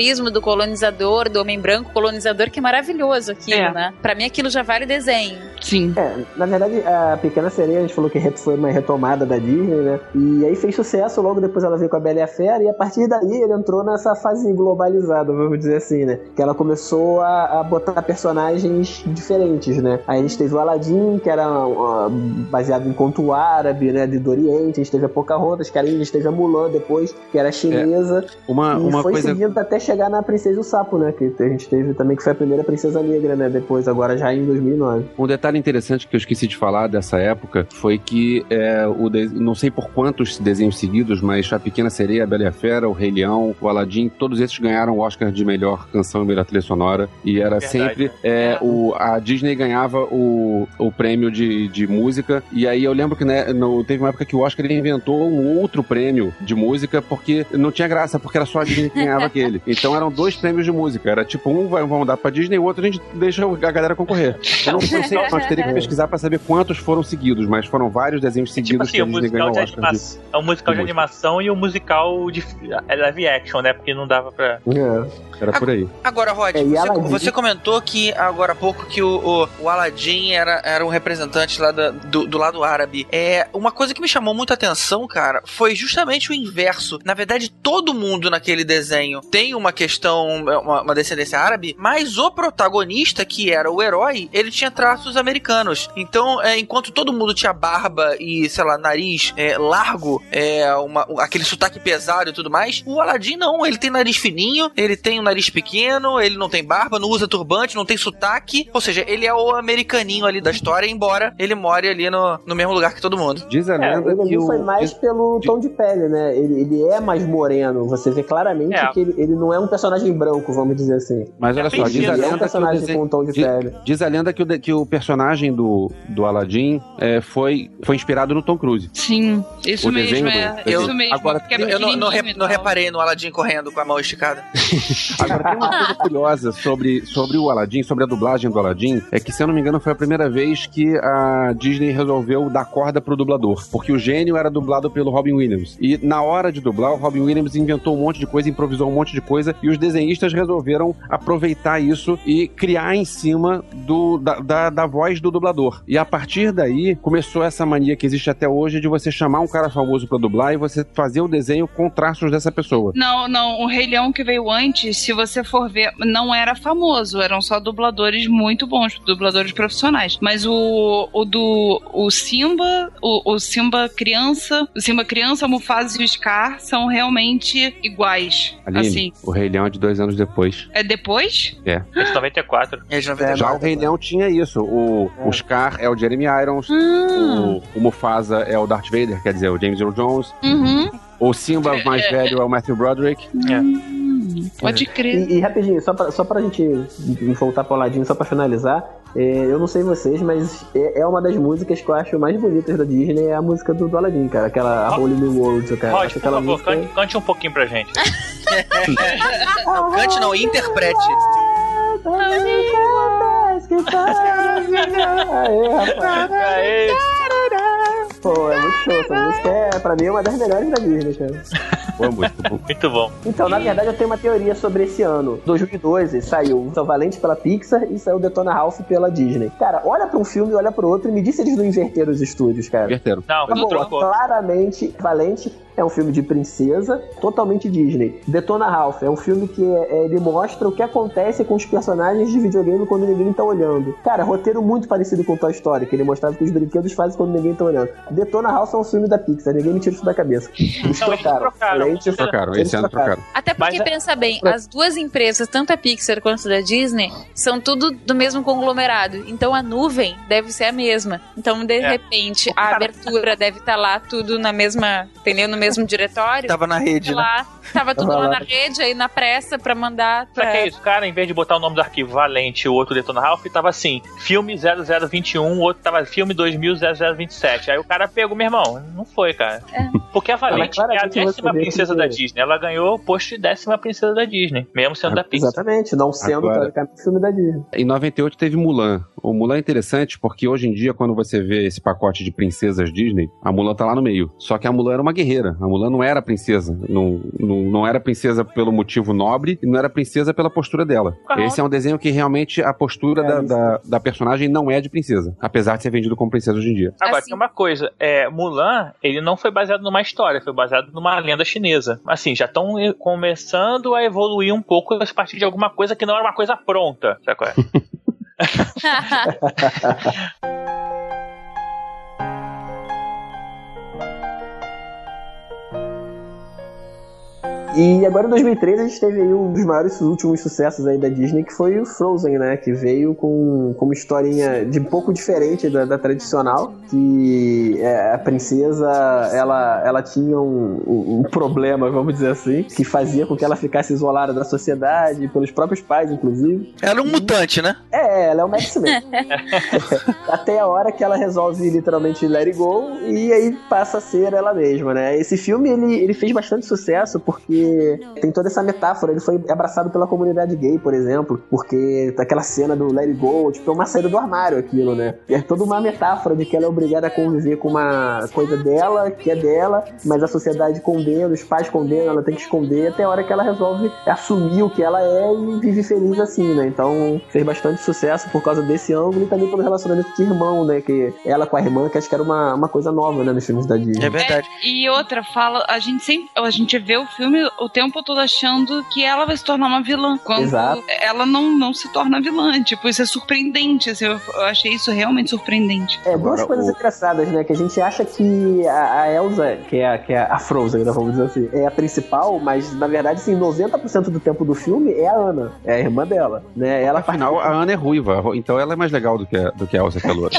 colonizador, do homem branco colonizador, que é maravilhoso aquilo, É. né? Pra mim aquilo já vale desenho. Sim. É, na verdade, a Pequena Sereia, a gente falou que foi uma retomada da Disney, né? E aí fez sucesso, logo depois ela veio com a Bela e a Fera, e a partir daí ele entrou nessa fase globalizada, vamos dizer assim, né? Que ela começou a, a botar personagens diferentes, né? Aí a gente teve o Aladdin, que era uh, baseado em conto árabe, né? De do Oriente, a gente teve a Pocahontas, que era, a gente teve a Mulan depois, que era chinesa. É, uma, e uma foi coisa... seguindo até chegar na Princesa e o Sapo, né? Que a gente teve também, que foi a primeira Princesa Negra, né? Depois, agora já em dois mil e nove. Um detalhe interessante que eu esqueci de falar dessa época foi que, é, o de... não sei por quantos desenhos seguidos, mas a Pequena Sereia, a Bela e a Fera, o Rei Leão, o Aladdin, todos esses ganharam o Oscar de melhor canção e melhor trilha sonora. E era Verdade, sempre... né? É, o, a Disney ganhava o, o prêmio de, de música. E aí eu lembro que, né, no, teve uma época que o Oscar ele inventou um outro prêmio de música, porque não tinha graça, porque era só a Disney que ganhava aquele. Então eram dois prêmios de música. Era tipo, um vai, vamos dar pra Disney, o outro a gente deixa a galera concorrer. Eu não sei, nós teria que pesquisar pra saber quantos foram seguidos, mas foram vários desenhos Tipo seguidos assim, que a o Disney musical ganhou de o Oscar. animação. É o musical de música. animação e o musical de é live action, né? Porque não dava pra. É. Era por aí. Agora, Rod, É, e você, Aladdin? você comentou que agora há pouco que o, o, o Aladdin era, era um representante lá da- do, do lado árabe. É, uma coisa que me chamou muita atenção, cara, foi justamente o inverso. Na verdade, todo mundo naquele desenho tem uma questão, uma, uma descendência árabe, mas o protagonista, que era o herói, ele tinha traços americanos. Então, é, enquanto todo mundo tinha barba e, sei lá, nariz é, largo, é, uma, aquele sotaque pesado e tudo mais, o Aladdin não, ele tem nariz fininho, ele tem um nariz pequeno, ele não tem barba, não usa turbante, não tem sotaque, ou seja, ele é o americaninho ali da história, embora ele more ali no, no mesmo lugar que todo mundo. Diz a É, lenda ele que ali o... foi mais diz- pelo tom de pele, né? Ele, ele é mais moreno. Você vê claramente É. que ele, ele não é um personagem branco, vamos dizer assim. Mas olha É só, diz mentira, a Ele é um lenda que o personagem desenho... com um tom de diz- pele. Diz a lenda que o, de- que o personagem do, do Aladdin é, foi, foi inspirado no Tom Cruise. Sim, isso O mesmo, desenho é. do- Isso eu- mesmo. agora, porque é Eu não, não, pequenininho re- e não tal. reparei no Aladdin correndo com a mão esticada. Agora, tem uma coisa curiosa sobre, sobre o Aladdin, sobre a dublagem do Aladdin, é que, se eu não me engano, foi a primeira vez que a Disney resolveu dar corda pro dublador, porque o gênio era dublado pelo Robin Williams. E na hora de dublar, o Robin Williams inventou um monte de coisa, improvisou um monte de coisa, e os desenhistas resolveram aproveitar isso e criar em cima do, da, da, da voz do dublador. E a partir daí, começou essa mania que existe até hoje de você chamar um cara famoso pra dublar e você fazer o desenho com traços dessa pessoa. Não, não, o Rei Leão que veio antes, se você for ver, não era famoso, eram só dubladores muito bons, dubladores profissionais. Mas o, o do o Simba, o, o Simba criança, o Simba criança, o Mufasa e o Scar são realmente iguais. Aline, Assim, o Rei Leão é de dois anos depois. é depois? É. É de noventa e quatro. É de noventa e Já quatro. o Rei Leão tinha isso. O, É. o Scar é o Jeremy Irons, o, o Mufasa é o Darth Vader, quer dizer, o James Earl Jones. Uhum. O Simba mais velho é o Matthew Broderick. Hum, pode crer. E, e rapidinho, só pra, só pra gente voltar pro Aladdin, só pra finalizar, é, eu não sei vocês, mas é, é uma das músicas que eu acho mais bonitas da Disney, é a música do, do Aladdin, cara. Aquela a Holy New World, cara. Rod, Acho por aquela favor, música... cante, cante um pouquinho pra gente. Não, cante não, interprete. Aê, rapaz. Aê. Pô, é muito show. Essa música é, pra mim, é uma das melhores da Disney, cara. Boa música. Muito bom. Então, na verdade, eu tenho uma teoria sobre esse ano. dois mil e doze saiu São Valente pela Pixar e saiu Detona Ralph pela Disney. Cara, olha pra um filme e olha pro outro e me diz se eles não inverteram os estúdios, cara. Inverteram. Não, Na não boa, trocou. claramente, Valente é um filme de princesa, totalmente Disney. Detona Ralph é um filme que é, ele mostra o que acontece com os personagens de videogame quando ninguém tá olhando. Cara, roteiro muito parecido com Toy Story, que ele mostrava que os brinquedos fazem quando ninguém tá olhando. Detona Ralph é um filme da Pixar, ninguém me tira isso da cabeça. Eles Não, eles trocaram. trocaram. Valente- Trocaram, eles esse ano trocaram. Até porque, Mas, pensa bem, as duas empresas, tanto a Pixar quanto a Disney, são tudo do mesmo conglomerado. Então a nuvem deve ser a mesma. Então, de É. repente, a abertura deve estar lá tudo na mesma, entendeu? No mesmo diretório. Tava na rede, né? Lá, tava tudo Tava lá lá. na rede, aí na pressa pra mandar Pra pra... que isso? Cara, em vez de botar o nome do arquivo Valente e o outro Detona Ralph, tava assim, filme zero zero vinte e um, o outro tava filme dois mil zero zero vinte e sete. Aí o cara pegou, meu irmão, não foi, cara. É. Porque a Valente é a claramente você décima vê princesa que... da Disney. Ela ganhou o posto de décima princesa da Disney, mesmo sendo ah, da Pixar. Exatamente, não sendo Agora, teoricamente filme da Disney. Em noventa e oito teve Mulan. O Mulan é interessante porque hoje em dia, quando você vê esse pacote de princesas Disney, a Mulan tá lá no meio. Só que a Mulan era uma guerreira. A Mulan não era princesa. Não, não, não era princesa pelo motivo nobre e não era princesa pela postura dela. Ah, esse é um desenho que realmente a postura é, da, da, da personagem não é de princesa. Apesar de ser vendido como princesa hoje em dia. Agora, Assim- tem uma coisa. É, Mulan, ele não foi baseado numa história, foi baseado numa lenda chinesa. Assim, já estão começando a evoluir um pouco a partir de alguma coisa que não era uma coisa pronta. Sabe qual é? E agora em dois mil e três a gente teve aí um dos maiores últimos sucessos aí da Disney, que foi o Frozen, né? Que veio com, com uma historinha de um pouco diferente da, da tradicional, que é, a princesa, ela, ela tinha um, um, um problema, vamos dizer assim, que fazia com que ela ficasse isolada da sociedade, pelos próprios pais, inclusive. Ela é um mutante, né? É, ela é um X-Men. Até a hora que ela resolve literalmente let it go, e aí passa a ser ela mesma, né? Esse filme, ele, ele fez bastante sucesso, porque tem toda essa metáfora, ele foi abraçado pela comunidade gay, por exemplo, porque aquela cena do let it go, tipo, é uma saída do armário aquilo, né? É toda uma metáfora de que ela é obrigada a conviver com uma coisa dela, que é dela, mas a sociedade condena, os pais condenam, ela tem que esconder, até a hora que ela resolve assumir o que ela é e vive feliz assim, né? Então, fez bastante sucesso por causa desse ângulo e também pelo relacionamento de irmão, né? Que ela com a irmã, que acho que era uma, uma coisa nova, né? Nos filmes da Disney. É verdade. É, e outra, fala, a gente sempre, a gente vê o filme o tempo todo achando que ela vai se tornar uma vilã, quando Exato. ela não, não se torna vilã, tipo, isso é surpreendente, assim, eu, eu achei isso realmente surpreendente. É, duas Agora, coisas o- engraçadas, né? Que a gente acha que a, a Elsa, que é, a- que é a Frozen, né, vamos dizer assim, é a principal, mas na verdade, assim, noventa por cento do tempo do filme é a Anna, é a irmã dela, né? Ela Afinal, a Ana é ruiva, então ela é mais legal do que a, do que a Elsa, que é loura.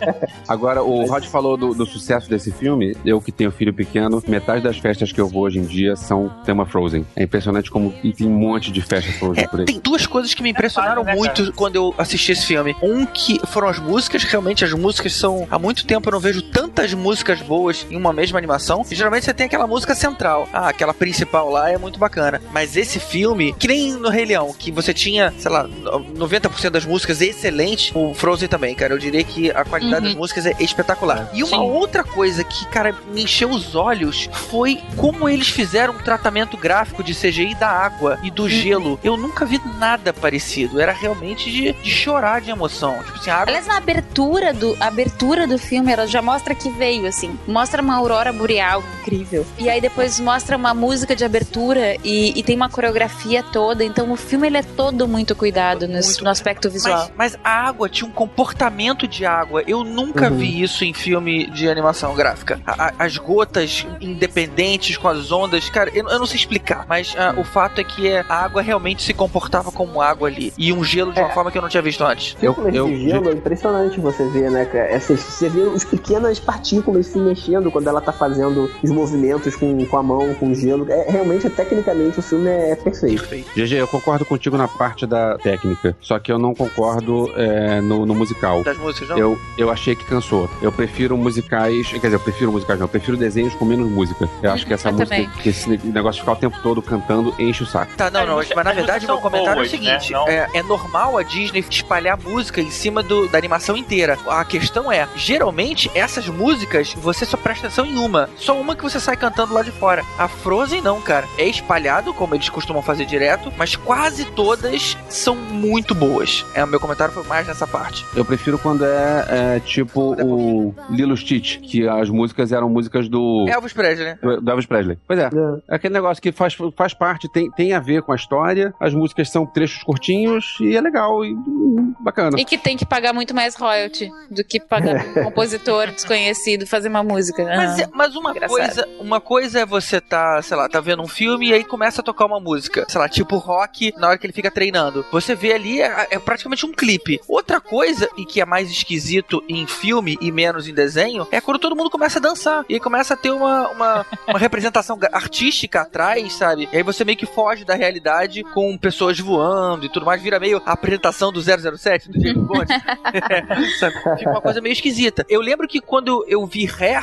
Agora, o Rod falou do, do sucesso desse filme. Eu que tenho filho pequeno, metade das festas que eu vou hoje em dia são tema Frozen. É impressionante como tem um monte de festa Frozen É, por aí. tem duas coisas que me impressionaram né, muito quando eu assisti esse filme. Um que foram as músicas, realmente as músicas são... Há muito tempo eu não vejo tantas músicas boas em uma mesma animação. E geralmente você tem aquela música central. Ah, aquela principal lá é muito bacana. Mas esse filme, que nem no Rei Leão, que você tinha, sei lá, noventa por cento das músicas excelentes, o Frozen também, cara. Eu diria que a qualidade Uhum. das músicas é espetacular. E uma Sim. outra coisa que, cara, me encheu os olhos foi como eles fizeram um tratamento gráfico de C G I da água e do gelo. Eu nunca vi nada parecido. Era realmente de, de chorar de emoção. Tipo assim, a água... Aliás, na abertura do, a abertura do filme, ela já mostra que veio, assim. Mostra uma aurora boreal incrível. E aí depois mostra uma música de abertura e, e tem uma coreografia toda. Então o filme, ele é todo muito cuidado no, Muito. no aspecto visual. Mas, mas a água tinha um comportamento de água. Eu nunca Uhum. vi isso em filme de animação gráfica. A- a- as gotas independentes com as ondas, cara, eu, eu não sei explicar. Mas ah, o fato é que a água realmente se comportava como água ali. E um gelo de uma É. forma que eu não tinha visto antes. Eu- Círculos eu- de gelo é impressionante você ver, né, cara? Essas, você vê os pequenas partículas se mexendo quando ela tá fazendo os movimentos com, com a mão, com o gelo. É, realmente, tecnicamente, o filme é perfeito. Perfeito. G G, eu concordo contigo na parte da técnica, só que eu não concordo é, no, no musical. Das músicas, não? Eu, eu achei que cansou. Eu prefiro musicais. Quer dizer, eu prefiro musicais, não. Eu prefiro desenhos com menos música. Eu acho que essa Eu música, também. que esse negócio de ficar o tempo todo cantando, enche o saco. Tá, não, As não, músicas- mas na as verdade músicas meu comentário são é o boas, seguinte: né? Não- é, é normal a Disney espalhar música em cima do, da animação inteira. A questão é, geralmente essas músicas você só presta atenção em uma, só uma que você sai cantando lá de fora. A Frozen não, cara, é espalhado como eles costumam fazer direto, mas quase todas são muito boas. É, o meu comentário foi mais nessa parte. Eu prefiro quando é, é, tipo o Lilo Stitch, que as músicas eram músicas do. Elvis Presley, né? do do Elvis Presley. Pois é. É aquele negócio que faz, faz parte, tem, tem a ver com a história, as músicas são trechos curtinhos e é legal e hum, bacana. E que tem que pagar muito mais royalty do que pagar um compositor desconhecido fazer uma música. Mas, Ah. é- mas uma engraçado. coisa, uma coisa é você tá, sei lá, tá vendo um filme e aí começa a tocar uma música, sei lá, tipo rock, na hora que ele fica treinando. Você vê ali, é, é praticamente um clipe. Outra coisa, e que é mais esquisito em filme e menos em desenho, é quando todo mundo começa a dançar. E aí começa a ter uma, uma, uma representação artística atrás, sabe? E aí você meio que foge da realidade com pessoas voando e tudo mais, vira meio a apresentação do zero zero sete, do James Bond. Sabe? Fica uma coisa meio esquisita. Eu lembro que quando eu vi Hair,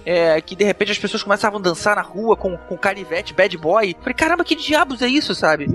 é, que de repente as pessoas começavam a dançar na rua com, com canivete, bad boy. Falei, caramba, que diabos é isso, sabe?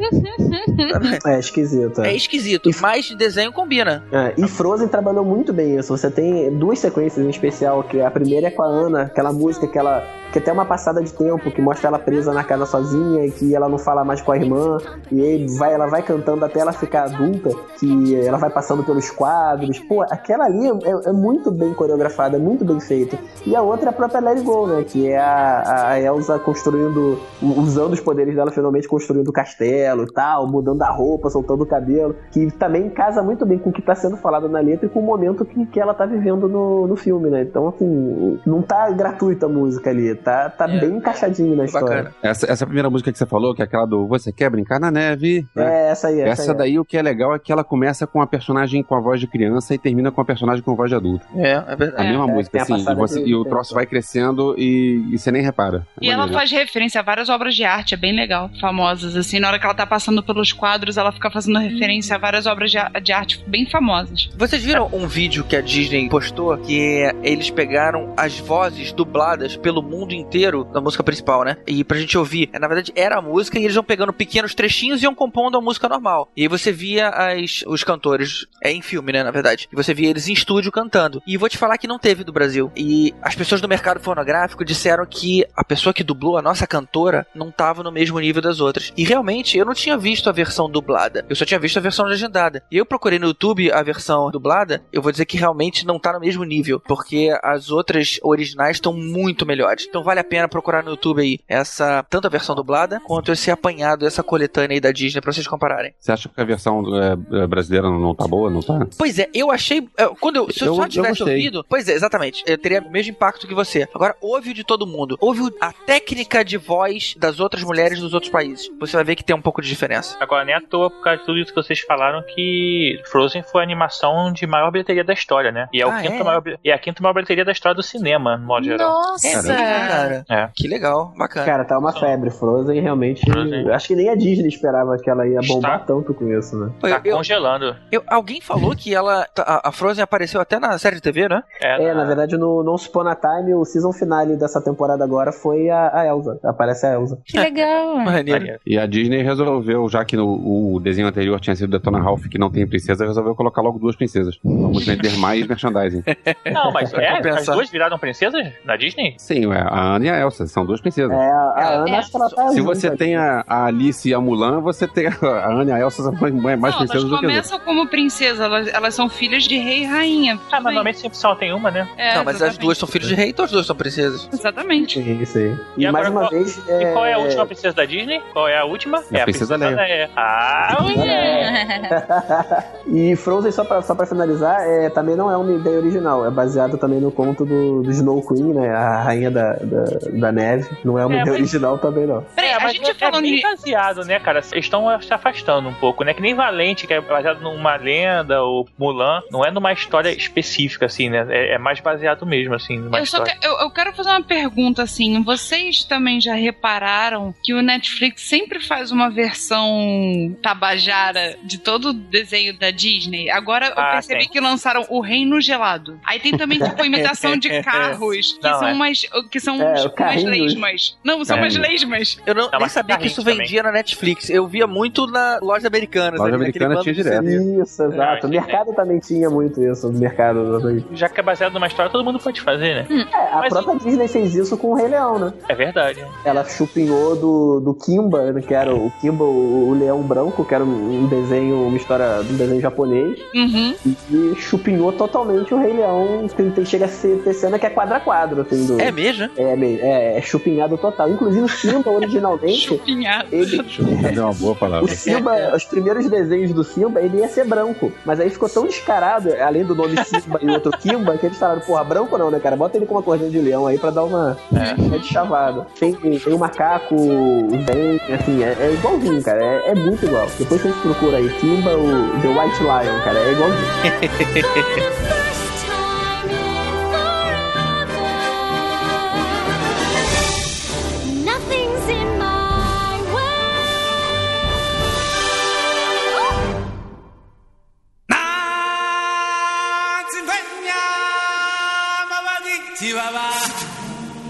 É esquisito. É esquisito, E- mas desenho combina. É, e Frozen trabalhou muito bem isso. Você tem duas sequências em especial, que a primeira é com a Anna, aquela música que ela que até uma passada de tempo, que mostra ela presa na casa sozinha e que ela não fala mais com a irmã, e aí vai, ela vai cantando até ela ficar adulta, que ela vai passando pelos quadros. Pô, aquela ali é, é muito bem coreografada, é muito bem feita. E a outra é a própria Let It Go, né, que é a, a Elsa construindo, usando os poderes dela, finalmente construindo o castelo e tal, mudando a roupa, soltando o cabelo, que também casa muito bem com o que tá sendo falado na letra e com o momento que, que ela tá vivendo no, no filme, né. Então, assim, não tá gratuita a música ali, tá, tá É, bem encaixadinho na história. Bacana. Essa, essa primeira música que você falou, que é aquela do Você Quer Brincar na Neve, né? É, essa aí, essa, Essa aí. daí, o que é legal é que ela começa com a personagem com a voz de criança e termina com a personagem com a voz de adulto. É, é A verdade. mesma É, música, tem a assim, e, passada você- de- e o troço vai crescendo e, e você nem repara. É E ela maneiro. faz referência a várias obras de arte, é bem legal, famosas, assim, na hora que ela tá passando pelos quadros, ela fica fazendo referência a várias obras de, a- de arte bem famosas. Vocês viram um vídeo que a Disney postou que eles pegaram as vozes dubladas pelo mundo inteiro da música principal, né? E pra gente ouvir, na verdade era a música e eles iam pegando pequenos trechinhos e iam compondo a música normal. E aí você via as, os cantores, é em filme, né, na verdade. E você via eles em estúdio cantando. E vou te falar que não teve do Brasil. E as pessoas do mercado fonográfico disseram que a pessoa que dublou, a nossa cantora, não tava no mesmo nível das outras. E realmente eu não tinha visto a versão dublada. Eu só tinha visto a versão legendada. E eu procurei no YouTube a versão dublada, eu vou dizer que realmente não tá no mesmo nível, porque as outras originais estão muito melhores. Então vale a pena procurar no YouTube aí essa, tanto a versão dublada, quanto esse apanhado, essa coletânea aí da Disney pra vocês compararem. Você acha que a versão é, é, brasileira não, não tá boa? Não tá? Pois é, eu achei, é, quando eu, se eu, Eu- só eu tivesse gostei. ouvido, pois é, exatamente, eu teria o mesmo impacto que você. Agora, ouve o de todo mundo, ouve o- a técnica de voz das outras mulheres dos outros países. Você vai ver que tem um pouco de diferença. Agora, nem à toa, por causa de tudo isso que vocês falaram, que Frozen foi a animação de maior bilheteria da história, né? E é, o Ah, quinto é? maior, bi- e é a quinta maior bilheteria da história do cinema, no modo geral. Nossa! É mesmo, cara. É. Que legal, bacana. Cara, tá uma febre. Frozen realmente. Frozen. Acho que nem a Disney esperava que ela ia bombar Está. tanto com isso, né? Pô, Tá eu- eu- congelando. eu- alguém falou que ela, a, a Frozen apareceu até na série de T V, né? É, na verdade, no No Upon a Time, o season finale dessa temporada agora foi a, a Elsa. Aparece a Elsa. Que legal! Maneiro. E a Disney resolveu, já que no, o desenho anterior tinha sido Detona Ralph, que não tem princesa, resolveu colocar logo duas princesas. Vamos vender mais merchandising. Não, mas é, as Pensar. duas viraram princesas na Disney? Sim, é, a Ana e a Elsa, são duas princesas. É, a, a É, Ana, é. acho que ela tá Se junto você ali. tem a, a Alice e a Mulan, você tem a, a Ana e a Elsa são mais, mais Não, elas princesas do que as outras. começam como princesa, elas, elas são filhas de rei e rainha. Ah, mas normalmente sempre só tem uma, né? É, não, mas as exatamente. duas são filhos de rei, então as duas são princesas. Exatamente. Sim, isso aí. E, E mais agora, uma qual- vez. E qual é a última princesa da Disney? Qual é a última? É a Princesa Leia. Ah, E Frozen, só pra, só pra finalizar, é, também não é uma ideia original. É baseado também no conto do, do Snow Queen, né? A rainha da, da, da neve. Não é uma É, ideia mas- original também, não. Peraí, é, a mas gente é, falando é bem de- baseado, né, cara? Eles estão se afastando um pouco, né? Que nem Valente, que é baseado numa lenda, ou Mulan, não é numa história específica, assim, né? É, é mais baseado mesmo, assim, numa Eu, só história. que- eu, eu quero fazer uma pergunta assim. Vocês também já repararam que o Netflix sempre faz uma versão tabajara de todo o desenho da Disney? Agora eu Ah, percebi tem. que lançaram o Reino Gelado. Aí tem também tipo imitação de carros que Não, são é. umas que são É, umas, o umas carrinhos. lesmas. Não, são umas Carrinhos. lesmas. Eu não, Não, nem mas sabia que carrinho isso também. vendia na Netflix. Eu via muito na loja americana. Loja ali, naquele americana bando tinha de direto. C D. Isso, exato. O Não, mercado também tinha muito isso. O mercado. Já que é baseado numa história, todo mundo pode fazer, né? É, a Mas- própria Disney fez isso com o Rei Leão, né? É verdade. Ela chupinhou do, do Kimba, né, que era o Kimba, o, o Leão Branco, que era um, um desenho, uma história de um desenho japonês, Uhum. e chupinhou totalmente o Rei Leão. Tem, tem, chega a ser ter cena que é quadra a quadro, assim, do, É mesmo? é, me- é, é chupinhado total. Inclusive o Simba, originalmente, Chupinhado. ele... É uma boa palavra. O Simba, os primeiros desenhos do Simba, ele ia ser branco. Mas aí ficou tão descarado, além do nome Simba e outro Kimba, que eles falaram, porra, branco não, né, cara? Bota ele com uma corzinha de leão aí pra dar uma, uma de chavada. Tem, tem o macaco, o bem, assim, é, é igualzinho, cara. É, é muito igual. Depois vocês procuram aí, Simba, o The White Lion, cara, é igualzinho. Nothing's in my way.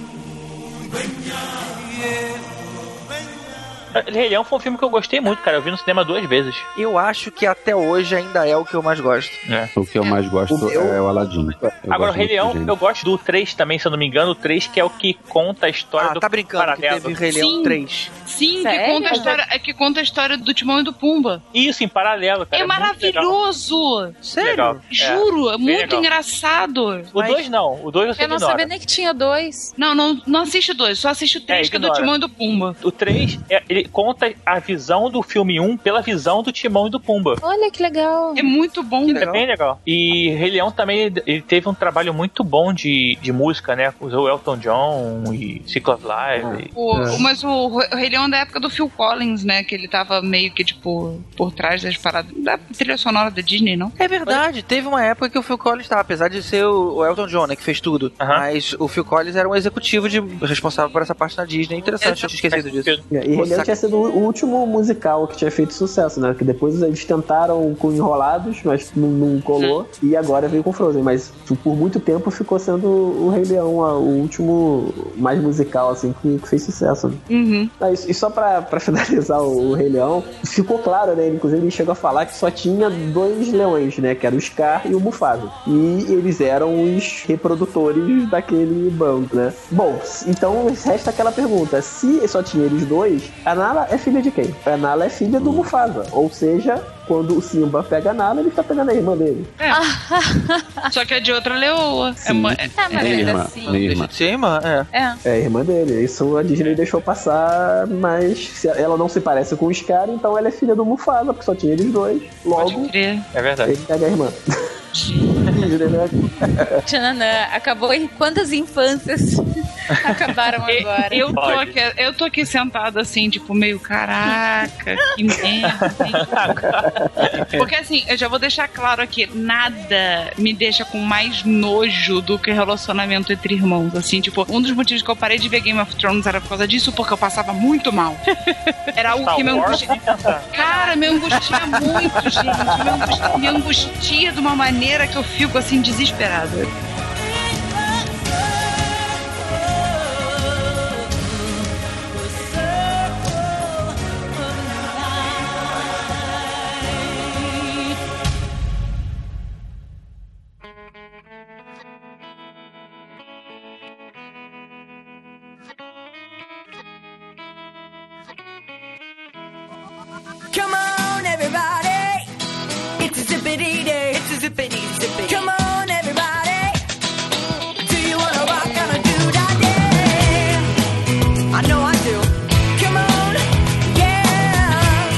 Rei Leão foi um filme que eu gostei muito, cara. Eu vi no cinema duas vezes. Eu acho que até hoje ainda é o que eu mais gosto. É. O que eu mais gosto O meu- é o Aladdin. Eu Agora, o gosto Rei muito Leão, do gênio. eu gosto do três também, se eu não me engano. O três que é o que conta a história Ah, do tá brincando que paralelo. teve Rei Leão Sim. três. Sim, que Sério? conta, a história, é que conta a história do Timão e do Pumba. Isso, em paralelo, cara. É muito legal. maravilhoso! Sério? Legal. Juro, é, bem muito legal. engraçado. O dois não, o dois você Eu não ignora. sabia nem que tinha dois. Não, não, não assiste o dois, só assiste o três, É, que é do ignora. Timão e do Pumba. O três, é, ele conta a visão do filme um pela visão do Timão e do Pumba. Olha que legal. É muito bom. É bem legal. E Rei Leão também, ele- ele teve um trabalho muito bom de, de música, né? Usou Elton John e Cycle of Life. O- É. o- Mas o, o Rei Leão é da época do Phil Collins, né? Que ele tava meio que, tipo, por trás das paradas da trilha sonora da Disney, não? É verdade, teve uma época que o Phil Collins estava, apesar de ser o o Elton John, né, que fez tudo. Aham. Mas o Phil Collins era um executivo de, responsável por essa parte da Disney. Interessante, eu tinha esquecido disso. E Rei Leão Saca- tinha sido o último musical que tinha feito sucesso, né? Que depois eles tentaram com Enrolados, mas não, não colou. E agora veio com Frozen. Mas por muito tempo ficou sendo o Rei Leão a- o último mais musical, assim, que, que fez sucesso. Né? Uhum. Mas, e só pra, pra finalizar o, o Rei Leão, ficou claro, né? Inclusive ele chegou a falar que só tinha dois leões, né? Que era o Scar e o Mufasa. E eles eram os reprodutores daquele bando, né? Bom, então resta aquela pergunta. Se só tinha eles dois, a Nala é filha de quem? A Nala é filha do Mufasa. Ou seja, quando o Simba pega a Nala, ele tá pegando a irmã dele. Só que é de outra leoa. É, ma- é- Ah, mas Nem ainda irmã, assim. nem irmã. Deixa de ser irmã, é. É. É a irmã dele. Isso a Disney deixou passar, mas se ela não se parece com o Scar, então ela é filha do Mufasa, porque só tinha eles dois. pode Logo, crer. É verdade. ele pega a irmã. Disney, né? Tchananã, acabou em quantas infâncias acabaram agora? Eu tô, Pode. aqui, eu tô aqui sentada assim, tipo, meio caraca, que merda. hein?" Porque assim, eu já vou deixar claro aqui, nada me deixa com mais nojo do que relacionamento entre irmãos. Assim, tipo, um dos motivos que eu parei de ver Game of Thrones era por causa disso, porque eu passava muito mal. Era algo Star que me Wars, angustia. nem pensar. Cara, me angustia muito, gente. Me angustia, me angustia de uma maneira que eu fico assim, desesperada. Come on, everybody. It's a zippity day. It's a zippity zippity. Come on, everybody. Do you wanna rock on a do that day? I know I do. Come on, yeah.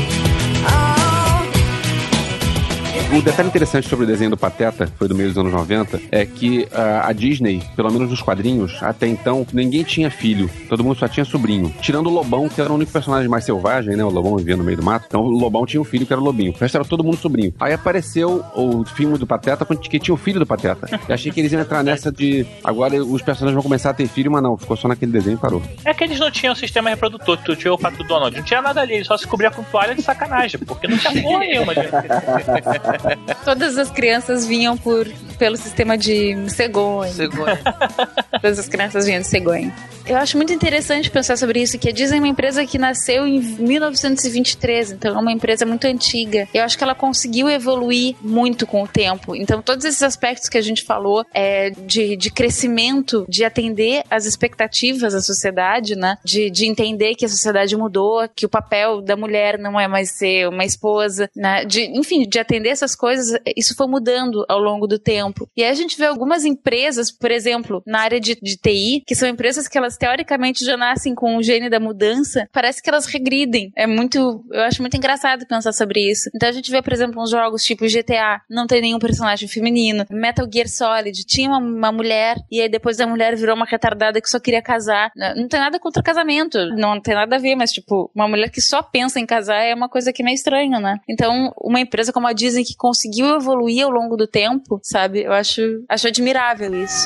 Oh. Um detalhe interessante sobre o desenho do Pateta, foi do meio dos anos noventa, é que ah, a Disney, pelo menos nos quadrinhos, até então, ninguém tinha filho. Todo mundo só tinha sobrinho. Tirando o Lobão, que era o único personagem mais selvagem, né? O Lobão vivia no meio do mato. Então o Lobão tinha um filho que era o Lobinho. O resto era todo mundo sobrinho. Aí apareceu o filme do Pateta, que tinha o filho do Pateta. Eu achei que eles iam entrar nessa de... Agora os personagens vão começar a ter filho, mas não. Ficou só naquele desenho e parou. É que eles não tinham sistema reprodutor, tu tinha o Pato Donald, não tinha nada ali, ele só se cobria com toalha de sacanagem, porque não tinha porra nenhuma. Todas as crianças vinham por, pelo sistema de cegonha. Cegonha. Todas as crianças vinham de cegonha. Eu acho muito interessante pensar sobre isso, que a Disney é uma empresa que nasceu em mil novecentos e vinte e três, então é uma empresa muito antiga. Eu acho que ela conseguiu evoluir muito com o tempo. Então todos esses aspectos que a gente falou é, de, de crescimento, de atender às expectativas da sociedade, né? De, de entender que a sociedade mudou, que o papel da mulher não é mais ser uma esposa, né? De, enfim, de atender essas coisas, isso foi mudando ao longo do tempo. E aí a gente vê algumas empresas, por exemplo, na área de, de T I, que são empresas que elas teoricamente já nascem com o gene da mudança, parece que elas regridem. É muito, eu acho muito engraçado pensar sobre isso. Então a gente vê, por exemplo, uns jogos tipo G T A, não tem nenhum personagem feminino. Metal Gear Solid, tinha uma, uma mulher, e aí depois a mulher virou uma retardada que só queria casar. Não tem nada contra casamento, não tem nada a ver, mas tipo, uma mulher que só pensa em casar é uma coisa que é meio estranha, né? Então, uma empresa como a Disney que conseguiu evoluir ao longo do tempo, sabe? Eu acho, acho admirável isso.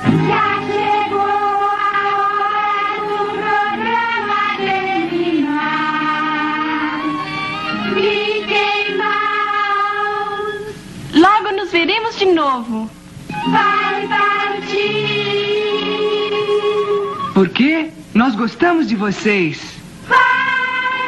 Logo nos veremos de novo. Vai partir. Por quê? Nós gostamos de vocês. Vai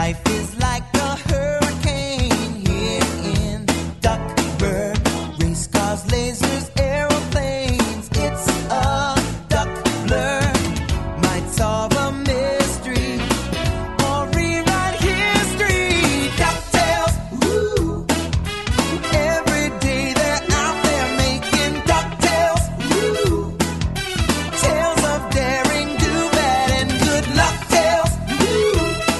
Life is like a hurricane here in Duckburg. Race cars, lasers, aeroplanes. It's a duck blur. Might solve a mystery or rewrite history. DuckTales, woo. Every day they're out there making DuckTales, woo. Tales of daring, do bad, and good luck tales, woo.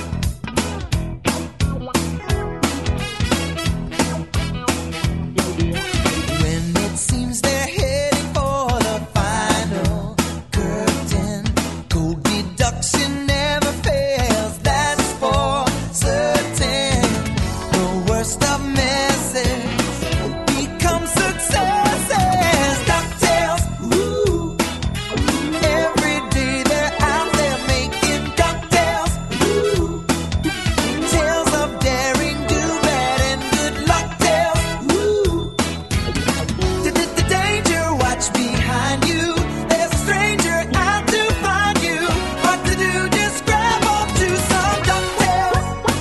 When it seems they're heading for the final curtain, cold deduction never fails, that's for certain. The worst of messes become successes. DuckTales, woo. Every day they're out there making DuckTales, woo. Tales of daring, do bad, and good luck tales, woo. The danger, watch behind you. There's a stranger out to find you. What to do, just grab onto some DuckTales.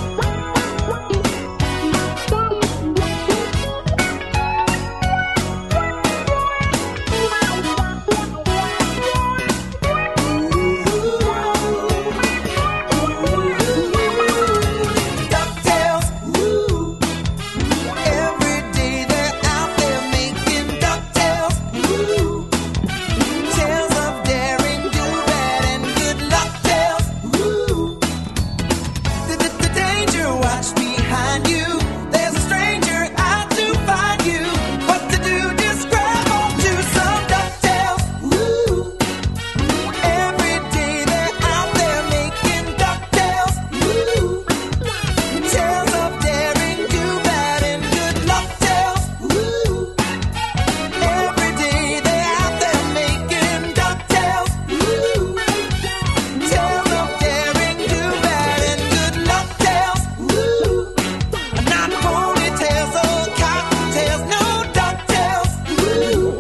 DuckTales, woo. Every day they're out there making DuckTales, woo. Tales of daring, do bad, and good luck tales, woo. The, the, the danger, watch behind you. There's a stranger out to find you. What to do, just grab onto some DuckTales, woo. Every day they're out there making DuckTales, woo. Tales of daring, do bad, and good luck tales, woo. Every day they're out there making DuckTales, woo. Tales of daring, do bad, and good luck tales, woo. Not ponytails or cottontails, no DuckTales, woo.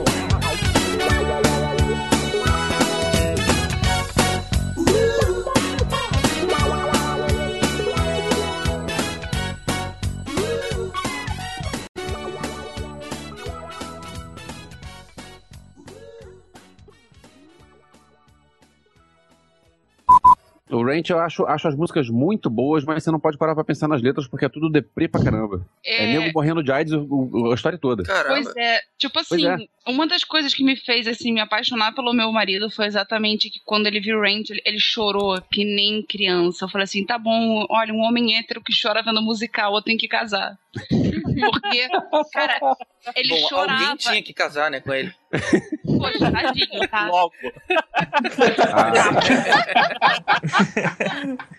O Ranch eu acho, acho as músicas muito boas, mas você não pode parar pra pensar nas letras porque é tudo deprê pra caramba. É, É. nego morrendo de AIDS o- o- a história toda. Pois é, tipo assim, Pois é. uma das coisas que me fez assim me apaixonar pelo meu marido foi exatamente que quando ele viu Ranch, ele, ele chorou que nem criança. Eu falei assim, tá bom, olha, um homem hétero que chora vendo musical, eu tenho que casar. Porque, cara, ele Bom, chorava. alguém tinha que casar, né, com ele. Poxa, tadinho, tá? Logo.